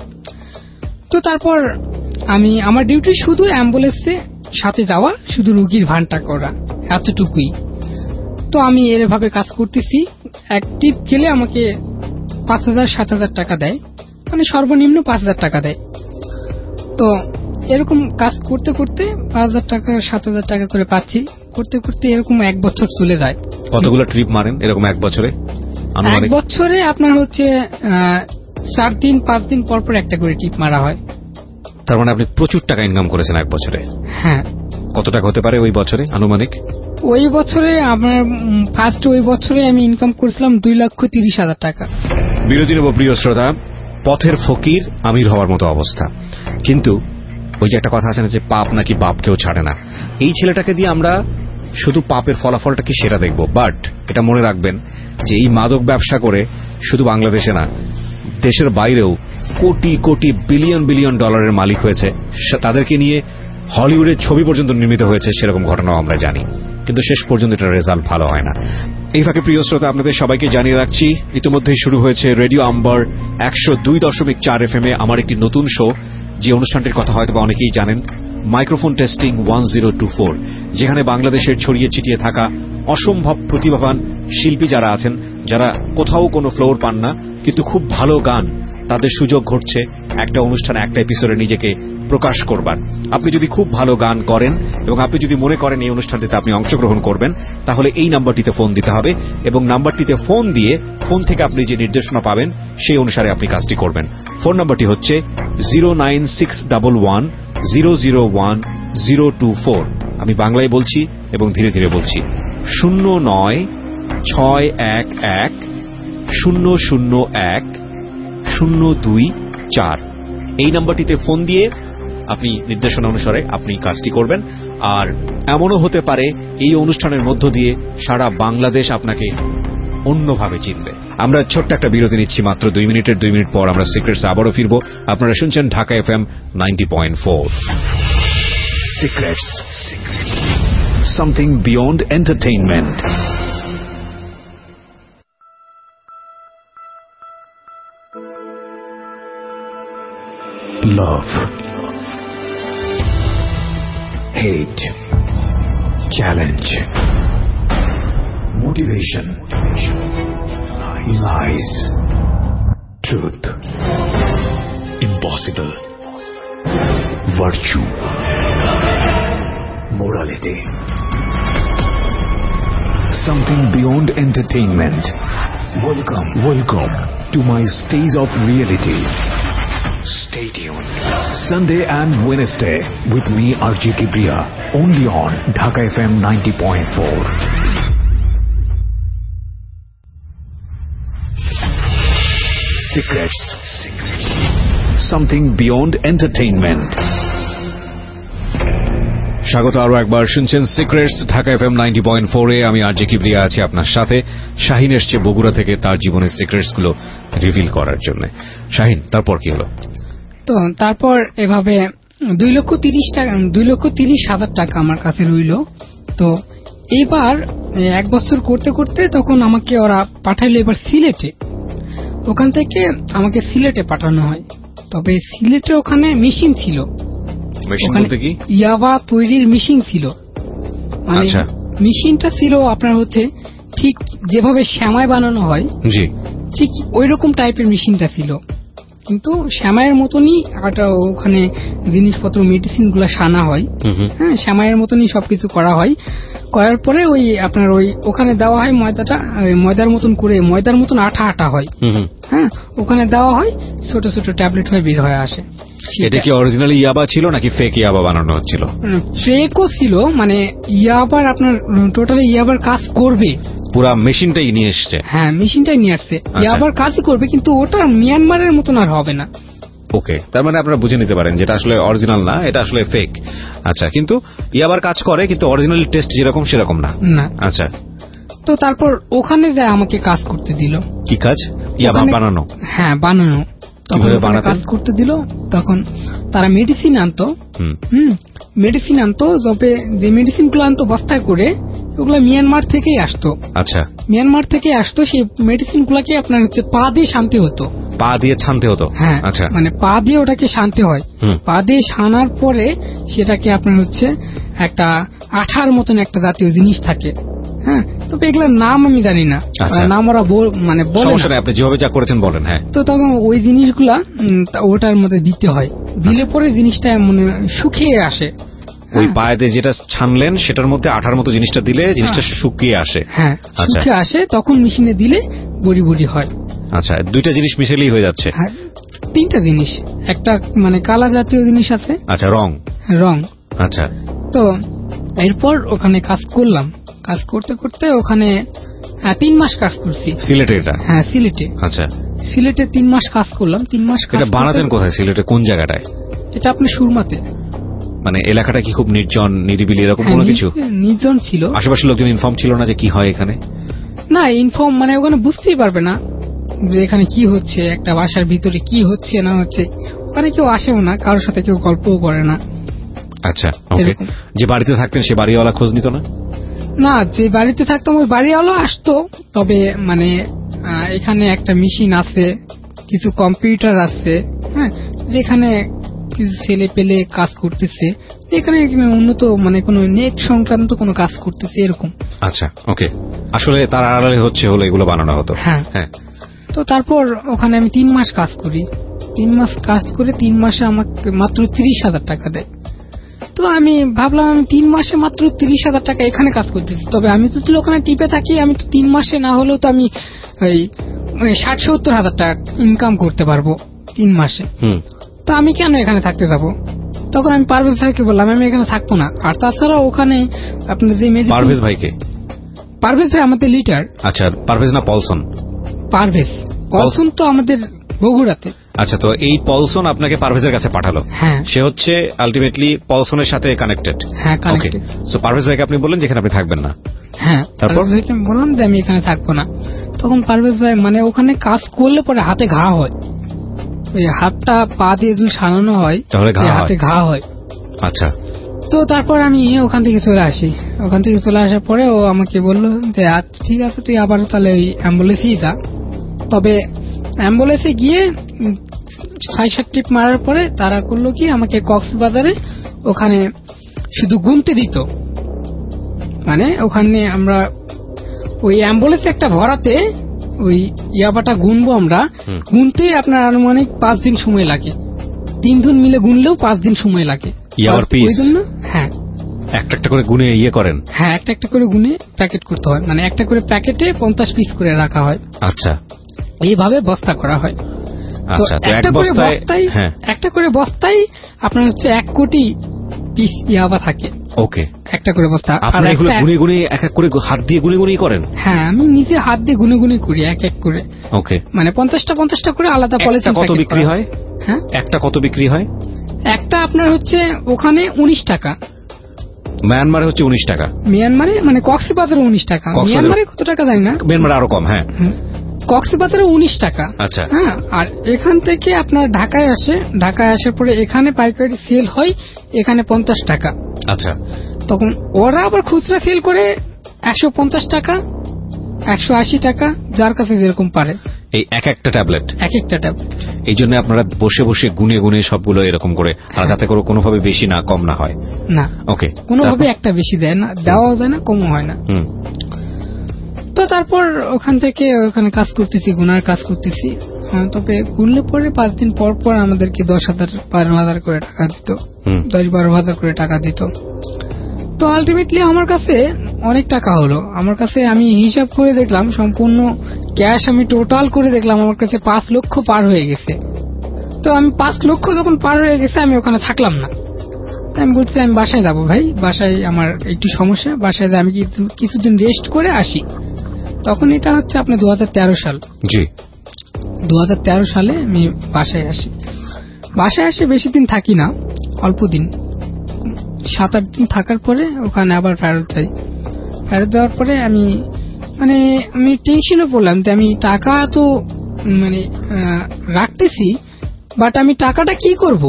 S5: তো তারপর আমি আমার ডিউটি শুধু অ্যাম্বুলেন্সে সাথে যাওয়া, শুধু রুগীর ভানটা করা, এতটুকুই। তো আমি এরভাবে কাজ করতেছি। এক টিপ গেলে আমাকে পাঁচ হাজার সাত হাজার টাকা দেয়, মানে সর্বনিম্ন পাঁচ হাজার টাকা দেয়। তো এরকম কাজ করতে করতে পাঁচ হাজার টাকা সাত হাজার টাকা করে পাচ্ছি, করতে করতে এরকম এক বছর চলে যায়।
S3: কতগুলো ট্রিপ মারেন এরকম এক বছরে?
S5: এক বছরে আপনার হচ্ছে চার দিন পাঁচ দিন পর পর একটা করে ট্রিপ মারা হয়।
S3: তার মানে আপনি প্রচুর টাকা ইনকাম করেছেন এক বছরে?
S5: হ্যাঁ।
S3: কত টাকা হতে পারে ওই বছরে আনুমানিক?
S5: ওই বছরে আপনার ফার্স্ট ওই বছরে আমি ইনকাম করেছিলাম দুই লক্ষ তিরিশ হাজার টাকা।
S3: বিরোধী নেব প্রিয় শ্রোতা, পথের ফকির আমির হওয়ার মতো অবস্থা। কিন্তু ওই যে একটা কথা আছে না যে পাপ নাকি বাপ কেউ ছাড়ে না, এই ছেলেটাকে দিয়ে আমরা শুধু পাপের ফলাফলটা কি সেটা দেখব। বাট এটা মনে রাখবেন যে এই মাদক ব্যবসা করে শুধু বাংলাদেশে না, দেশের বাইরেও কোটি কোটি বিলিয়ন বিলিয়ন ডলারের মালিক হয়েছে, তাদেরকে নিয়ে হলিউডের ছবি পর্যন্ত নির্মিত হয়েছে, সেরকম ঘটনাও আমরা জানি। কিন্তু শেষ পর্যন্ত এটার রেজাল্ট ভালো হয় না। এই ফাঁকে প্রিয় শ্রোতা, আপনাদের সবাইকে জানিয়ে রাখছি ইতিমধ্যেই শুরু হয়েছে রেডিও আম্বার একশো দুই দশমিক চার এফ এম এ আমার একটি নতুন শো, যে অনুষ্ঠানটির কথা হয়তো অনেকেই জানেন, microphone testing one zero two four, যেখানে বাংলাদেশের ছড়িয়ে ছিটিয়ে থাকা অসম্ভব প্রতিভাবান শিল্পী যারা আছেন, যারা কোথাও কোনো ফ্লোর পান না কিন্তু খুব ভালো গান, তাদের সুযোগ ঘটছে একটা অনুষ্ঠানে একটা এপিসোডে নিজেকে প্রকাশ করবার। আপনি যদি খুব ভালো গান করেন এবং আপনি যদি মনে করেন এই অনুষ্ঠানটিতে আপনি অংশগ্রহণ করবেন, তাহলে এই নাম্বারটিতে ফোন দিতে হবে, এবং নাম্বারটিতে ফোন দিয়ে ফোন থেকে আপনি যে নির্দেশনা পাবেন সেই অনুসারে আপনি কাজটি করবেন। ফোন নাম্বারটি হচ্ছে zero nine six double one zero zero one zero two four. আমি বাংলায় বলছি এবং ধীরে ধীরে বলছি, শূন্য নয় ছয় এক এক শূন্য শূন্য এক শূন্য দুই চার। এই নাম্বারটিতে ফোন দিয়ে আপনি নির্দেশনা অনুসারে আপনি কাজটি করবেন। আর এমনও হতে পারে এই অনুষ্ঠানের মধ্য দিয়ে সারা বাংলাদেশ আপনাকে অন্যভাবে চিনবে। আমরা ছোট্ট একটা বিরতি নিচ্ছি, মাত্র দুই মিনিটের। দুই মিনিট পর আমরা সিক্রেটস আবারও ফিরব। আপনারা শুনছেন Dhaka F M ninety point four.
S2: Secrets, something beyond entertainment. Love, hate, challenge, motivation, lies, truth, impossible, virtue, morality. Something beyond entertainment. Welcome, welcome to my stage of reality. Stay tuned. Sunday and Wednesday with me R J Kibriya, only on Dhaka F M ninety point four. Secrets. Something beyond entertainment.
S3: স্বাগত আরো একবার, শুনছেন secrets Dhaka FM ninety point four এ। আমি RJ Kibria আছি আপনার সাথে। শাহিন এসছে বগুড়া থেকে তার জীবনের সিক্রেটস গুলো রিভিল করার জন্য। শাহিন, তারপর কি হলো?
S5: তো তারপর এভাবে দুই লক্ষ তিরিশ টাকা দুই লক্ষ তিরিশ হাজার টাকা আমার কাছে রইল। তো এবার এক বছর করতে করতে তখন আমাকে ওরা পাঠাইলো এবার সিলেটে। ওখান থেকে আমাকে সিলেটে পাঠানো হয়। তবে সিলেটে ওখানে মেশিন ছিল, ইয়াবা তৈরির মেশিন ছিল। মানে মেশিনটা ছিল আপনার হচ্ছে ঠিক যেভাবে শ্যামাই বানানো হয়
S3: জি
S5: ঠিক ওই রকম টাইপের মেশিনটা ছিল, কিন্তু শ্যামাইয়ের মতনই একটা ওখানে জিনিসপত্র মেডিসিন গুলা সানা হয়। হ্যাঁ, শ্যামাইয়ের মতনই সবকিছু করা হয়। করার পরে ওই আপনার ওই ওখানে দেওয়া হয় ময়দাটা, ময়দার মতন করে ময়দার মতন আঠা আঠা হয়। হ্যাঁ, ওখানে দেওয়া হয়, ছোট ছোট ট্যাবলেট হয়ে বের হয়ে আসে।
S3: এটা কি অরিজিনাল ইয়াবা ছিল নাকি ফেক ইয়াবা বানানো হচ্ছিল?
S5: ফেকও ছিল, মানে ইয়াবার আপনার টোটালি ইয়াবার কাজ করবে,
S3: পুরা মেশিনটাই নিয়ে এসছে।
S5: হ্যাঁ, মেশিনটাই নিয়ে আসছে, ইয়াবার কাজই করবে, কিন্তু ওটা মিয়ানমারের মতন আর হবে না।
S3: ওকে, তার মানে আপনারা বুঝে নিতে পারেন যেটা আসলে অরিজিনাল না, এটা আসলে ফেক। আচ্ছা, কিন্তু ইয়াবার কাজ করে, কিন্তু অরিজিনাল টেস্ট যেরকম সেরকম না।
S5: না।
S3: আচ্ছা,
S5: তো তারপর ওখানে যায় আমাকে কাজ করতে দিল।
S3: কি কাজ? ইয়াবা বানানো?
S5: হ্যাঁ, বানানো। কাজ করতে দিল। তখন তারা মেডিসিন আনতো। হুম, মেডিসিন আনতো, তবে যে মেডিসিন গুলো আনতো বস্তায় করে, ওগুলো মিয়ানমার থেকেই আসতো।
S3: আচ্ছা,
S5: মিয়ানমার থেকে আসতো। সেই মেডিসিন গুলাকে আপনার হচ্ছে পা দিয়ে শানতে হতো।
S3: পা দিয়ে ছানতে হতো?
S5: হ্যাঁ, আচ্ছা, মানে পা দিয়ে ওটাকে শানতে হয়। পা দিয়ে শানার পরে সেটাকে আপনার হচ্ছে একটা আঠার মতন একটা জাতীয় জিনিস থাকে। হ্যাঁ, তবে এগুলোর নাম আমি জানি না, নাম ওরা মানে বলে না।
S3: আপনি যেভাবে যা করেছেন বলেন। হ্যাঁ,
S5: তো তখন ওই জিনিসগুলা ওটার মধ্যে দিতে হয়। দিলে পরে জিনিসটা মানে শুকিয়ে আসে।
S3: ওই পায়েতে যেটা ছানলেন সেটার মধ্যে আঠার মতো জিনিসটা দিলে জিনিসটা শুকিয়ে আসে।
S5: হ্যাঁ, শুকিয়ে আসে, তখন মেশিনে দিলে বড়ি বড়ি হয়।
S3: আচ্ছা, দুইটা জিনিস মিশেলেই হয়ে যাচ্ছে?
S5: হ্যাঁ, তিনটা জিনিস। একটা মানে কালা জাতীয় জিনিস আছে।
S3: আচ্ছা, রং
S5: রং
S3: আচ্ছা।
S5: তো এরপর ওখানে কাজ করলাম। কাজ করতে করতে ওখানে তিন মাস কাজ করছি।
S3: সিলেটে? এটা?
S5: হ্যাঁ, সিলেটে।
S3: আচ্ছা,
S5: সিলেটে তিন মাস কাজ করলাম। তিন মাস কাজ
S3: বানাতেন কোথায়? সিলেটে কোন জায়গাটায়?
S5: এটা আপনার সুরমাতে।
S3: মানে এলাকাটা কি খুব নির্জন নিরিবিলি এরকম কোনো কিছু?
S5: নির্জন ছিল।
S3: আশেপাশের লোকজন ইনফর্ম ছিল না যে কি হয় এখানে?
S5: না, ইনফর্ম মানে ওখানে বুঝতেই পারবে না যে এখানে কি হচ্ছে, একটা বাসার ভিতরে কি হচ্ছে না হচ্ছে। ওখানে কেউ আসেও না, কারোর সাথে কেউ গল্পও করে না।
S3: আচ্ছা, ওকে। যে বাড়িতে থাকতেন সে বাড়িওয়ালা খোঁজ নিত না?
S5: না, যে বাড়িতে থাকতাম ওই বাড়িওয়ালা আসতো। তবে মানে এখানে একটা মেশিন আছে, কিছু কম্পিউটার আছে। হ্যাঁ, যেখানে কিছু ছেলে পেলে কাজ করতেছে, এখানে উন্নত মানে কোনো নেট সংক্রান্ত কোনো কাজ করতেছে এরকম।
S3: আচ্ছা, ওকে। আসলে তার আড়ালে হচ্ছে হলো এগুলো বানানো হতো।
S5: হ্যাঁ হ্যাঁ। তো তারপর ওখানে আমি তিন মাস কাজ করি। তিন মাস কাজ করে তিন মাসে আমাকে মাত্র তিরিশ হাজার টাকা দেয়। তো আমি ভাবলাম আমি তিন মাসে মাত্র তিরিশ হাজার টাকা এখানে কাজ করতেছি, তবে আমি তো ওখানে টিপে থাকি, আমি তো তিন মাসে না হলেও তো আমি ওই ষাট সত্তর হাজার টাকা ইনকাম করতে পারবো তিন মাসে। তো আমি কেন এখানে থাকতে যাব? তখন আমি পারভেজ ভাইকে বললাম আমি এখানে থাকবো না। আর তাছাড়া ওখানে আপনার যে
S3: পারভেজ ভাইকে?
S5: পারভেজ ভাই আমাদের লিডার।
S3: আচ্ছা, পারভেজ না পলসন?
S5: পারভেজ। পলসন তো আমাদের বগুড়াতে।
S3: আচ্ছা, তো এই পলসন আপনাকে পারভেজের কাছে পাঠালো?
S5: হ্যাঁ।
S3: সে হচ্ছে আলটিমেটলি পলসনের সাথে কানেক্টেড?
S5: হ্যাঁ, কানেক্টেড।
S3: সো পারভেজ ভাইকে আপনি বললেন যেখানে আপনি থাকবেন না?
S5: হ্যাঁ, তারপর ভাইকে বললাম যে আমি এখানে থাকবো না। তখন পারভেজ ভাই মানে ওখানে কাজ করলে পরে হাতে ঘা হয়, ওই হাতটা পা দিয়ে যদি সারানো হয় তাহলে হাতে ঘা হয়।
S3: আচ্ছা।
S5: তো তারপর আমি ওখান থেকে চলে আসি। ওখান থেকে চলে আসার পরে ও আমাকে বললো যে আচ্ছা ঠিক আছে, তুই আবার তাহলে ওই অ্যাম্বুলেন্সেই যা। তবে অ্যাম্বুলেন্সে গিয়ে ছয় সাত টিপ মারার পরে তারা করলো কি আমাকে কক্সবাজারে ওখানে শুধু গুনতে দিত। মানে ওখানে আমরা ওই অ্যাম্বুলেন্স একটা ভরাতে ওই ইয়াবাটা গুনবো আমরা, গুনতে আপনার আনুমানিক পাঁচ দিন সময় লাগে। তিনজন মিলে গুনলেও পাঁচ দিন সময় লাগে। হ্যাঁ,
S3: একটা একটা করে গুনে ইয়ে করেন?
S5: হ্যাঁ, একটা একটা করে গুনে প্যাকেট করতে হয়। মানে একটা করে প্যাকেটে পঞ্চাশ পিস করে রাখা হয়।
S3: আচ্ছা,
S5: এইভাবে বস্তা করা হয়।
S3: আচ্ছা, তো
S5: একটা করে বস্তায় একটা করে বস্তায় আপনার হচ্ছে এক কোটি পিস ইয়াবা থাকে।
S3: ওকে,
S5: একটা করে বস্তা।
S3: আর এগুলো গুনে গুনে এক এক করে হাত দিয়ে গুনে গুনেই করেন?
S5: হ্যাঁ, আমি নিজে হাত দিয়ে গুনে গুনে করি এক এক করে।
S3: ওকে,
S5: মানে পঞ্চাশটা পঞ্চাশটা করে আলাদা পলিথিন।
S3: কত বিক্রি হয়?
S5: হ্যাঁ,
S3: একটা কত বিক্রি হয়?
S5: একটা আপনার হচ্ছে ওখানে উনিশ টাকা।
S3: মিয়ানমারে হচ্ছে উনিশ টাকা।
S5: মিয়ানমারে মানে কক্সবাজারে উনিশ টাকা। মিয়ানমারে কত টাকা জানি না,
S3: মিয়ানমারে আরো কম। হ্যাঁ,
S5: কক্সবাজারে উনিশ টাকা।
S3: আচ্ছা।
S5: হ্যাঁ, আর এখান থেকে আপনার ঢাকায় আসে, ঢাকায় আসার পরে এখানে পাইকারি সেল হয় এখানে পঞ্চাশ টাকা।
S3: আচ্ছা,
S5: তখন ওরা আবার খুচরা সেল করে একশো পঞ্চাশ টাকা, একশো আশি টাকা, যার কাছে যেরকম পারে।
S3: এই এক একটা ট্যাবলেট
S5: এক একটা ট্যাবলেট
S3: এই জন্য আপনারা বসে বসে গুনে গুনে সবগুলো এরকম করে, আর যাতে করে কোনোভাবে বেশি না কম না হয়।
S5: না,
S3: ওকে,
S5: কোনোভাবে একটা বেশি দেয় না, দেওয়াও যায় না, কমও হয় না।
S3: হুম।
S5: তো তারপর ওখান থেকে ওখানে কাজ করতেছি, গুনার কাজ করতেছি। তবে গুনলে পরে পাঁচ দিন পর পর আমাদেরকে দশ হাজার বারো হাজার করে টাকা দিত, দশ বারো হাজার করে টাকা দিত। তো আলটিমেটলি আমার কাছে অনেক টাকা হলো। আমার কাছে আমি হিসাব করে দেখলাম, সম্পূর্ণ ক্যাশ আমি টোটাল করে দেখলাম আমার কাছে পাঁচ লক্ষ পার হয়ে গেছে। তো আমি পাঁচ লক্ষ যখন পার হয়ে গেছে আমি ওখানে থাকলাম না। আমি বলছি আমি বাসায় যাবো ভাই, বাসায় আমার একটু সমস্যা, বাসায় আমি কিছুদিন রেস্ট করে আসি। তখন এটা হচ্ছে আপনার দু হাজার তেরো সাল।
S3: জি,
S5: দু হাজার তেরো সালে আমি বাসায় আসি। বাসায় আসে বেশি দিন থাকি না, অল্প দিন, সাত আট দিন থাকার পরে ওখানে আবার ফেরত যাই। ফেরত যাওয়ার পরে আমি মানে আমি টেনশনে পড়লাম যে আমি টাকা তো মানে রাখতেছি, বাট আমি টাকাটা কি করব?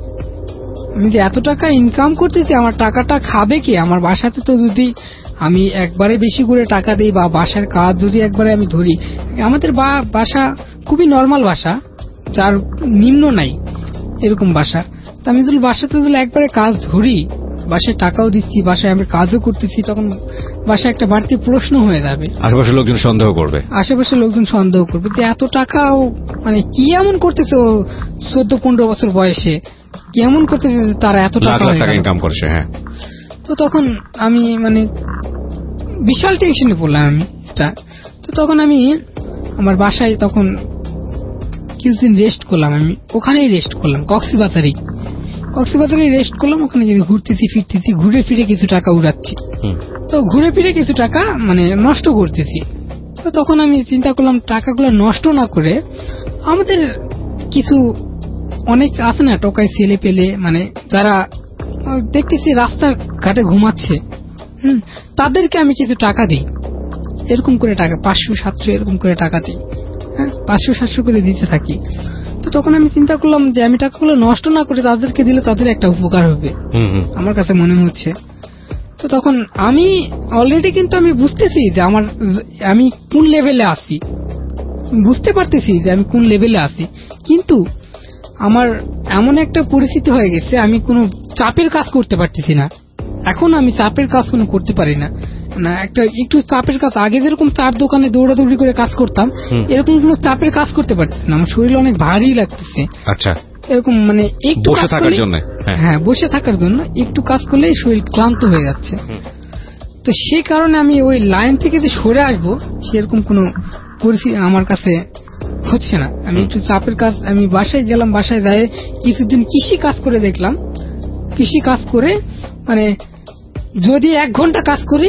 S5: আমি যে এত টাকা ইনকাম করতেছি, আমার টাকাটা খাবে কে? আমার বাসাতে তো যদি আমি একবারে বেশি করে টাকা দিই বা বাসার কাজ যদি একবারে আমি ধরি, আমাদের বাসা খুবই নর্মাল বাসা, যার নিম্ন নাই এরকম বাসা। তো আমি যদি বাসাতে যদি একবারে কাজ ধরি, বাসায় টাকাও দিচ্ছি, বাসায় আমি কাজও করতেছি, তখন বাসায় একটা বাড়তি প্রশ্ন হয়ে যাবে।
S3: আশেপাশের লোকজন সন্দেহ করবে,
S5: আশেপাশের লোকজন সন্দেহ করবে যে এত টাকাও মানে কি এমন করতেছে চোদ্দ পনেরো বছর বয়সে, কি এমন করতেছে তারা এত টাকা
S3: ইনকাম করছে। হ্যাঁ,
S5: তো তখন আমি মানে বিশাল টেনশনে পড়লাম আমি এটা। তো তখন আমি আমার বাসায় তখন কিছুদিন রেস্ট করলাম, আমি ওখানেই রেস্ট করলাম, কক্সবাজারেই কক্সবাজারে রেস্ট করলাম। ওখানে যদি ঘুরতেছি ফিরতেছি, ঘুরে ফিরে কিছু টাকা উড়াচ্ছি, তো ঘুরে ফিরে কিছু টাকা মানে নষ্ট করতেছি। তো তখন আমি চিন্তা করলাম টাকাগুলো নষ্ট না করে আমাদের কিছু অনেক আছে না টোকাই ছেলে পেলে, মানে যারা দেখতেছি রাস্তা ঘাটে ঘুমাচ্ছে, হম তাদেরকে আমি কিছু টাকা দিই, এরকম করে টাকা পাঁচশো সাতশো এরকম করে টাকা দিই, হ্যাঁ পাঁচশো সাতশো করে দিতে থাকি। তো তখন আমি চিন্তা করলাম যে আমি টাকাগুলো নষ্ট না করে তাদেরকে দিলে তাদের একটা উপকার হবে, আমার কাছে মনে হচ্ছে। তো তখন আমি অলরেডি কিন্তু আমি বুঝতেছি যে আমার আমি কোন লেভেলে আছি, বুঝতে পারতেছি যে আমি কোন লেভেলে আছি, কিন্তু আমার এমন একটা পরিস্থিতি হয়ে গেছে আমি কোনো চাপের কাজ করতে পারতেছি না। এখন আমি চাপের কাজ কোনো করতে পারি না, না একটা একটু চাপের কাজ, আগে যেরকম চার দোকানে দৌড়াদৌড়ি করে কাজ করতাম এরকম কোনো চাপের কাজ করতে পারতেছি না, আমার শরীর অনেক ভারী লাগতেছে।
S3: আচ্ছা,
S5: এরকম মানে একটু
S3: বসে থাকার জন্য,
S5: হ্যাঁ বসে থাকার জন্য একটু কাজ করলেই শরীর ক্লান্ত হয়ে যাচ্ছে। তো সেই কারণে আমি ওই লাইন থেকে যে সরে আসবো সেরকম কোনো পরিস্থিতি আমার কাছে হচ্ছে না। আমি একটু চাপের কাজ, আমি বাসায় গেলাম, বাসায় যাই কিছুদিন কৃষি কাজ করে দেখলাম। কৃষি কাজ করে মানে যদি এক ঘন্টা কাজ করি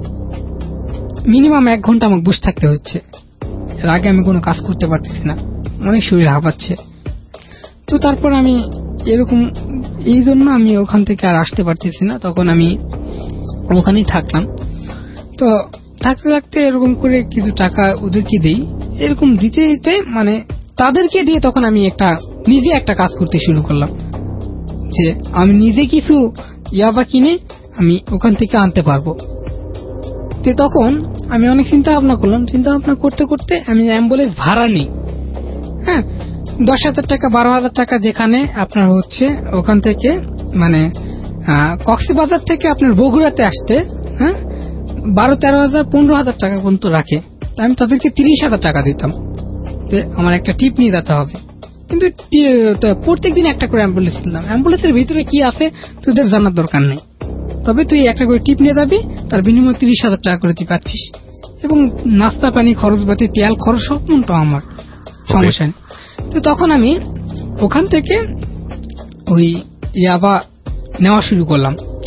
S5: মিনিমাম এক ঘন্টা আমাকে বসে থাকতে হচ্ছে, এর আগে আমি কোনো কাজ করতে পারতেছি না, অনেক শরীর হাঁপাচ্ছে। তো তারপর আমি এরকম এই জন্য আমি ওখান থেকে আর আসতে পারতেছি না, তখন আমি ওখানেই থাকলাম। তো থাকতে থাকতে এরকম করে কিছু টাকা ওদেরকে দিই, এরকম দিতে দিতে মানে তাদেরকে দিয়ে তখন আমি একটা নিজে একটা কাজ করতে শুরু করলাম, যে আমি নিজে কিছু ইয়াবা কিনে আমি ওখান থেকে আনতে পারবো। তো তখন আমি অনেক চিন্তা ভাবনা করলাম, চিন্তা ভাবনা করতে করতে আমি অ্যাম্বুলেন্স ভাড়া নিই, হ্যাঁ দশ হাজার টাকা বারো হাজার টাকা যেখানে আপনার হচ্ছে ওখান থেকে মানে কক্সবাজার থেকে আপনার বগুড়াতে আসতে হ্যাঁ বারো তেরো হাজার পনেরো হাজার টাকা পর্যন্ত রাখে। আমি তাদেরকে তিরিশ হাজার টাকা দিতাম, আমার একটা টিপ নিয়ে যেতে হবে, কিন্তু প্রত্যেক দিন একটা করে অ্যাম্বুলেন্স দিলাম। অ্যাম্বুলেন্সের ভিতরে কি আছে তোদের জানার দরকার নেই, তবে তুই একটা করে টিপ নিয়ে যাবি, তার বিনিময়ে তিরিশ হাজার টাকা করে তুই পাচ্ছিস, এবং নাস্তা পানি খরচ বাতি তেল খরচ সব মনটা আমার, সমস্যা নেই। তো তখন আমি ওখান থেকে ওই ইয়াবা নেওয়া শুরু করলাম।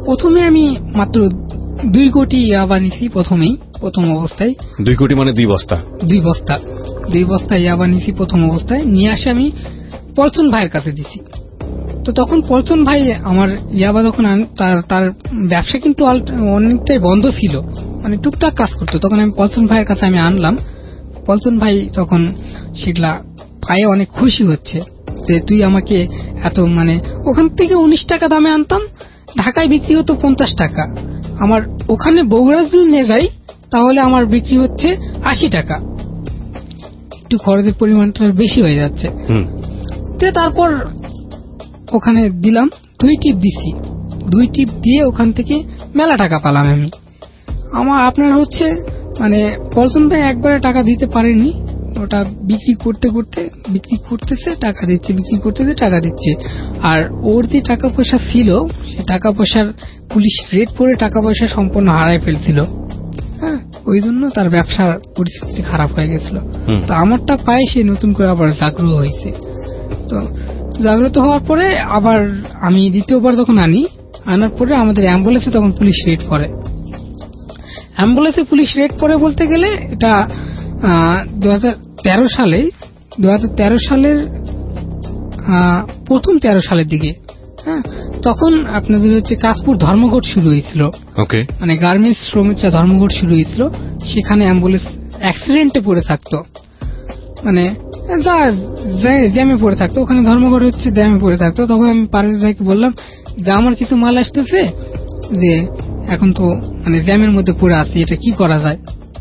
S5: প্রথমে আমি মাত্র দুই কোটি ইয়াবা নিছি প্রথমেই, প্রথম অবস্থায়।
S3: দুই কোটি মানে দুই বস্তা?
S5: দুই বস্তা দুই বস্তা ইয়াবা নিছি প্রথম অবস্থায়। নিয়ে আসে আমি পলচন ভাইয়ের কাছে দিছি। তো তখন পলচন ভাই আমার ইয়াবা যখন তার তার ব্যবসা কিন্তু অনেকটাই বন্ধ ছিল, মানে টুকটাক কাজ করতো। তখন আমি পলচন ভাইয়ের কাছে আমি আনলাম। পলচন ভাই তখন সেগুলা পায়ে অনেক খুশি হচ্ছে যে তুই আমাকে এত, মানে ওখান থেকে উনিশ টাকা দামে আনতাম, ঢাকায় বিক্রি হতো পঞ্চাশ টাকা। আমার ওখানে বগুড়া যদি নিয়ে যাই তাহলে আমার বিক্রি হচ্ছে আশি টাকা, একটু খরচের পরিমাণটা বেশি হয়ে যাচ্ছে। তারপর ওখানে দিলাম, দুই টিপ দিছি। দুই টিপ দিয়ে ওখান থেকে মেলা টাকা পেলাম আমি। আমার আপনার হচ্ছে মানে পলচন ভাই একবারে টাকা দিতে পারেনি, ওটা বিক্রি করতে করতে বিক্রি করতেছে টাকা দিচ্ছে, বিক্রি করতেছে টাকা দিচ্ছে। আর ওর যে টাকা পয়সা ছিল সে টাকা পয়সার পুলিশ রেড করে টাকা পয়সা সম্পূর্ণ হারাই ফেলছিল। হ্যাঁ, ওই জন্য তার ব্যবসার পরিস্থিতি খারাপ হয়ে গেছিল। তো আমারটা পায়ে সে নতুন করে আবার জাগ্রত হয়েছে। তো জাগ্রত হওয়ার পরে আবার আমি দ্বিতীয়বার যখন আনি, আনার পরে আমাদের অ্যাম্বুলেন্সে তখন পুলিশ রেড করে। অ্যাম্বুলেন্সে পুলিশ রেড করে বলতে গেলে এটা দু হাজার তেরো সালে দু হাজার তেরো সালের প্রথম তেরো সালের দিকে। হ্যাঁ, তখন আপনাদের হচ্ছে কাশপুর ধর্মঘট শুরু হয়েছিল।
S3: ওকে,
S5: মানে গার্মেন্টস শ্রমিকরা ধর্মঘট শুরু হয়েছিল, সেখানে অ্যাম্বুলেন্স অ্যাক্সিডেন্টে পড়ে থাকতো, মানে জ্যামে পড়ে থাকতো। ওখানে ধর্মঘট হচ্ছে, জ্যামে পড়ে থাকতো। তখন আমি পারভেজ ভাইকে বললাম যে আমার কিছু মাল আসতেছে, যে এখন তো মানে জ্যামের মধ্যে পড়ে আছি, এটা কি করা যায়।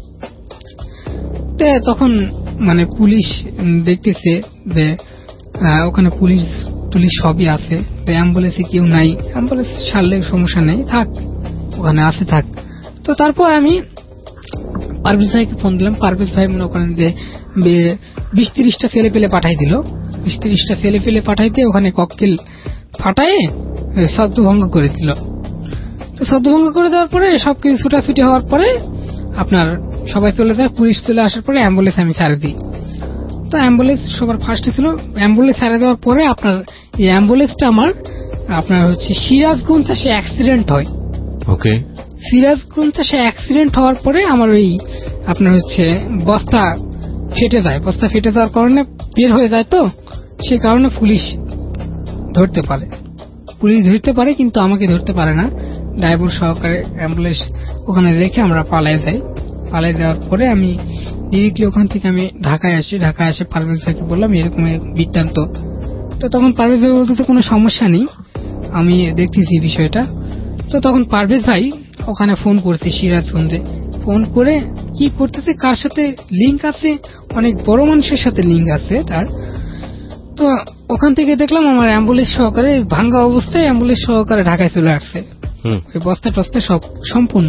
S5: তখন মানে পুলিশ দেখতেছে যে ওখানে পুলিশ পুলিশ সবই আছে, অ্যাম্বুলেন্সে কেউ নাই, অ্যাম্বুলেন্স ছাড়লে সমস্যা নেই, থাক ওখানে আছে থাক। তো তারপর আমি পারভেজ ভাইকে ফোন দিলাম। পারভেজ ভাই মনে করেন যে বিশ তিরিশটা ছেলে পেলে পাঠাই দিল। বিশ তিরিশটা ছেলে পেলে পাঠাইতে ওখানে ককটেল ফাটায় শব্দভঙ্গ করে দিল। তো শব্দভঙ্গ করে দেওয়ার পরে সবকিছু ছুটাছুটি হওয়ার পরে আপনার সবাই চলে যায়। পুলিশ চলে আসার পরে অ্যাম্বুলেন্স আমি ছাড়ে দিই। তো অ্যাম্বুলেন্স সবার ফার্স্টে ছিল। অ্যাম্বুলেন্স ছাড়ে দেওয়ার পরে আপনার এই অ্যাম্বুলেন্সটা আমার আপনার হচ্ছে সিরাজগঞ্জ সে অ্যাক্সিডেন্ট হয়।
S3: ওকে,
S5: সিরাজগঞ্জ সে অ্যাক্সিডেন্ট হওয়ার পরে আমার ওই আপনার হচ্ছে বস্তা ফেটে যায়। বস্তা ফেটে যাওয়ার কারণে বের হয়ে যায়, তো সে কারণে পুলিশ ধরতে পারে পুলিশ ধরতে পারে কিন্তু আমাকে ধরতে পারে না। ড্রাইভার সহকারে অ্যাম্বুলেন্স ওখানে রেখে আমরা পালাই যাই। পালাই যাওয়ার পরে আমি ডিরেক্টলি ওখান থেকে আমি ঢাকায় আসি। ঢাকায় এসে পারভেজ ভাইকে বললাম এরকম বৃত্তান্ত। তো তখন পারভেজ ভাই বলতে কোনো সমস্যা নেই, আমি দেখতেছি বিষয়টা। তো তখন পারভেজ ভাই ওখানে ফোন করছে সিরাজগঞ্জে, ফোন করে কি করতেছে, কার সাথে লিঙ্ক আছে, অনেক বড় মানুষের সাথে লিঙ্ক আছে তার। তো ওখান থেকে দেখলাম আমার অ্যাম্বুলেন্স সহকারে ভাঙ্গা অবস্থায় অ্যাম্বুলেন্স সহকারে ঢাকায় চলে আসছে, ওই বস্তা টস্তা সব সম্পূর্ণ।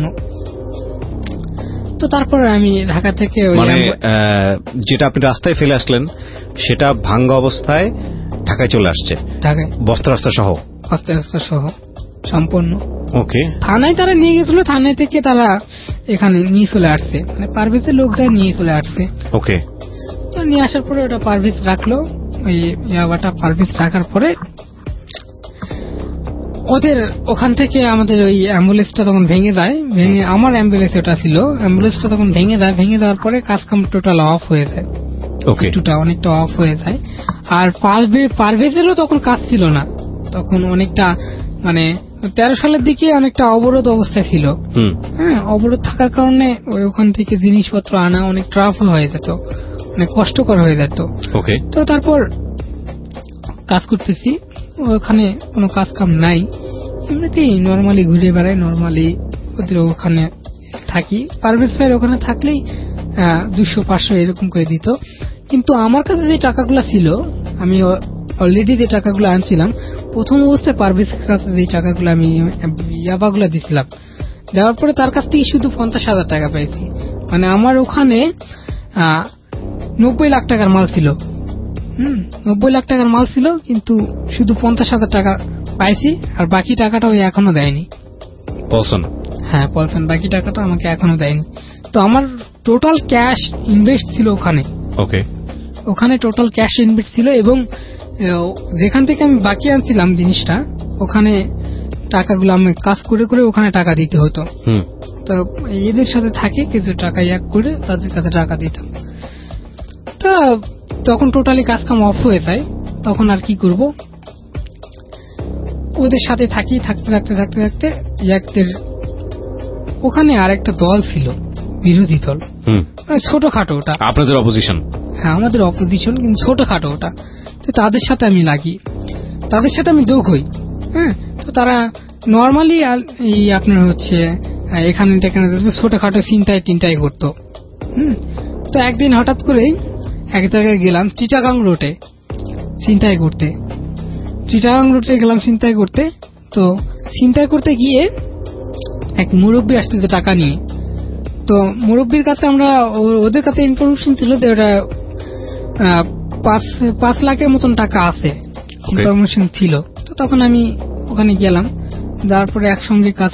S5: তো তারপরে আমি ঢাকা থেকে
S3: মানে যেটা আপনি রাস্তায় ফেলে আসলেন সেটা ভাঙ্গা অবস্থায় ঢাকায় চলে আসছে, ঢাকায় বস্তা রাস্তা সহ
S5: বস্তা রাস্তা সহ সম্পূর্ণ।
S3: ওকে,
S5: থানায় তারা নিয়ে গেছিল, থানায় থেকে তারা এখানে নিয়ে চলে আসছে, মানে পারভেজের লোক যায় নিয়ে চলে আসছে।
S3: ওকে,
S5: তো নিয়ে আসার পরে ওটা পারভেজ রাখলো। ওই ইয়াবাটা পারভেজ রাখার পরে ওদের ওখান থেকে আমাদের ওই অ্যাম্বুলেন্সটা তখন ভেঙে যায়। ভেঙে আমার অ্যাম্বুলেন্স ওটা ছিল, অ্যাম্বুলেন্সটা তখন ভেঙে যায়। ভেঙে যাওয়ার পরে কাজ কাম টোটাল অফ হয়ে যায়, একটুটা অনেকটা অফ হয়ে যায়। আর পারভেজেরও তখন কাজ ছিল না, তখন অনেকটা মানে তেরো সালের দিকে অনেকটা অবরোধ অবস্থায় ছিল। হ্যাঁ, অবরোধ থাকার কারণে ওখান থেকে জিনিসপত্র আনা অনেক ট্রাফ হয়ে যেত, অনেক কষ্টকর হয়ে যেত। তো তারপর কাজ করতেছি, ওখানে কোনো কাজ কাম নাই, এমনিতেই নর্মালি ঘুরে বেড়াই, নর্মালি ওদের ওখানে থাকি। পারভেজ ভাইয়ের ওখানে থাকলেই দুশো পাঁচশো এরকম করে দিত। কিন্তু আমার কাছে যে টাকাগুলো ছিল, আমি অলরেডি যে টাকাগুলো আনছিলাম প্রথম অবস্থায় পারভেজের কাছে যে টাকাগুলো আমি ইয়াবাগুলো দিছিলাম, দেওয়ার পরে তার কাছ থেকে শুধু পঞ্চাশ হাজার টাকা পেয়েছি। মানে আমার ওখানে নব্বই লাখ টাকার মাল ছিল। হম নব্বই লাখ টাকার মাল ছিল, কিন্তু শুধু পঞ্চাশ হাজার টাকা পাইছি, আর বাকি টাকাটা ওই এখনো দেয়নি
S3: পলসন।
S5: হ্যাঁ পলসন, বাকি টাকাটা আমাকে এখনো দেয়নি। তো আমার টোটাল ক্যাশ ইনভেস্ট ছিল ওখানে।
S3: ওকে,
S5: ওখানে টোটাল ক্যাশ ইনভেস্ট ছিল, এবং যেখান থেকে আমি বাকি আনছিলাম জিনিসটা, ওখানে টাকাগুলো আমি কাজ করে করে ওখানে টাকা দিতে হতো। তো এদের সাথে থাকে কিছু টাকা এক করে তাদের কাছে টাকা দিতাম। তো তখন টোটালি কাজ কাম অফ হয়ে যায়, তখন আর কি করব, ওদের সাথে থাকি। থাকতে থাকতে থাকতে থাকতে একদের ওখানে আর একটা দল ছিল, বিরোধী দল, মানে ছোটখাটো, ওটা
S3: আপনাদের অপোজিশন।
S5: হ্যাঁ, আমাদের অপোজিশন, কিন্তু ছোটখাটো ওটা। তো তাদের সাথে আমি লাগি, তাদের সাথে আমি যোগ হই। হ্যাঁ, তো তারা নর্মালি এই আপনার হচ্ছে এখানে এখানে ছোটখাটো চিন্তায় টিন্তাই করতো। হম তো একদিন হঠাৎ করেই এক জায়গায় গেলাম, চিটাগাং রোডে চিন্তাই করতে। চিটাগাং রোডে গেলাম চিন্তাই করতে। তো চিন্তাই করতে গিয়ে এক মুরব্বী আসতেছে টাকা নিয়ে। তো মুরব্বীর কাছে আমরা, ওদের কাছে ইনফরমেশন ছিল যে ওরা পাঁচ পাঁচ লাখের মতন টাকা আছে, ইনফরমেশন ছিল। তো তখন আমি ওখানে গেলাম, যাওয়ার পরে একসঙ্গে কাজ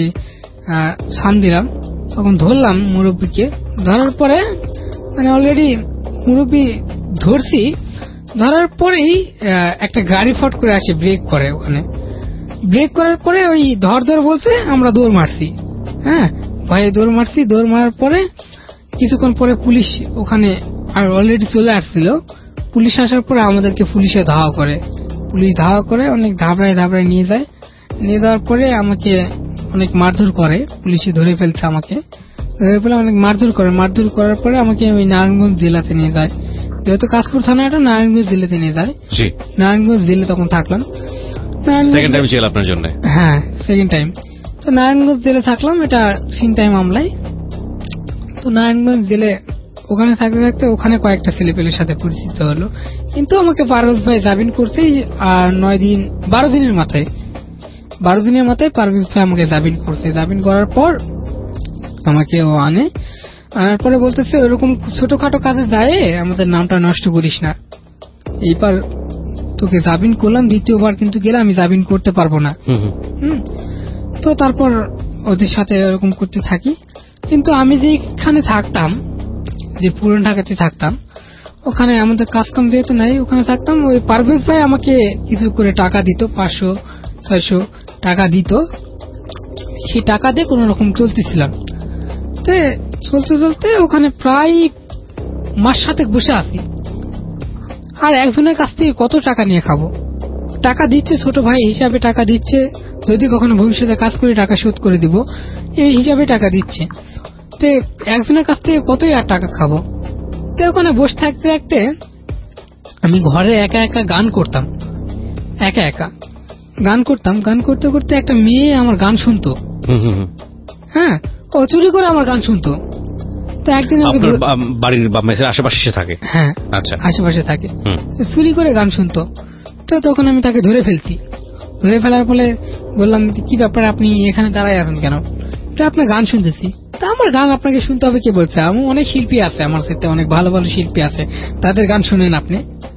S5: সান দিলাম। তখন ধরলাম মুরব্বীকে, ধরার পরে মানে অলরেডি মুরব্বী ধরছি, ধরার পরেই একটা গাড়ি ফট করে আসে, ব্রেক করে। ওখানে ব্রেক করার পরে ওই ধর ধর বলছে, আমরা দৌড় মারছি। হ্যাঁ, ভয়ে দৌড় মারছি। দৌড় মারার পরে কিছুক্ষণ পরে পুলিশ ওখানে আর অলরেডি চলে আসছিল। পুলিশ আসার পরে আমাদেরকে পুলিশে ধাওয়া করে, পুলিশ ধাওয়া করে অনেক ধাবড়ায় ধাবড়ায় নিয়ে যায়। নিয়ে যাওয়ার পরে আমাকে অনেক মারধর করে, পুলিশে ধরে ফেলছে আমাকে, ধরে ফেলে অনেক মারধর করে। মারধর করার পরে আমাকে ওই নারায়ণগঞ্জ জেলাতে নিয়ে যায়, যেহেতু কাশপুর থানাটা নারায়ণগঞ্জ জেলাতে নিয়ে যায়। নারায়ণগঞ্জ জেলে তখন থাকলাম।
S3: সেকেন্ড টাইম জেল আপনার জন্য?
S5: হ্যাঁ, সেকেন্ড টাইম। তো নারায়ণগঞ্জ জেলে থাকলাম, এটা ছিনতাই মামলায়। তো নারায়ণগঞ্জ জেলে ওখানে থাকতে থাকতে ওখানে কয়েকটা ছেলেপেলের সাথে পরিচিত হলো, কিন্তু আমাকে পারভেজ ভাই জামিন করছে আর নয় দিন বারো দিনের মাথায় বারো দিনের মাথায় পারভেজ ভাই আমাকে জামিন করছে। জামিন করার পর আমাকে ও আনে, আনার পরে বলতেছে ওরকম ছোটখাটো কাজে যায় আমাদের নামটা নষ্ট করিস না, এইবার তোকে জামিন করলাম, দ্বিতীয়বার কিন্তু গেলে আমি জামিন করতে পারবো না। হুম তো তারপর ওদের সাথে এরকম করতে থাকি। কিন্তু আমি যেখানে থাকতাম, যে পুরান ঢাকাতে থাকতাম, ওখানে আমাদের কাজ কাম যেহেতু নাই, ওখানে থাকতাম। ওই পারভেজ ভাই আমাকে কিছু করে টাকা দিত, পাঁচশো ছয়শো টাকা দিত। সেই টাকা দিয়ে কোন রকম চলতেছিলাম। তো চলতে চলতে ওখানে প্রায় মাস সাতেক বসে আছি। আর একজনের কাছ থেকে কত টাকা নিয়ে খাবো? টাকা দিচ্ছে ছোট ভাই হিসাবে, টাকা দিচ্ছে, যদি কখনো ভবিষ্যতে কাজ করে টাকা শোধ করে দিব এই হিসাবে টাকা দিচ্ছে। তো একজনের কাছ থেকে কতই আর টাকা খাবো? তো ওখানে বসে থাকতে থাকতে আমি ঘরে একা একা গান করতাম, একা একা গান করতাম। গান করতে করতে একটা মেয়ে আমার গান শুনতো। হ্যাঁ, ও চুরি করে আমার গান শুনতো। তো একদিন
S3: বাড়ির আশেপাশে থাকে?
S5: হ্যাঁ, আচ্ছা, আশেপাশে থাকে। চুরি করে গান শুনতো। তো তখন আমি তাকে ধরে ফেলছি। ধরে ফেলার ফলে বললাম, কি ব্যাপার, আপনি এখানে দাঁড়ায় আছেন কেন? আপনার গান শুনতেছি। তা আমার গান আপনাকে শুনতে হবে কে বলছে? আমার অনেক শিল্পী আছে, আমার সাথে অনেক ভালো ভালো শিল্পী আছে, তাদের গান শুনেন আপনি।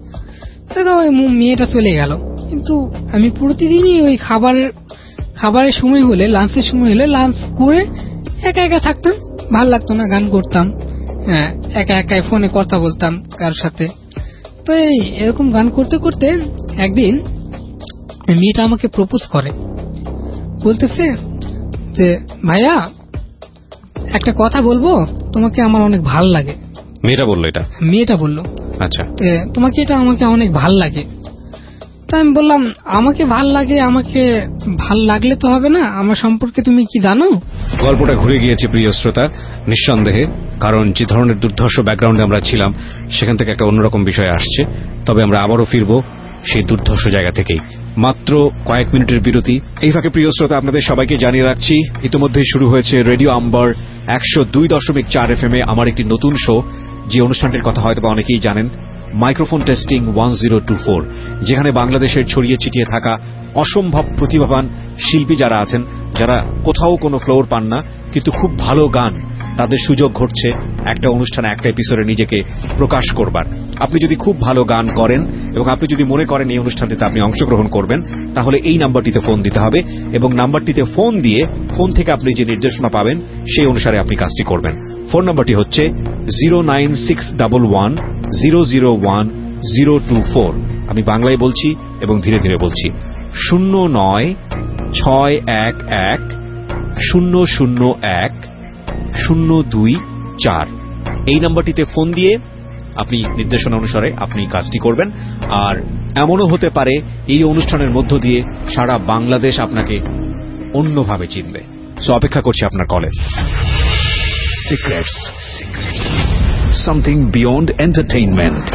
S5: মেয়েটা চলে গেল। কিন্তু আমি প্রতিদিনই ওই খাবারের খাবারের সময় হলে, লাঞ্চের সময় হলে লাঞ্চ করে একা একা থাকতাম, ভাল লাগতো না, গান করতাম। হ্যাঁ, একা একা ফোনে কথা বলতাম কারোর সাথে। তো এই এরকম গান করতে করতে একদিন মেয়েটা আমাকে প্রপোজ করে, বলতেছে যে ভাইয়া একটা কথা বলবো, তোমাকে আমার অনেক ভাল লাগে।
S3: মেয়েটা বললো এটা?
S5: মেয়েটা বললো।
S3: আচ্ছা,
S5: তোমাকে এটা আমাকে অনেক ভাল লাগে। তো আমি বললাম, আমাকে ভাল লাগে, আমাকে ভাল লাগলে তো হবে না, আমার সম্পর্কে তুমি কি জানো?
S3: গল্পটা ঘুরে গিয়েছে প্রিয় শ্রোতা, নিঃসন্দেহে, কারণ যে ধরনের দুর্ধর্ষ ব্যাকগ্রাউন্ডে আমরা ছিলাম সেখান থেকে একটা অন্যরকম বিষয় আসছে। তবে আমরা আবারও ফিরবো সেই দুর্ধর্ষ জায়গা থেকেই। মাত্র কয়েক মিনিটের বিরতি। এই ফাঁকে প্রিয় শ্রোতা, আপনাদের সবাইকে জানিয়ে রাখছি ইতিমধ্যেই শুরু হয়েছে রেডিও আম্বার একশো দুই দশমিক চার এফ এম এ আমার একটি নতুন শো, যে অনুষ্ঠানটির কথা হয়তো অনেকেই জানেন, microphone testing one zero two four, যেখানে বাংলাদেশের ছড়িয়ে ছিটিয়ে থাকা অসম্ভব প্রতিভাবান শিল্পী যারা আছেন, যারা কোথাও কোনো ফ্লোর পান না কিন্তু খুব ভালো গান, তাদের সুযোগ ঘটছে একটা অনুষ্ঠানে, একটা এপিসোডে নিজেকে প্রকাশ করবার। আপনি যদি খুব ভালো গান করেন এবং আপনি যদি মনে করেন এই অনুষ্ঠানটিতে আপনি অংশগ্রহণ করবেন, তাহলে এই নাম্বারটিতে ফোন দিতে হবে এবং নাম্বারটিতে ফোন দিয়ে ফোন থেকে আপনি যে নির্দেশনা পাবেন সেই অনুসারে আপনি কাজটি করবেন। ফোন নাম্বারটি হচ্ছে zero nine six double one zero zero one zero two four. আমি বাংলায় বলছি এবং ধীরে ধীরে বলছি, শূন্য নয় ছয় এক এক শূন্য শূন্য এক শূন্য দুই চার। এই নাম্বারটিতে ফোন দিয়ে আপনি নির্দেশনা অনুসারে আপনি কাজটি করবেন। আর এমনও হতে পারে এই অনুষ্ঠানের মধ্য দিয়ে সারা বাংলাদেশ আপনাকে অন্যভাবে চিনবে। সো অপেক্ষা করছি আপনার কলে।
S2: Secrets. Something beyond entertainment.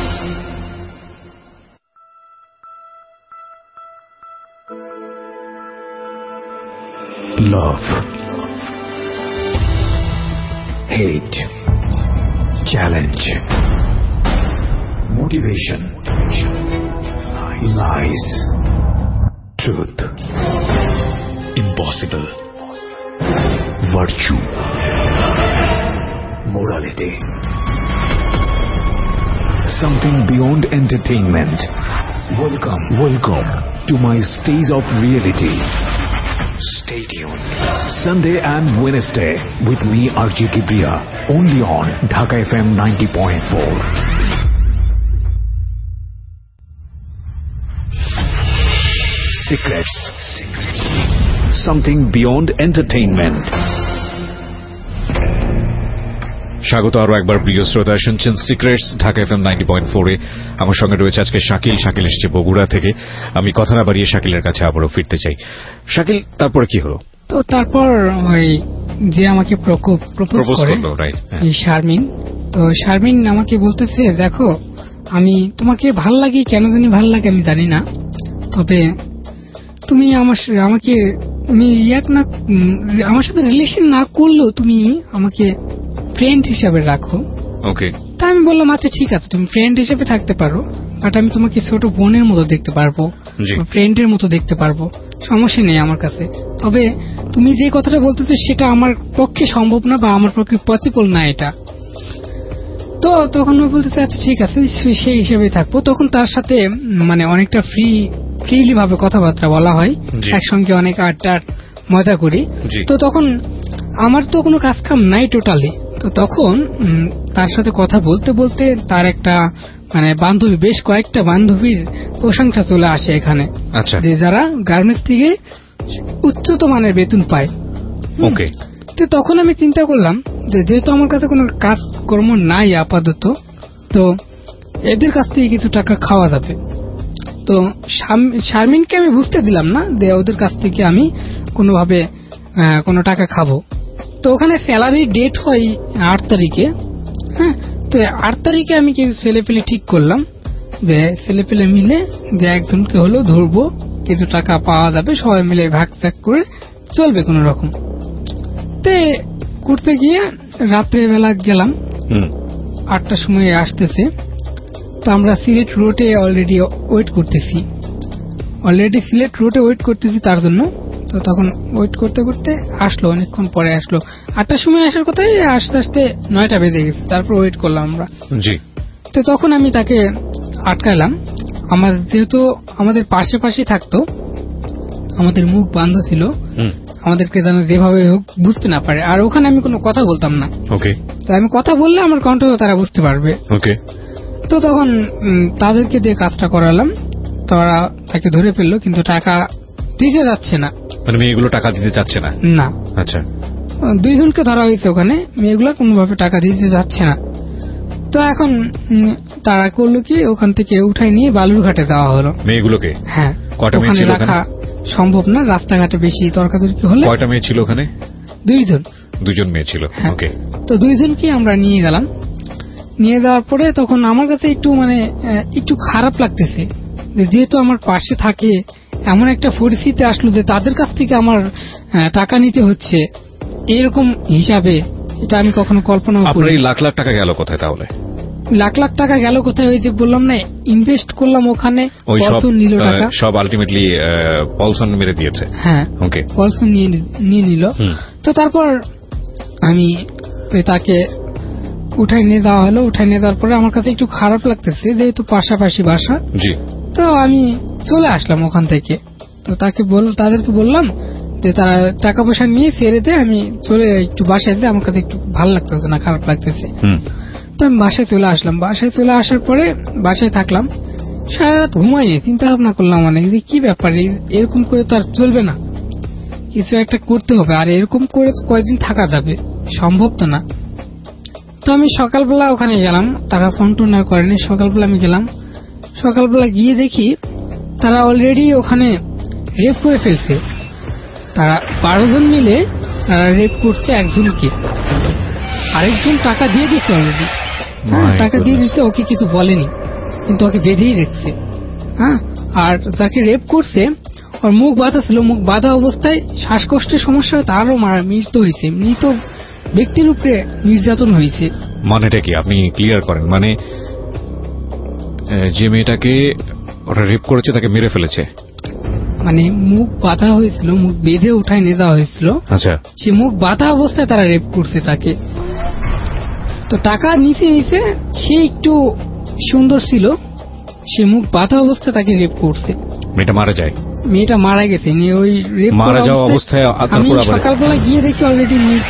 S2: Love. Hate. Challenge. Motivation. Lies. Truth. Impossible. Virtue. Morality. Something beyond entertainment. Welcome, welcome to my stage of reality. Stay tuned. Sunday and Wednesday with me R J Kibriya, only on Dhaka F M ninety point four. Secrets. Something beyond entertainment.
S3: স্বাগত আরো একবার প্রিয় শ্রোতা, শুনছেন secrets Dhaka F M ninety point four এ। আমার সঙ্গে রয়েছে আজকে শাকিল। শাকিল এসেছে বগুড়া থেকে। আমি কথা না বাড়িয়ে শাকিলের কাছে আবারও ফিরতে চাই। শাকিল, তারপরে কি হলো?
S5: তো তারপর ওই যে আমাকে প্রপোজ করে শারমিন, তো শারমিন আমাকে বলতেছে, দেখো আমি তোমাকে ভাল লাগে, কেন জানি ভাল লাগে আমি জানি না, তবে তুমি আমার আমাকে তুমি ইয়াক না আমার সাথে রিলেশন না করলেও তুমি আমাকে ফ্রেন্ড হিসাবে রাখো।
S3: ওকে।
S5: তা আমি বললাম আচ্ছা ঠিক আছে, তুমি ফ্রেন্ড হিসেবে থাকতে পারো, বাট আমি তোমাকে ছোট বোনের মতো দেখতে পারবো, ফ্রেন্ডের মতো দেখতে পারবো, সমস্যা নেই আমার কাছে। তবে তুমি যে কথাটা বলতেছো সেটা আমার পক্ষে সম্ভব না বা আমার পক্ষে পসিবল না এটা। তো তখন ও বলতেছে আচ্ছা ঠিক আছে সেই হিসেবে থাকবো। তখন তার সাথে মানে অনেকটা ফ্রি ফ্রিলি ভাবে কথাবার্তা বলা হয়, একসঙ্গে অনেক আড্ডা মজা করি। তো তখন আমার তো কোনো কাজ কাম নাই টোটালি। তো তখন তার সাথে কথা বলতে বলতে তার একটা মানে বান্ধবী, বেশ কয়েকটা বান্ধবীর প্রশংসা চলে আসে এখানে, যে যারা গার্মেন্টস থেকে উচ্চতর মানের বেতন পায়।
S3: ওকে।
S5: তো তখন আমি চিন্তা করলাম যে যেহেতু আমার কাছে কোনো কাজ কর্ম নাই আপাতত, তো এদের কাছ থেকে কিছু টাকা খাওয়া যাবে। তো শারমিনকে আমি বুঝতে দিলাম না যে ওদের কাছ থেকে আমি কোনোভাবে কোনো টাকা খাবো। তো ওখানে স্যালারি ডেট হয় আট তারিখে। হ্যাঁ, তো আট তারিখে আমি কিছু ছেলে পেলে ঠিক করলাম যে ছেলে পেলে মিলে যে একজনকে হলো ধরবো, কিছু টাকা পাওয়া যাবে, সবাই মিলে ভাগ ভাগ করে চলবে কোন রকম। তো করতে গিয়ে রাত্রে বেলা গেলাম, আটটার সময় আসতেছে। তো আমরা সিলেট রোডে অলরেডি ওয়েট করতেছি অলরেডি সিলেট রোডে ওয়েট করতেছি তার জন্য। তো তখন ওয়েট করতে করতে আসলো, অনেকক্ষণ পরে আসলো। আটটার সময় আসার কথাই আস্তে আস্তে নয়টা বেজে গেছে, তারপর ওয়েট করলাম আমরা। জি। তো তখন আমি তাকে আটকালাম। আমার যেহেতু আমাদের পাশে পাশে থাকতো, আমাদের মুখ বন্ধ ছিল, আমাদেরকে যেন যেভাবে হোক বুঝতে না পারে। আর ওখানে আমি কোনো কথা বলতাম না। ওকে। তো আমি কথা বললে আমার কণ্ঠ তারা বুঝতে পারবে। ওকে। তো তখন তাদেরকে দিয়ে কাজটা করালাম, তারা তাকে ধরে ফেললো, কিন্তু টাকা দিতে যাচ্ছে না।
S3: মানে মেয়েগুলো টাকা দিতে চাচ্ছে না?
S5: না।
S3: আচ্ছা।
S5: দুইজনকে ধরা হয়েছে ওখানে, মেয়েগুলো কোনোভাবে টাকা দিতে যাচ্ছে না। তো এখন তারা করলো কি, ওখান থেকে উঠাই নিয়ে বালুরঘাটে যাওয়া হলো মেয়েগুলোকে। হ্যাঁ, ওখানে রাখা সম্ভব না, রাস্তাঘাটে বেশি তর্কাতর্কি হলে।
S3: কয়টা মেয়ে ছিল ওখানে?
S5: দুইজন।
S3: দুইজন মেয়ে ছিল। ওকে।
S5: তো দুইজনকে আমরা নিয়ে গেলাম। নিয়ে যাওয়ার পরে তখন আমার কাছে একটু মানে একটু খারাপ লাগতেছে, যেহেতু আমার পাশে থাকে, এমন একটা পরিস্থিতি আসলো যে তাদের কাছ থেকে আমার টাকা নিতে হচ্ছে এরকম হিসাবে, এটা আমি কখনো কল্পনা করিনি।
S3: আপনার এই লাখ লাখ টাকা গেল কোথায় তাহলে?
S5: লাখ লাখ টাকা গেল কোথায়? ওই যে বললাম না, ইনভেস্ট করলাম ওখানে, পলসন নিল টাকা,
S3: সব আলটিমেটলি পলসন মেরে দিয়েছে।
S5: হ্যাঁ, ওকে, পলসন নিয়ে নিয়ে নিল। তো তারপর আমি তাকে উঠাই নিয়ে যাওয়া হলো। উঠাই নিয়ে যাওয়ার পরে আমার কাছে একটু খারাপ লাগতেছে, যেহেতু পাশাপাশি বাসা। জি। তো আমি চলে আসলাম ওখান থেকে। তো তাকে বল তাদেরকে বললাম যে তারা টাকা পয়সা নিয়ে ছেড়ে দেয়, আমি চলে একটু বাসায় যাই, আমার কাছে একটু ভালো লাগতেছে না, খারাপ লাগতেছে। তো আমি বাসায় চলে আসলাম। বাসায় চলে আসার পরে বাসায় থাকলাম, সারা রাত ঘুমাইনি, চিন্তা ভাবনা করলাম অনেক যে কি ব্যাপার, এরকম করে তো আর চলবে না। কিছু একটা করতে হবে, আর এরকম করে কয়েকদিন থাকা যাবে, সম্ভব তো না। তো আমি সকালবেলা ওখানে গেলাম, তারা ফোন টোন আর করেনি। সকালবেলা আমি গেলাম, সকালবেলা গিয়ে দেখি তারা অলরেডি ওখানে রেপ করে ফেলছে। তারা বারো জন মিলে তারা রেপ করছে একজনকে, আরেকজন টাকা দিয়ে দিচ্ছে অলরেডি। হ্যাঁ, টাকা দিয়ে দিচ্ছে, ওকে কিছু বলেনি, কিন্তু ওকে বেঁধেই রেখেছে। হ্যাঁ, আর যাকে রেপ করছে ওর মুখ বাঁধা ছিল, মুখ বাঁধা অবস্থায় শ্বাসকষ্টের সমস্যা, তারও মৃত্যু হয়েছে। মৃত ব্যক্তির উপরে নির্যাতন হয়েছে।
S3: মানেটা কি আপনি ক্লিয়ার করেন? মানে যে মেয়েটাকে ওরা রেপ করেছে তাকে মেরে ফেলেছে,
S5: মানে মুখ বাঁধা হয়েছিল, মুখ বেঁধে উঠায় নিয়ে যাওয়া হয়েছিল।
S3: আচ্ছা,
S5: সে মুখ বাঁধা অবস্থায় তারা রেপ করছে তাকে। তো টাকা নিচে নিচে, সে একটু সুন্দর ছিল, সে মুখ বাঁধা অবস্থায় তাকে রেপ করছে।
S3: মেয়েটা মারা যায়?
S5: মেয়েটা মারা গেছে। ওই রেপ
S3: মারা যাওয়া অবস্থায়
S5: আমি সকালবেলা গিয়ে দেখি অলরেডি মৃত।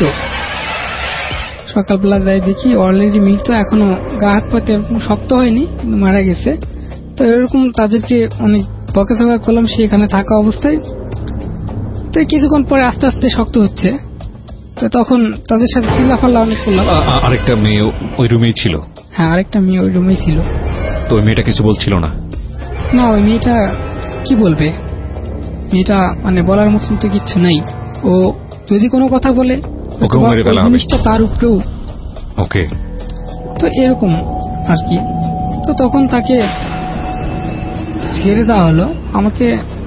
S5: সকালবেলা যাই দেখি অলরেডি মৃত, এখনো গা হাত পাতে এরকম শক্ত হয়নি, কিন্তু মারা গেছে। তো এরকম তাদেরকে অনেক বকাঝকা করলাম সে এখানে থাকা অবস্থায়। তো কিছুক্ষণ পরে আস্তে আস্তে শক্ত হচ্ছে, তো তখন তাদের সাথে চিল্লাফাল্লা অনেক করলাম।
S3: আরেকটা মেয়ে ওই রুমেই ছিল?
S5: হ্যাঁ, আরেকটা মেয়ে ওই রুমেই ছিল।
S3: তো ওই মেয়েটা কিছু বলছিল না?
S5: না, ওই মেয়েটা কি বলবে, মেয়েটা মানে বলার মতন তো কিচ্ছু নাই। ও যদি কোনো কথা বলে জিনিসটা তার উপরেও।
S3: ওকে,
S5: তো এরকম আর কি। তো তখন তাকে ছেড়ে দেওয়া হলো, আমাকে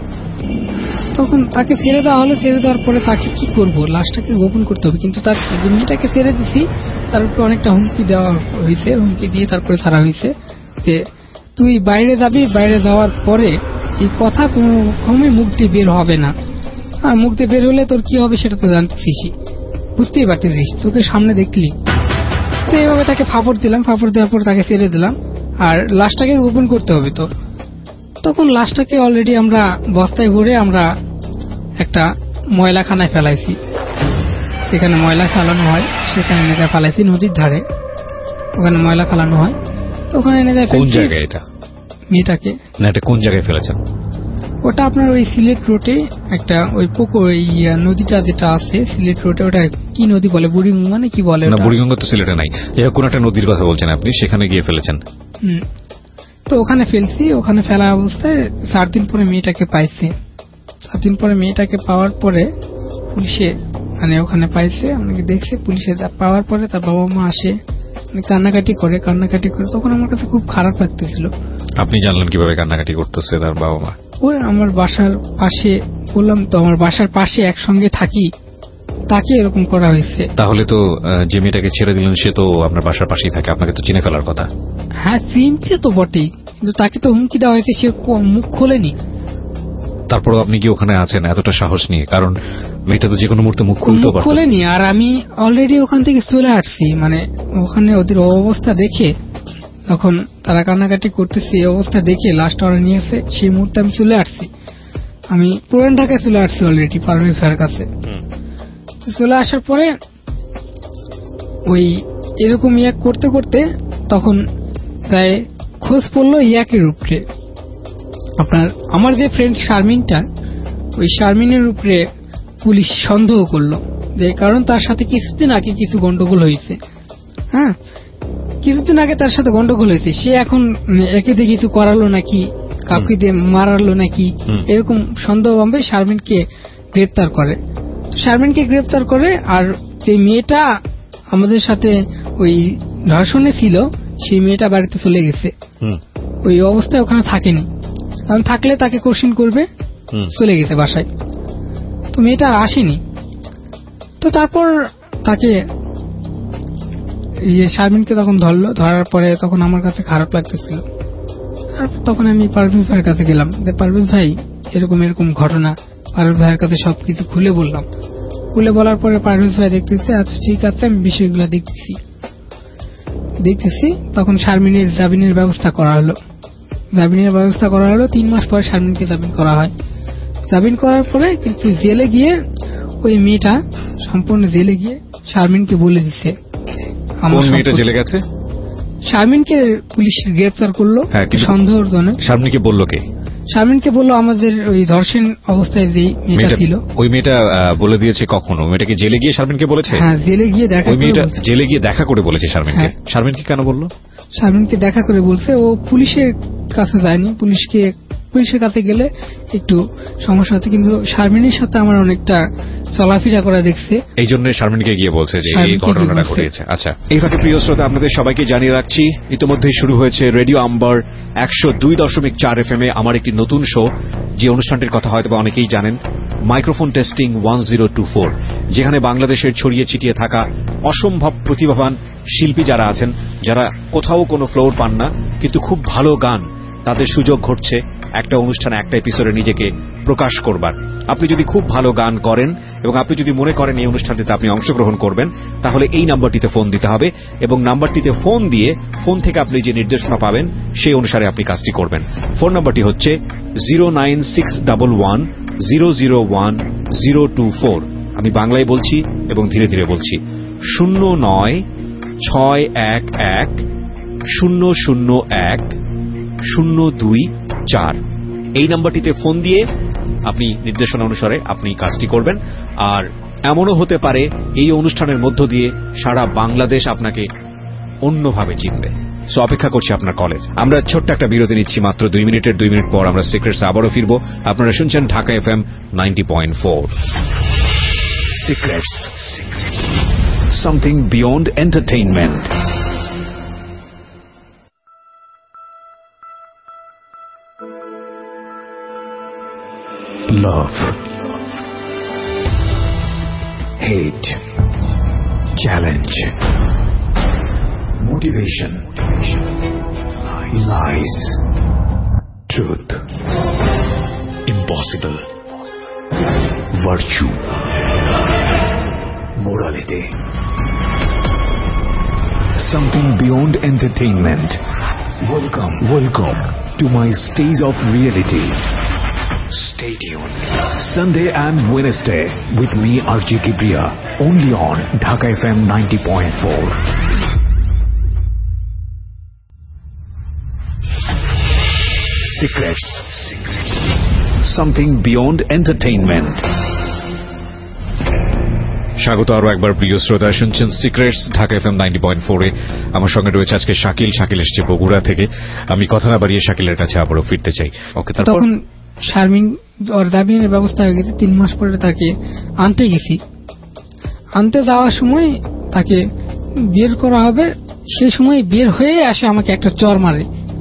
S5: তখন তাকে ছেড়ে দেওয়া হলো। ছেড়ে দেওয়ার পরে তাকে কি করবো, লাশটাকে গোপন করতে হবে। কিন্তু তার মেয়েটাকে ছেড়ে দিছি, তার উপরে অনেকটা হুমকি দেওয়া হয়েছে। হুমকি দিয়ে তারপরে ছাড়া হয়েছে যে তুই বাইরে যাবি, বাইরে যাওয়ার পরে এই কথা কোনো রকমই মুখ দিয়ে বের হবে না। আর মুখ দিয়ে বের হলে তোর কি হবে সেটা তো জানতেছিস, বুঝতেই পারতেছিস, তোকে সামনে দেখলি। তো এইভাবে তাকে ফাপড় দিলাম, ফাপড় দেওয়ার পর তাকে ছেড়ে দিলাম। আর লাশটাকে গোপন করতে হবে তোর। তখন লাশটাকে অলরেডি আমরা বস্তায় ভরে আমরা একটা ময়লাখানায় ফেলাইছি, যেখানে ময়লা ফেলানো হয় সেখানে নেতা ফেলাইছি, নদীর ধারে ওখানে ময়লা ফেলানো হয়। তো ওখানে নেতা।
S3: কোন জায়গায় এটা?
S5: মেয়েটাকে
S3: না, এটা কোন জায়গায় ফেলেছেন?
S5: ওটা আপনার ওই সিলেট রোডে একটা ওই পুকুর, ওই নদীটা যেটা আছে সিলেট রোডে, ওটা কি নদী বলে, বুড়িগঙ্গা না কি বলে?
S3: না, বুড়িগঙ্গা তো সিলেটে নাই। এর কোন একটা নদীর কথা বলছেন আপনি, সেখানে গিয়ে ফেলেছেন?
S5: হুম, তো ওখানে ফেলছি। ওখানে ফেলা অবস্থায় চার দিন পরে মেয়েটাকে পাইছে। চার দিন পরে মেয়েটাকে পাওয়ার পরে পুলিশে মানে ওখানে পাইছে, আমাকে দেখছে। পুলিশে পাওয়ার পরে তার বাবা মা আসে, কান্নাকাটি করে কান্নাকাটি করে তখন আমার কাছে খুব খারাপ লাগতেছিল।
S3: আপনি জানলেন কিভাবে কান্নাকাটি করতেছে তার বাবা মা?
S5: ওই আমার বাসার পাশে, বললাম তো আমার বাসার পাশে একসঙ্গে থাকি, তাকে এরকম করা হয়েছে।
S3: তাহলে তো যে মেয়েটাকে ছেড়ে দিলেন সে তো আপনার বাসার পাশেই থাকে, আপনাকে তো চিনে ফেলার কথা।
S5: হ্যাঁ, চিনছে তো বটেই, কিন্তু তাকে তো হুমকি দেওয়া হয়েছে, সে মুখ খোলেনি।
S3: তারপরও আপনি কি ওখানে আছেন এতটা সাহস নিয়ে? কারণ মেয়েটা তো যে কোনো মুহূর্তে মুখ খুলতেও পারত।
S5: খোলেনি, আর আমি অলরেডি ওখান থেকে চলে আসছি। মানে ওখানে ওদের অবস্থা দেখে, তখন তারা কান্নাকাটি করতেছে, এই অবস্থা দেখে লাস্ট ওরা নিয়ে আসে, সেই মুহূর্তে আমি চলে আসছি। আমি পুরান ঢাকায় চলে আসছি অলরেডি পারভেজ ভাইয়ের কাছে। তো চলে আসার পরে ওই এরকম ইয়াক করতে করতে তখন তাই খোঁজ পড়লো ইয়াকের উপরে। আপনার আমার যে ফ্রেন্ড শারমিনটা, ওই শারমিনের উপরে পুলিশ সন্দেহ করলো, যে কারণ তার সাথে কিছুদিন আগে কিছু গন্ডগোল হয়েছে। হ্যাঁ, কিছুদিন আগে তার সাথে গন্ডগোল হয়েছে। সে এখন একে দিয়ে কিছু করালো নাকি, কাউকে দিয়ে মারালো নাকি, এরকম সন্দেহ ভাবে শারমিনকে গ্রেপ্তার করে। শারমিনকে গ্রেপ্তার করে, আর যে মেয়েটা আমাদের সাথে ওই ধর্ষণে ছিল সেই মেয়েটা বাড়িতে চলে গেছে। ওই অবস্থায় ওখানে থাকেনি, কারণ থাকলে তাকে কোশ্চেন করবে, চলে গেছে বাসায়। তো মেয়েটা আর আসেনি। তো তারপর তাকে শারমিনকে তখন ধরলো, ধরার পরে তখন আমার কাছে খারাপ লাগতেছিল। তখন আমি পারভেজ ভাইয়ের কাছে গেলাম, পারভেজ ভাই এরকম এরকম ঘটনা। পারভেজ ভাইয়ের কাছে সবকিছু খুলে বললাম। খুলে বলার পরে পারভেজ ভাই দেখতেছে, আচ্ছা ঠিক আছে আমি বিষয়গুলো দেখতেছি দেখতেছি তখন শারমিনের জামিনের ব্যবস্থা করা হলো। জামিনের ব্যবস্থা করা হলো তিন মাস পরে শারমিনকে জামিন করা হয়। জামিন করার পরে কিন্তু জেলে গিয়ে ওই মেয়েটা সম্পূর্ণ জেলে গিয়ে শারমিনকে বলে দিচ্ছে।
S3: কোন মেয়েটা জেলে গেছে?
S5: শারমিনকে পুলিশ গ্রেপ্তার করলো সন্দেহজনক।
S3: শারমিনকে বললো কে?
S5: শারমিনকে বললো আমাদের ওই ধর্ষণ অবস্থায় যে মেয়েটা ছিল,
S3: ওই মেয়েটা বলে দিয়েছে কখন? ওই মেয়েটাকে জেলে গিয়ে শারমিনকে বলেছে?
S5: হ্যাঁ, জেলে গিয়ে দেখা,
S3: ওই মেয়েটা জেলে গিয়ে দেখা করে বলেছে শারমিনকে। শারমিনকে কেন বললো?
S5: শারমিনকে দেখা করে বলছে, ও পুলিশের কাছে যায়নি, পুলিশকে পুলিশের কাছে গেলে একটু সমস্যা হচ্ছে, কিন্তু শারমিনের সাথে আমার অনেকটা চলাফেরা করা দেখছে, এই জন্য
S3: শারমিনকে গিয়ে বলছে যে এই ঘটনাটা ঘটেছে। আচ্ছা, এই ফাঁকে প্রিয় শ্রোতা আপনাদের সবাইকে জানিয়ে রাখছি, ইতিমধ্যেই শুরু হয়েছে রেডিও আম্বার একশো দুই দশমিক চার এফ এম এ আমার একটি নতুন শো, যে অনুষ্ঠানটির কথা হয়তো অনেকেই জানেন, microphone testing one zero two four, যেখানে বাংলাদেশের ছড়িয়ে ছিটিয়ে থাকা অসম্ভব প্রতিভাবান শিল্পী যারা আছেন, যারা কোথাও কোনো ফ্লোর পান না কিন্তু খুব ভালো গান, তাদের সুযোগ ঘটছে একটা অনুষ্ঠানে একটা এপিসোডে নিজেকে প্রকাশ করবার। আপনি যদি খুব ভালো গান করেন এবং আপনি যদি মনে করেন এই অনুষ্ঠানটিতে আপনি অংশগ্রহণ করবেন, তাহলে এই নাম্বারটিতে ফোন দিতে হবে এবং নাম্বারটিতে ফোন দিয়ে ফোন থেকে আপনি যে নির্দেশনা পাবেন সেই অনুসারে আপনি কাজটি করবেন। ফোন নাম্বারটি হচ্ছে zero nine six double one zero zero one zero two four. আমি বাংলায় বলছি এবং ধীরে ধীরে বলছি, শূন্য নয় ছয় এক এক শূন্য শূন্য এক শূন্য দুই চার। এই নাম্বারটিতে ফোন দিয়ে আপনি নির্দেশনা অনুসারে আপনি কাজটি করবেন। আর এমনও হতে পারে এই অনুষ্ঠানের মধ্য দিয়ে সারা বাংলাদেশ আপনাকে অন্যভাবে চিনবে। সো অপেক্ষা করছি আপনার কলের। আমরা ছোট্ট একটা বিরতি নিচ্ছি, মাত্র দুই মিনিটের। দুই মিনিট পর আমরা সিক্রেটস আবারও ফিরব। আপনারা শুনছেন Dhaka F M ninety point four.
S2: Secrets, something beyond entertainment. Love, hate, challenge, motivation, lies, truth, impossible, virtue, morality. Something beyond entertainment. Welcome, welcome to my stage of reality. Stay tuned. Sunday and Wednesday with me R J Kibriya, only on Dhaka F M ninety point four. Secrets, Secrets, something beyond entertainment.
S3: স্বাগত আরো একবার প্রিয় শ্রোতা, শুনছেন secrets Dhaka F M ninety point four এ। আমার সঙ্গে রয়েছে আজকে শাকিল। শাকিল এসছে বগুড়া থেকে। আমি কথা না বাড়িয়ে শাকিলের কাছে আবারও ফিরতে চাই। ওকে,
S5: তখন শারমিন ওর জামিনের ব্যবস্থা হয়ে গেছে। তিন মাস পরে তাকে আনতে গেছি। আনতে যাওয়ার সময় তাকে বের করা হবে, সেই সময় বের হয়ে আসে আমাকে একটা চর মারে।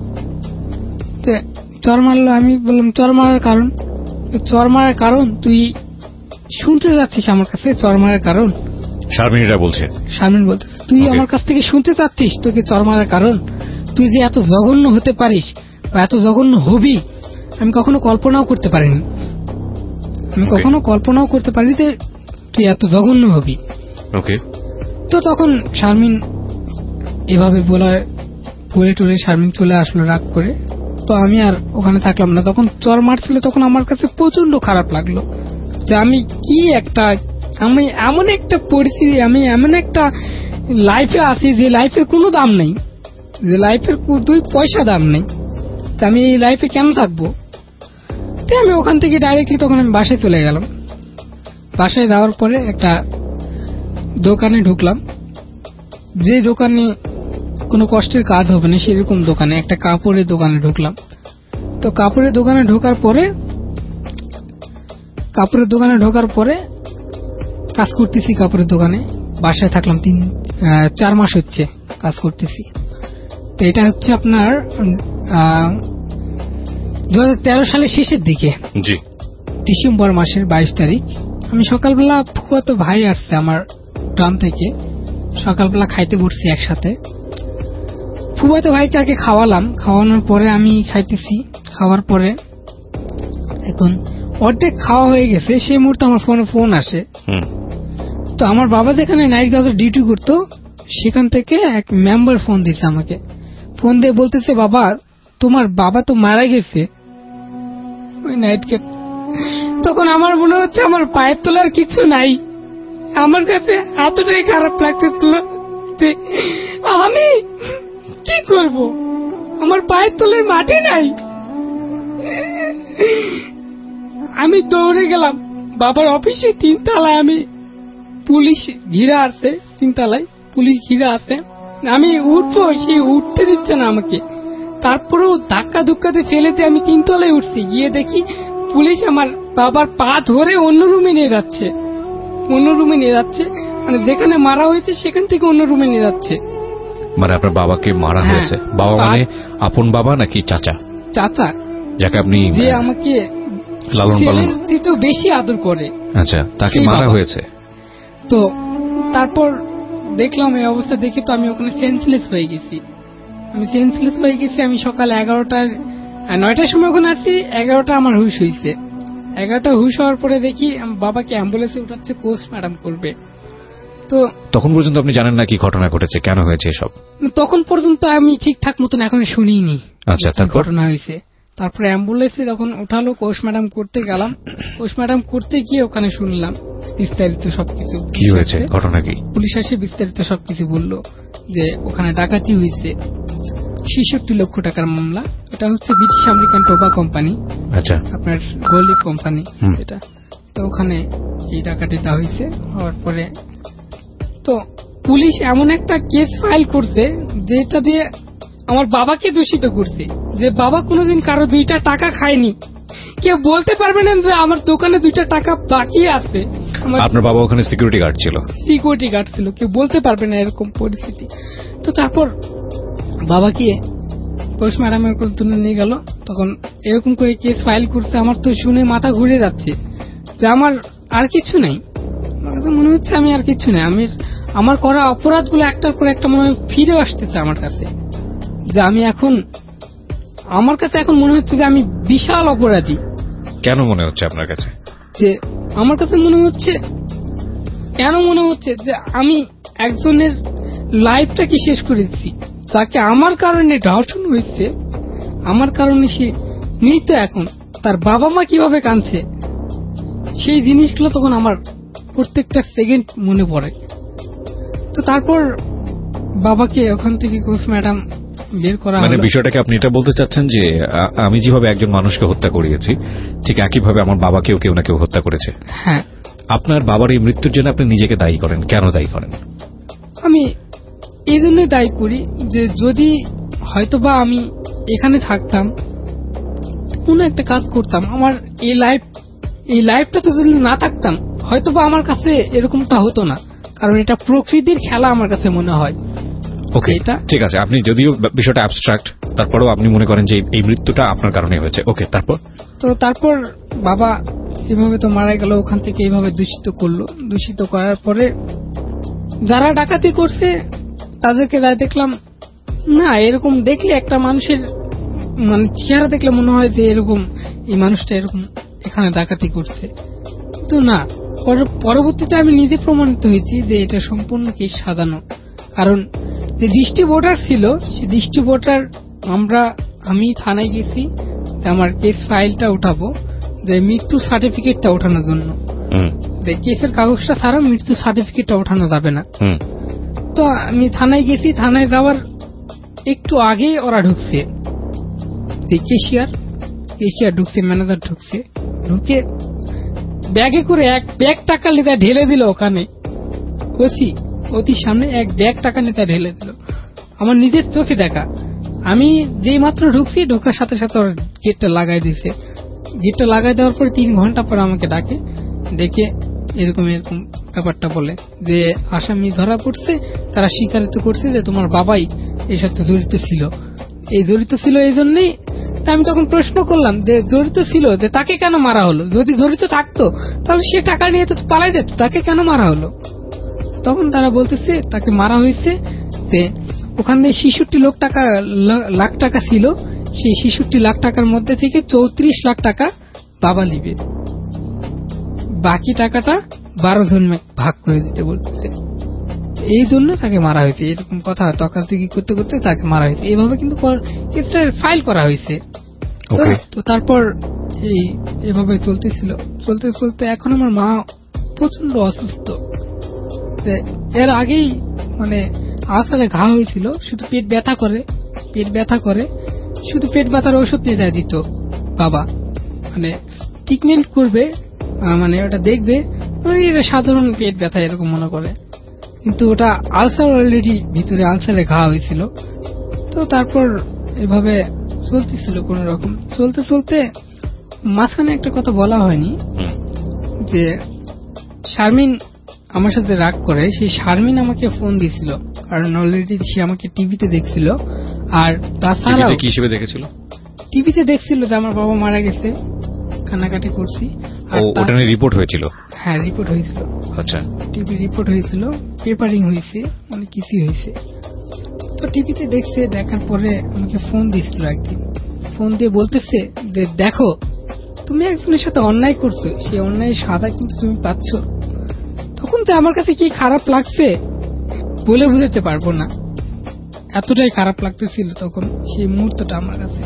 S5: চর মারলো, আমি বললাম চর মারার কারণ? চর মারার কারণ তুই শুনতে যাচ্ছিস আমার কাছে? চর মারার কারণ
S3: শারমিনরা বলছে,
S5: শারমিন বলতেছে তুই আমার কাছ থেকে শুনতে চাচ্ছিস তোকে চর মারার কারণ? তুই যে এত জঘন্য হতে পারিস বা এত জঘন্য হবি আমি কখনো কল্পনাও করতে পারিনি। আমি কখনো কল্পনাও করতে পারি যে তুই এত জঘন্য হবি।
S3: ওকে,
S5: তো তখন শারমিন এভাবে বলা বলে টলে শারমিন চলে আসলো রাগ করে। তো আমি আর ওখানে থাকলাম না। তখন চর মারছিল, তখন আমার কাছে প্রচন্ড খারাপ লাগলো যে আমি কি একটা, আমি এমন একটা পরিস্থিতি, আমি এমন একটা লাইফে আছি যে লাইফের কোনো দাম নেই, যে লাইফের দুই পয়সা দাম নেই। তা আমি এই লাইফে কেন থাকবো? তাই আমি ওখান থেকে ডাইরেক্টলি তখন আমি বাসায় চলে গেলাম। বাসায় যাওয়ার পরে একটা দোকানে ঢুকলাম, যে দোকানে কোনো কষ্টের কাজ হবে না সেরকম দোকানে, একটা কাপড়ের দোকানে ঢুকলাম। তো কাপড়ের দোকানে ঢোকার পরে কাপড়ের দোকানে ঢোকার পরে কাজ করতেছি কাপড়ের দোকানে। বাসায় থাকলাম তিন চার মাস হচ্ছে কাজ করতেছি। তো এটা হচ্ছে আপনার দু হাজার তেরো সালের শেষের দিকে,
S3: জি
S5: ডিসেম্বর মাসের বাইশ তারিখ। আমি সকালবেলা, ফুফাতো ভাই আসছে আমার গ্রাম থেকে, সকালবেলা খাইতে বসছি একসাথে। ফুফাতো ভাইকে আগে খাওয়ালাম, খাওয়ানোর পরে আমি খাইতেছি। খাওয়ার পরে এখন অর্ধেক খাওয়া হয়ে গেছে, সেই মুহূর্তে আমার ফোনে ফোন আসে। তো আমার বাবা যেখানে নাইট গার্ডের ডিউটি করতো সেখান থেকে এক মেম্বার ফোন দিচ্ছে আমাকে। ফোন দিয়ে বলতেছে, বাবা তোমার বাবা তো মারা গেছে ওই নাইট গার্ড। তখন আমার মনে হচ্ছে আমার পায়ের তোলার কিছু নাই। আমার কাছে এতটাই খারাপ লাগতেছিল যে আমি কি করব, আমার পায়ের তোলার মাটি নাই। আমি দৌড়ে গেলাম বাবার অফিসে, তিনতলায় আমি পুলিশ ঘিরে আছে, তিনতলায় পুলিশ ঘিরে আছে। আমি উঠবো, সে উঠতে দিচ্ছে না আমাকে। তারপরেও ধাক্কা ধুক্কাতে ফেলেতে আমি তিনতলায় উঠছি, গিয়ে দেখি পুলিশ আমার বাবার পা ধরে অন্য রুমে নিয়ে যাচ্ছে, অন্য রুমে নিয়ে যাচ্ছে, মানে যেখানে মারা হয়েছে সেখান থেকে অন্য রুমে নিয়ে যাচ্ছে।
S3: মানে আপনার বাবাকে মারা হয়েছে? বাবা মানে আপন বাবা নাকি চাচা?
S5: চাচা,
S3: যাকে আপনি
S5: যে আমাকে
S3: লালন পালন
S5: তো বেশি আদর করে।
S3: আচ্ছা, তাকে মারা হয়েছে।
S5: তো তারপর দেখলাম এই অবস্থা দেখে তো আমি ওখানে সেন্সলেস হয়ে গেছি। আমি সেন্সলেস হয়ে গেছি। আমি সকাল এগারোটার নয়টার সময় ওখানে আসছি, এগারোটা আমার হুশ হয়েছে। এগারোটা হুশ হওয়ার পরে দেখি বাবাকে অ্যাম্বুলেন্সে উঠাচ্ছে, পোস্টমর্টম করবে। তো তখন
S3: পর্যন্ত আপনি জানেন না কি ঘটনা ঘটেছে, কেন হয়েছে এসব?
S5: তখন পর্যন্ত আমি ঠিকঠাক মতন এখন শুনিনি।
S3: আচ্ছা, তারপর
S5: ঘটনা হয়েছে। তারপরে অ্যাম্বুলেন্সে যখন উঠালো, পোস্টমর্টম করতে গেলাম। পোস্টমর্টম করতে গিয়ে ওখানে শুনলাম বিস্তারিত সবকিছু।
S3: কি হয়েছে, ঘটনা কি?
S5: পুলিশ এসে বিস্তারিত সবকিছু বললো যে ওখানে ডাকাতি হয়েছে, ছেষট্টি লক্ষ টাকার মামলা। এটা হচ্ছে ব্রিটিশ আমেরিকান টোবা কোম্পানি।
S3: আচ্ছা,
S5: আপনার গোল্ড কোম্পানি এটা। তো ওখানে এই ডাকাতিটা হয়েছে। হওয়ার পরে তো পুলিশ এমন একটা কেস ফাইল করছে যেটা দিয়ে আমার বাবাকে দূষিত করছে, যে বাবা কোনোদিন কারো দুইটা টাকা খায়নি। কেউ বলতে পারবে না যে আমার দোকানে দুইটা টাকা বাকি আছে।
S3: আপনার বাবা ওখানে সিকিউরিটি গার্ড ছিল?
S5: সিকিউরিটি গার্ড ছিল, কেউ বলতে পারবে না এরকম পরিস্থিতি। তো তারপর বাবাকে পোস্টমর্টমের জন্য নিয়ে গেল। তখন এরকম করে কেস ফাইল করছে। আমার তো শুনে মাথা ঘুরে যাচ্ছে যে আমার আর কিছু নাই। আমার কাছে মনে হচ্ছে আমি আর কিছু নাই। আমি আমার করা অপরাধগুলো একটার পর একটা মনে হয় ফিরে আসতেছে আমার কাছে, যে আমি এখন আমার কাছে এখন মনে হচ্ছে যে আমি বিশাল অপরাধী।
S3: কেন মনে হচ্ছে আপনার কাছে?
S5: যে আমার কাছে মনে হচ্ছে, কেন মনে হচ্ছে যে আমি একজনের লাইফটাকে শেষ করে দিচ্ছি, যাকে আমার কারণে ধর্ষণ হয়েছে, আমার কারণে সে মৃত। এখন তার বাবা মা কিভাবে কাঁদছে, সেই জিনিসগুলো তখন আমার প্রত্যেকটা সেকেন্ড মনে পড়ে। তো তারপর বাবাকে ওখান থেকে পোস্টমর্টম বের করা হলো।
S3: মানে বিষয়টাকে আপনি এটা বলতে চাচ্ছেন যে আমি যেভাবে একজন মানুষকে হত্যা করিয়েছি, ঠিক একইভাবে আমার বাবাকেও কেউ না কেউ হত্যা করেছে?
S5: হ্যাঁ।
S3: আপনার বাবার এই মৃত্যুর জন্য আপনি নিজেকে দায়ী করেন, কেন দায়ী করেন?
S5: আমি এই জন্যই দায়ী করি যে যদি হয়তোবা আমি এখানে থাকতাম, কোন একটা কাজ করতাম, আমার এই লাইফ এই লাইফটা তো যদি না থাকতাম, হয়তোবা আমার কাছে এরকমটা হতো না। কারণ এটা প্রকৃতির খেলা আমার কাছে মনে হয়।
S3: ওকে, এটা ঠিক আছে। আপনি যদিও বিষয়টা অ্যাবস্ট্রাক্ট, তারপরেও আপনি মনে করেন যে এই মৃত্যুটা আপনার কারণে হয়েছে। ওকে, তারপর?
S5: তো তারপর বাবা এভাবে তো মারা গেল, ওখান থেকে এইভাবে দূষিত করলো। দূষিত করার পরে যারা ডাকাতি করছে তাদেরকে দেখলাম না, এরকম দেখলে একটা মানুষের মানে চেহারা দেখলে মনে হয় যে এরকম এই মানুষটা এরকম এখানে ডাকাতি করছে। তো না, পরবর্তীতে আমি নিজে প্রমাণিত হয়েছি যে এটা সম্পূর্ণ কেস সাজানো। কারণ যে ডিস্ট্রিবিউটর ছিল, সে ডিস্ট্রিবিউটর আমরা আমি থানায় গেছি আমার কেস ফাইলটা উঠাবো, যে মৃত্যু সার্টিফিকেটটা ওঠানোর জন্য। যে কেসের কাগজটা ছাড়া মৃত্যু সার্টিফিকেটটা ওঠানো যাবে না। তো আমি থানায় গেছি। থানায় যাওয়ার একটু আগে ওরা ঢুকছে, কেশিয়ার কেশিয়ার ঢুকছে, ম্যানেজার ঢুকছে। ঢুকে ব্যাগে করে এক ব্যাগ টাকা নেতা ঢেলে দিল ওখানে। কষি অতি সামনে এক ব্যাগ টাকা নেতা ঢেলে দিল, আমার নিজের চোখে দেখা। আমি যেই মাত্র ঢুকছি, ঢোকার সাথে সাথে ওর গেটটা লাগাই দিয়েছে। গেটটা লাগাই দেওয়ার পরে তিন ঘন্টা পর আমাকে ডাকে, ডেকে এরকম এরকম ব্যাপারটা বলে যে আসামি ধরা পড়ছে, তারা স্বীকারিত করছে যে তোমার বাবাই এই সাথে জড়িত ছিল। এই জড়িত ছিল এই জন্যই। আমি তখন প্রশ্ন করলাম যে জড়িত ছিল, যে তাকে কেন মারা হলো? যদি জড়িত থাকতো তাহলে সে টাকা নিয়ে তো পালাই যেত, তাকে কেন মারা হলো? তখন তারা বলতেছে তাকে মারা হয়েছে যে ওখানে ছেষট্টি লাখ টাকা লাখ টাকা ছিল, সেই ছেষট্টি লাখ টাকার মধ্যে থেকে চৌত্রিশ লাখ টাকা বাবা নিবে, বাকি টাকাটা বারো জন ভাগ করে দিতে বলতেছে। এই জন্য তাকে মারা হয়েছে। এরকম কথা তকাতকি করতে করতে তাকে মারা হয়েছে। এইভাবে কিন্তু কেসটা ফাইল করা হয়েছে। তো তারপর এই এভাবে চলতেছিল, চলতে চলতে এখন আমার মা প্রচন্ড অসুস্থ। এর আগেই মানে আসালে ঘা হয়েছিল, শুধু পেট ব্যথা করে, পেট ব্যথা করে শুধু পেট ব্যথার ওষুধ পেয়ে দিত বাবা। মানে ট্রিটমেন্ট করবে, মানে ওটা দেখবে, মানে এটা সাধারণ পেট ব্যথা এরকম মনে করে, কিন্তু ওটা আলসার, অলরেডি ভিতরে আলসারে ঘা হয়েছিল। তো তারপর এভাবে চলতেছিল কোন রকম, চলতে চলতে মাঝখানে একটা কথা বলা হয়নি, যে শারমিন আমার সাথে রাগ করে, সেই শারমিন আমাকে ফোন দিয়েছিল, কারণ অলরেডি সে আমাকে টিভিতে দেখছিল। আর তাছাড়াও
S3: কি হিসেবে দেখেছিল?
S5: টিভিতে দেখছিল যে আমার বাবা মারা গেছে, কান্নাকাটি করছি।
S3: আর ওটা নিয়ে রিপোর্ট হয়েছিল?
S5: হ্যাঁ, রিপোর্ট হয়েছিল।
S3: আচ্ছা, টিভি
S5: রিপোর্ট হয়েছিল, পেপারিং হয়েছে, অনেক কিছুই হয়েছে। তো টিভিতে দেখছে, দেখার পরে আমাকে ফোন দিয়েছিল একদিন, ফোন দিয়ে বলতেছে যে দেখো তুমি একজনের সাথে অন্যায় করছো, সেই অন্যায়ের সাজা কিন্তু তুমি পাচ্ছ। তখন তো আমার কাছে কি খারাপ লাগছে বলে বুঝাতে পারবো না, এতটাই খারাপ লাগতেছিল তখন সেই মুহূর্তটা আমার কাছে।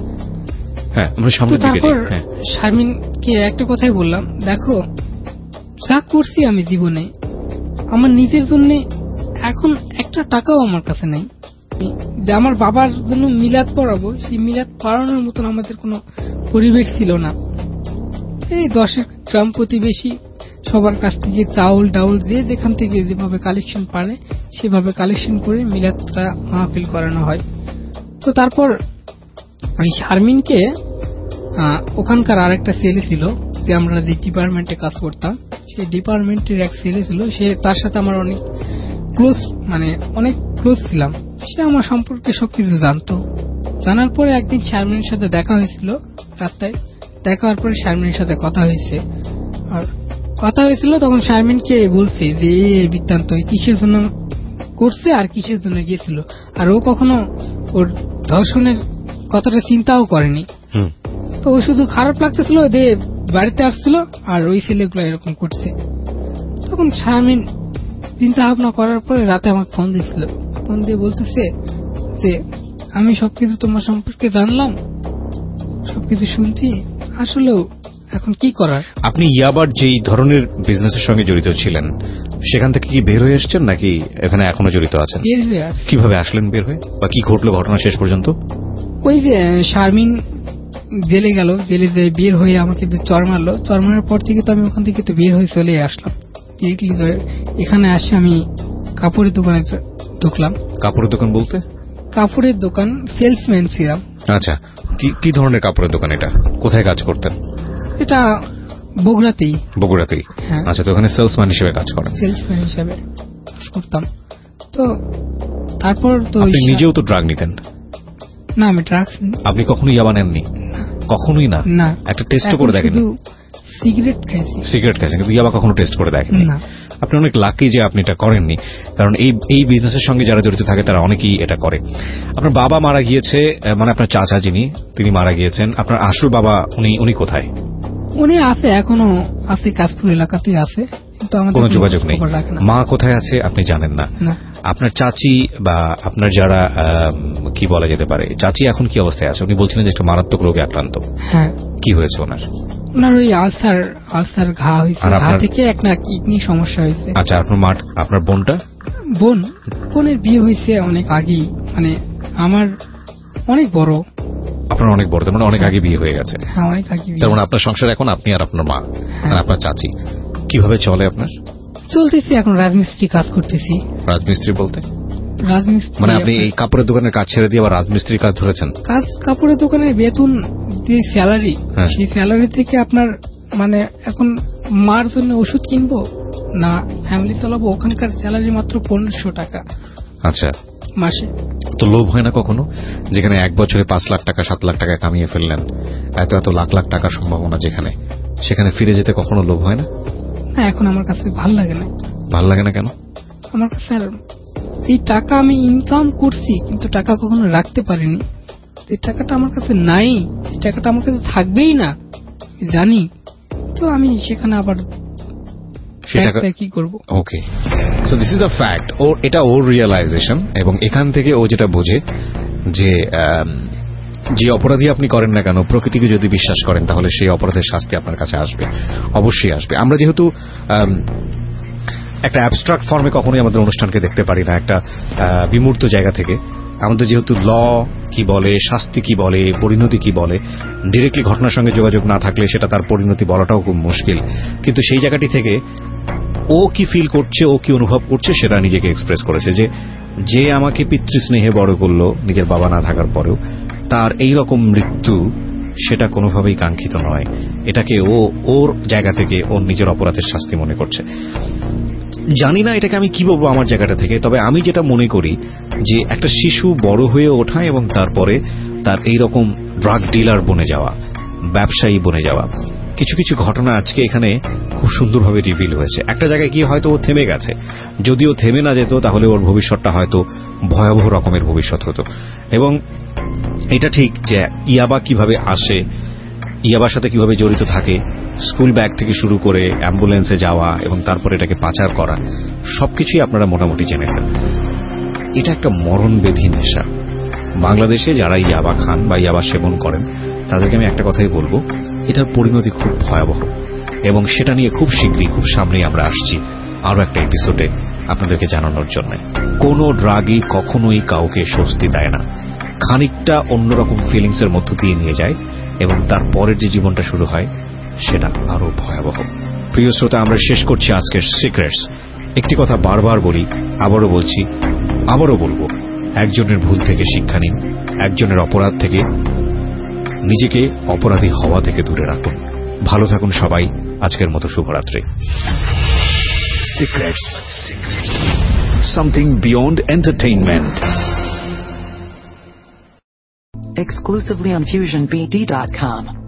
S5: তারপর শারমিনকে একটা কথাই বললাম, দেখো যা করছি আমি জীবনে, আমার নিজের জন্য এখন একটা টাকাও আমার কাছে নাই। আমার বাবার জন্য মিলাদ পড়াবো, সেই মিলাদ পড়ানোর মতন আমাদের কোনো পরিবেশ ছিল না। এই দশের গ্রাম প্রতিবেশী সবার কাছ থেকে চাউল ডাউল যে যেখান থেকে যেভাবে কালেকশন পারে সেভাবে কালেকশন করে মিলাদটা মাহফিল করানো হয়। তো তারপর আমি শারমিনকে ওখানকার আরেকটা ছেলে ছিল, যে আমরা যে ডিপার্টমেন্টে কাজ করতাম সেই ডিপার্টমেন্টের এক ছেলে ছিল, সে তার সাথে আমার অনেক ক্লোজ, মানে অনেক ক্লোজ ছিলাম। সে আমার সম্পর্কে সবকিছু জানতো। জানার পরে একদিন শারমিনের সাথে দেখা হয়েছিল রাস্তায়, দেখা হওয়ার পরে শারমিনের সাথে কথা হয়েছে। আর কথা হয়েছিল তখন শারমিনকে বলছে যে বৃত্তান্ত কিসের জন্য করছে আর কিসের জন্য গিয়েছিল, আর ও কখনো ওর ধর্ষণের কথাটা চিন্তাও করেনি। তো ও শুধু খারাপ লাগতেছিল যে বাড়িতে আসছিল আর ওই ছেলেগুলো এরকম করছে। তখন শারমিন চিন্তা ভাবনা করার পরে রাতে আমাকে ফোন দিয়েছিল, ফোন দিয়ে বলতেছে যে আমি সবকিছু তোমার সম্পর্কে জানলাম, সবকিছু শুনছি, আসলেও এখন কি করার।
S3: আপনি ইয়াবার যেই ধরনের বিজনেসের সঙ্গে জড়িত ছিলেন সেখান থেকে কি বের হয়ে এসেছেন নাকি এখানে এখনো জড়িত আছেন?
S5: বের হয়ে আসছি।
S3: কিভাবে আসলেন বের হয়ে, বা কি ঘটলো ঘটনা শেষ পর্যন্ত?
S5: ওই যে শারমিন জেলে গেল, জেলে যে বের হয়ে আমাকে চর মারলো, চর মারার পর থেকে তো আমি ওখান থেকে তো বের হয়ে চলে আসলাম। এখানে আসে আমি কাপড়ের দোকানে ঢুকলাম।
S3: কাপড়ের দোকান বলতে?
S5: কাপড়ের দোকান, সেলসম্যান ছিলাম।
S3: আচ্ছা, কি ধরনের কাপড়ের দোকান এটা? কোথায় কাজ করতেন?
S5: এটা বগুড়াতেই।
S3: বগুড়াতেই? আচ্ছা, তো ওখানে সেলসম্যান হিসেবে কাজ করেন?
S5: সেলসম্যান হিসেবে কাজ করতাম। তো তারপর তো
S3: আপনি নিজেও তো ড্রাগ নিতেন?
S5: না, আমি ড্রাগস।
S3: আপনি কখনো ইয়াবা নেননি? কখনোই না?
S5: না।
S3: একটা টেস্ট করে দেখেন?
S5: সিগারেট খাইছি।
S3: সিগারেট খাইছেন, কিন্তু ইয়াবা কখনো টেস্ট করে দেখেন
S5: না?
S3: আপনি অনেক লাকি যে আপনি এটা করেননি, কারণ এই এই বিজনেসের সঙ্গে যারা জড়িত থাকে তারা অনেকেই এটা করে। আপনার বাবা মারা গিয়েছে, মানে আপনার চাচা যিনি, তিনি মারা গিয়েছেন। আপনার আসল বাবা উনি উনি কোথায়?
S5: উনি আছে, এখনো আছে, কাশপুর এলাকাতে আছে, কিন্তু আমাদের
S3: কোনো যোগাযোগ নেই। মা কোথায় আছে আপনি জানেন না? আপনার চাচি বা আপনার যারা কি বলা যেতে পারে, চাচি এখন কি অবস্থায় আছে? উনি বলছিলেন যে একটা মারাত্মক রোগে আক্রান্ত।
S5: হ্যাঁ।
S3: কি হয়েছে ওনার?
S5: ওনার ওই আলসার আলসার ঘা হয়েছে, ঘা থেকে একটা কিডনি সমস্যা হয়েছে।
S3: আচ্ছা, আপনার মা, আপনার বোনটা?
S5: বোন বোনের বিয়ে হয়েছে অনেক আগেই, মানে আমার অনেক বড়।
S3: আপনার অনেক বড়, তার মানে অনেক আগে বিয়ে হয়ে গেছে।
S5: হ্যাঁ, অনেক আগে।
S3: তার মানে আপনার সংসার এখন আপনি আর আপনার মা আর আপনার চাচি। কিভাবে চলে আপনার?
S5: চলতেছি, এখন রাজমিস্ত্রি কাজ করতেছি।
S3: রাজমিস্ত্রি বলতে?
S5: রাজমিস্ত্রি
S3: মানে আপনি এই কাপড়ের দোকানের কাজ ছেড়ে দিয়ে আবার রাজমিস্ত্রির কাজ ধরেছেন?
S5: কাজ, কাপড়ের দোকানের বেতন যে স্যালারি, সেই স্যালারি থেকে আপনার মানে এখন মার জন্য ওষুধ কিনবো না ফ্যামিলি চালাবো, ওখানকার স্যালারি মাত্র পনেরোশো টাকা।
S3: আচ্ছা,
S5: মাসে।
S3: তো লোভ হয় না কখনো, যেখানে এক বছরে পাঁচ লাখ টাকা সাত লাখ টাকা কামিয়ে ফেললেন, এত এত লাখ লাখ টাকার সম্ভাবনা যেখানে, সেখানে ফিরে যেতে কখনো লোভ হয় না?
S5: না, এখন আমার কাছে ভাল লাগে না।
S3: ভাল লাগে না কেন?
S5: আমার কাছে এই টাকা আমি ইনকাম করছি, কিন্তু টাকা কখনো রাখতে পারিনি। এই টাকাটা আমার কাছে নাই, এই টাকাটা আমার কাছে থাকবেই না জানি, তো আমি সেখানে আবার কি করব?
S3: Okay, so this is a fact. ও এটা ওর রিয়েলাইজেশন, এবং এখান থেকে ও যেটা বোঝে যে যে অপরাধী আপনি করেন না কেন, প্রকৃতিকে যদি বিশ্বাস করেন তাহলে সেই অপরাধের শাস্তি আপনার কাছে আসবে, অবশ্যই আসবে। আমরা যেহেতু একটা অ্যাবস্ট্রাক্ট ফর্মে কখনোই আমাদের অনুষ্ঠানকে দেখতে পারি না, একটা বিমূর্ত জায়গা থেকে, আমাদের যেহেতু ল কি বলে, শাস্তি কি বলে, পরিণতি কি বলে, ডিরেক্টলি ঘটনার সঙ্গে যোগাযোগ না থাকলে সেটা তার পরিণতি বলাটাও খুব মুশকিল। কিন্তু সেই জায়গাটি থেকে ও কি ফিল করছে, ও কি অনুভব করছে সেটা নিজেকে এক্সপ্রেস করেছে যে যে আমাকে পিতৃস্নেহে বড় করলো নিজের বাবা না থাকার পরেও, তার এই রকম মৃত্যু সেটা কোনোভাবেই কাঙ্ক্ষিত নয়। এটাকে ও ওর জায়গা থেকে ওর নিজের অপরাধের শাস্তি মনে করছে। জানি না এটাকে আমি কি বলবো আমার জায়গাটা থেকে, তবে আমি যেটা মনে করি যে একটা শিশু বড় হয়ে ওঠা এবং তারপরে তার এই রকম ড্রাগ ডিলার বনে যাওয়া, ব্যবসায়ী বনে যাওয়া, কিছু কিছু ঘটনা আজকে এখানে খুব সুন্দরভাবে রিভিল হয়েছে। একটা জায়গায় গিয়ে হয়তো ও থেমে গেছে, যদিও থেমে না যেত তাহলে ওর ভবিষ্যৎটা হয়তো ভয়াবহ রকমের ভবিষ্যৎ হতো। এবং এটা ঠিক যে ইয়াবা কিভাবে আসে, ইয়াবার সাথে কিভাবে জড়িত থাকে, স্কুল ব্যাগ থেকে শুরু করে অ্যাম্বুলেন্সে যাওয়া এবং তারপর এটাকে পাচার করা, সবকিছুই আপনারা মোটামুটি জেনেছেন। এটা একটা মরণবেধি নেশা। বাংলাদেশে যারা ইয়াবা খান বা ইয়াবা সেবন করেন তাদেরকে আমি একটা কথাই বলবো, এটার পরিণতি খুব ভয়াবহ। এবং সেটা নিয়ে খুব শীঘ্রই, খুব সামনেই আমরা আসছি আরো একটা এপিসোডে আপনাদেরকে জানানোর জন্য। কোন ড্রাগই কখনোই কাউকে স্বস্তি দেয় না, খানিকটা অন্যরকম ফিলিংস এর মধ্য দিয়ে নিয়ে যায় এবং তারপরের যে জীবনটা শুরু হয় সেটা আরো ভয়াবহ। প্রিয় শ্রোতা, আমরা শেষ করছি আজকের সিক্রেটস। একটি কথা বারবার বলি, আবারও বলছি, আবারও বলবো, একজনের ভুল থেকে শিক্ষা নিন, একজনের অপরাধ থেকে নিজেকে অপরাধী হওয়া থেকে দূরে রাখুন। ভালো থাকুন সবাই। আজকের মতো শুভরাত্রি।
S2: Secrets. Something beyond entertainment.
S1: Exclusively on fusion b d dot com.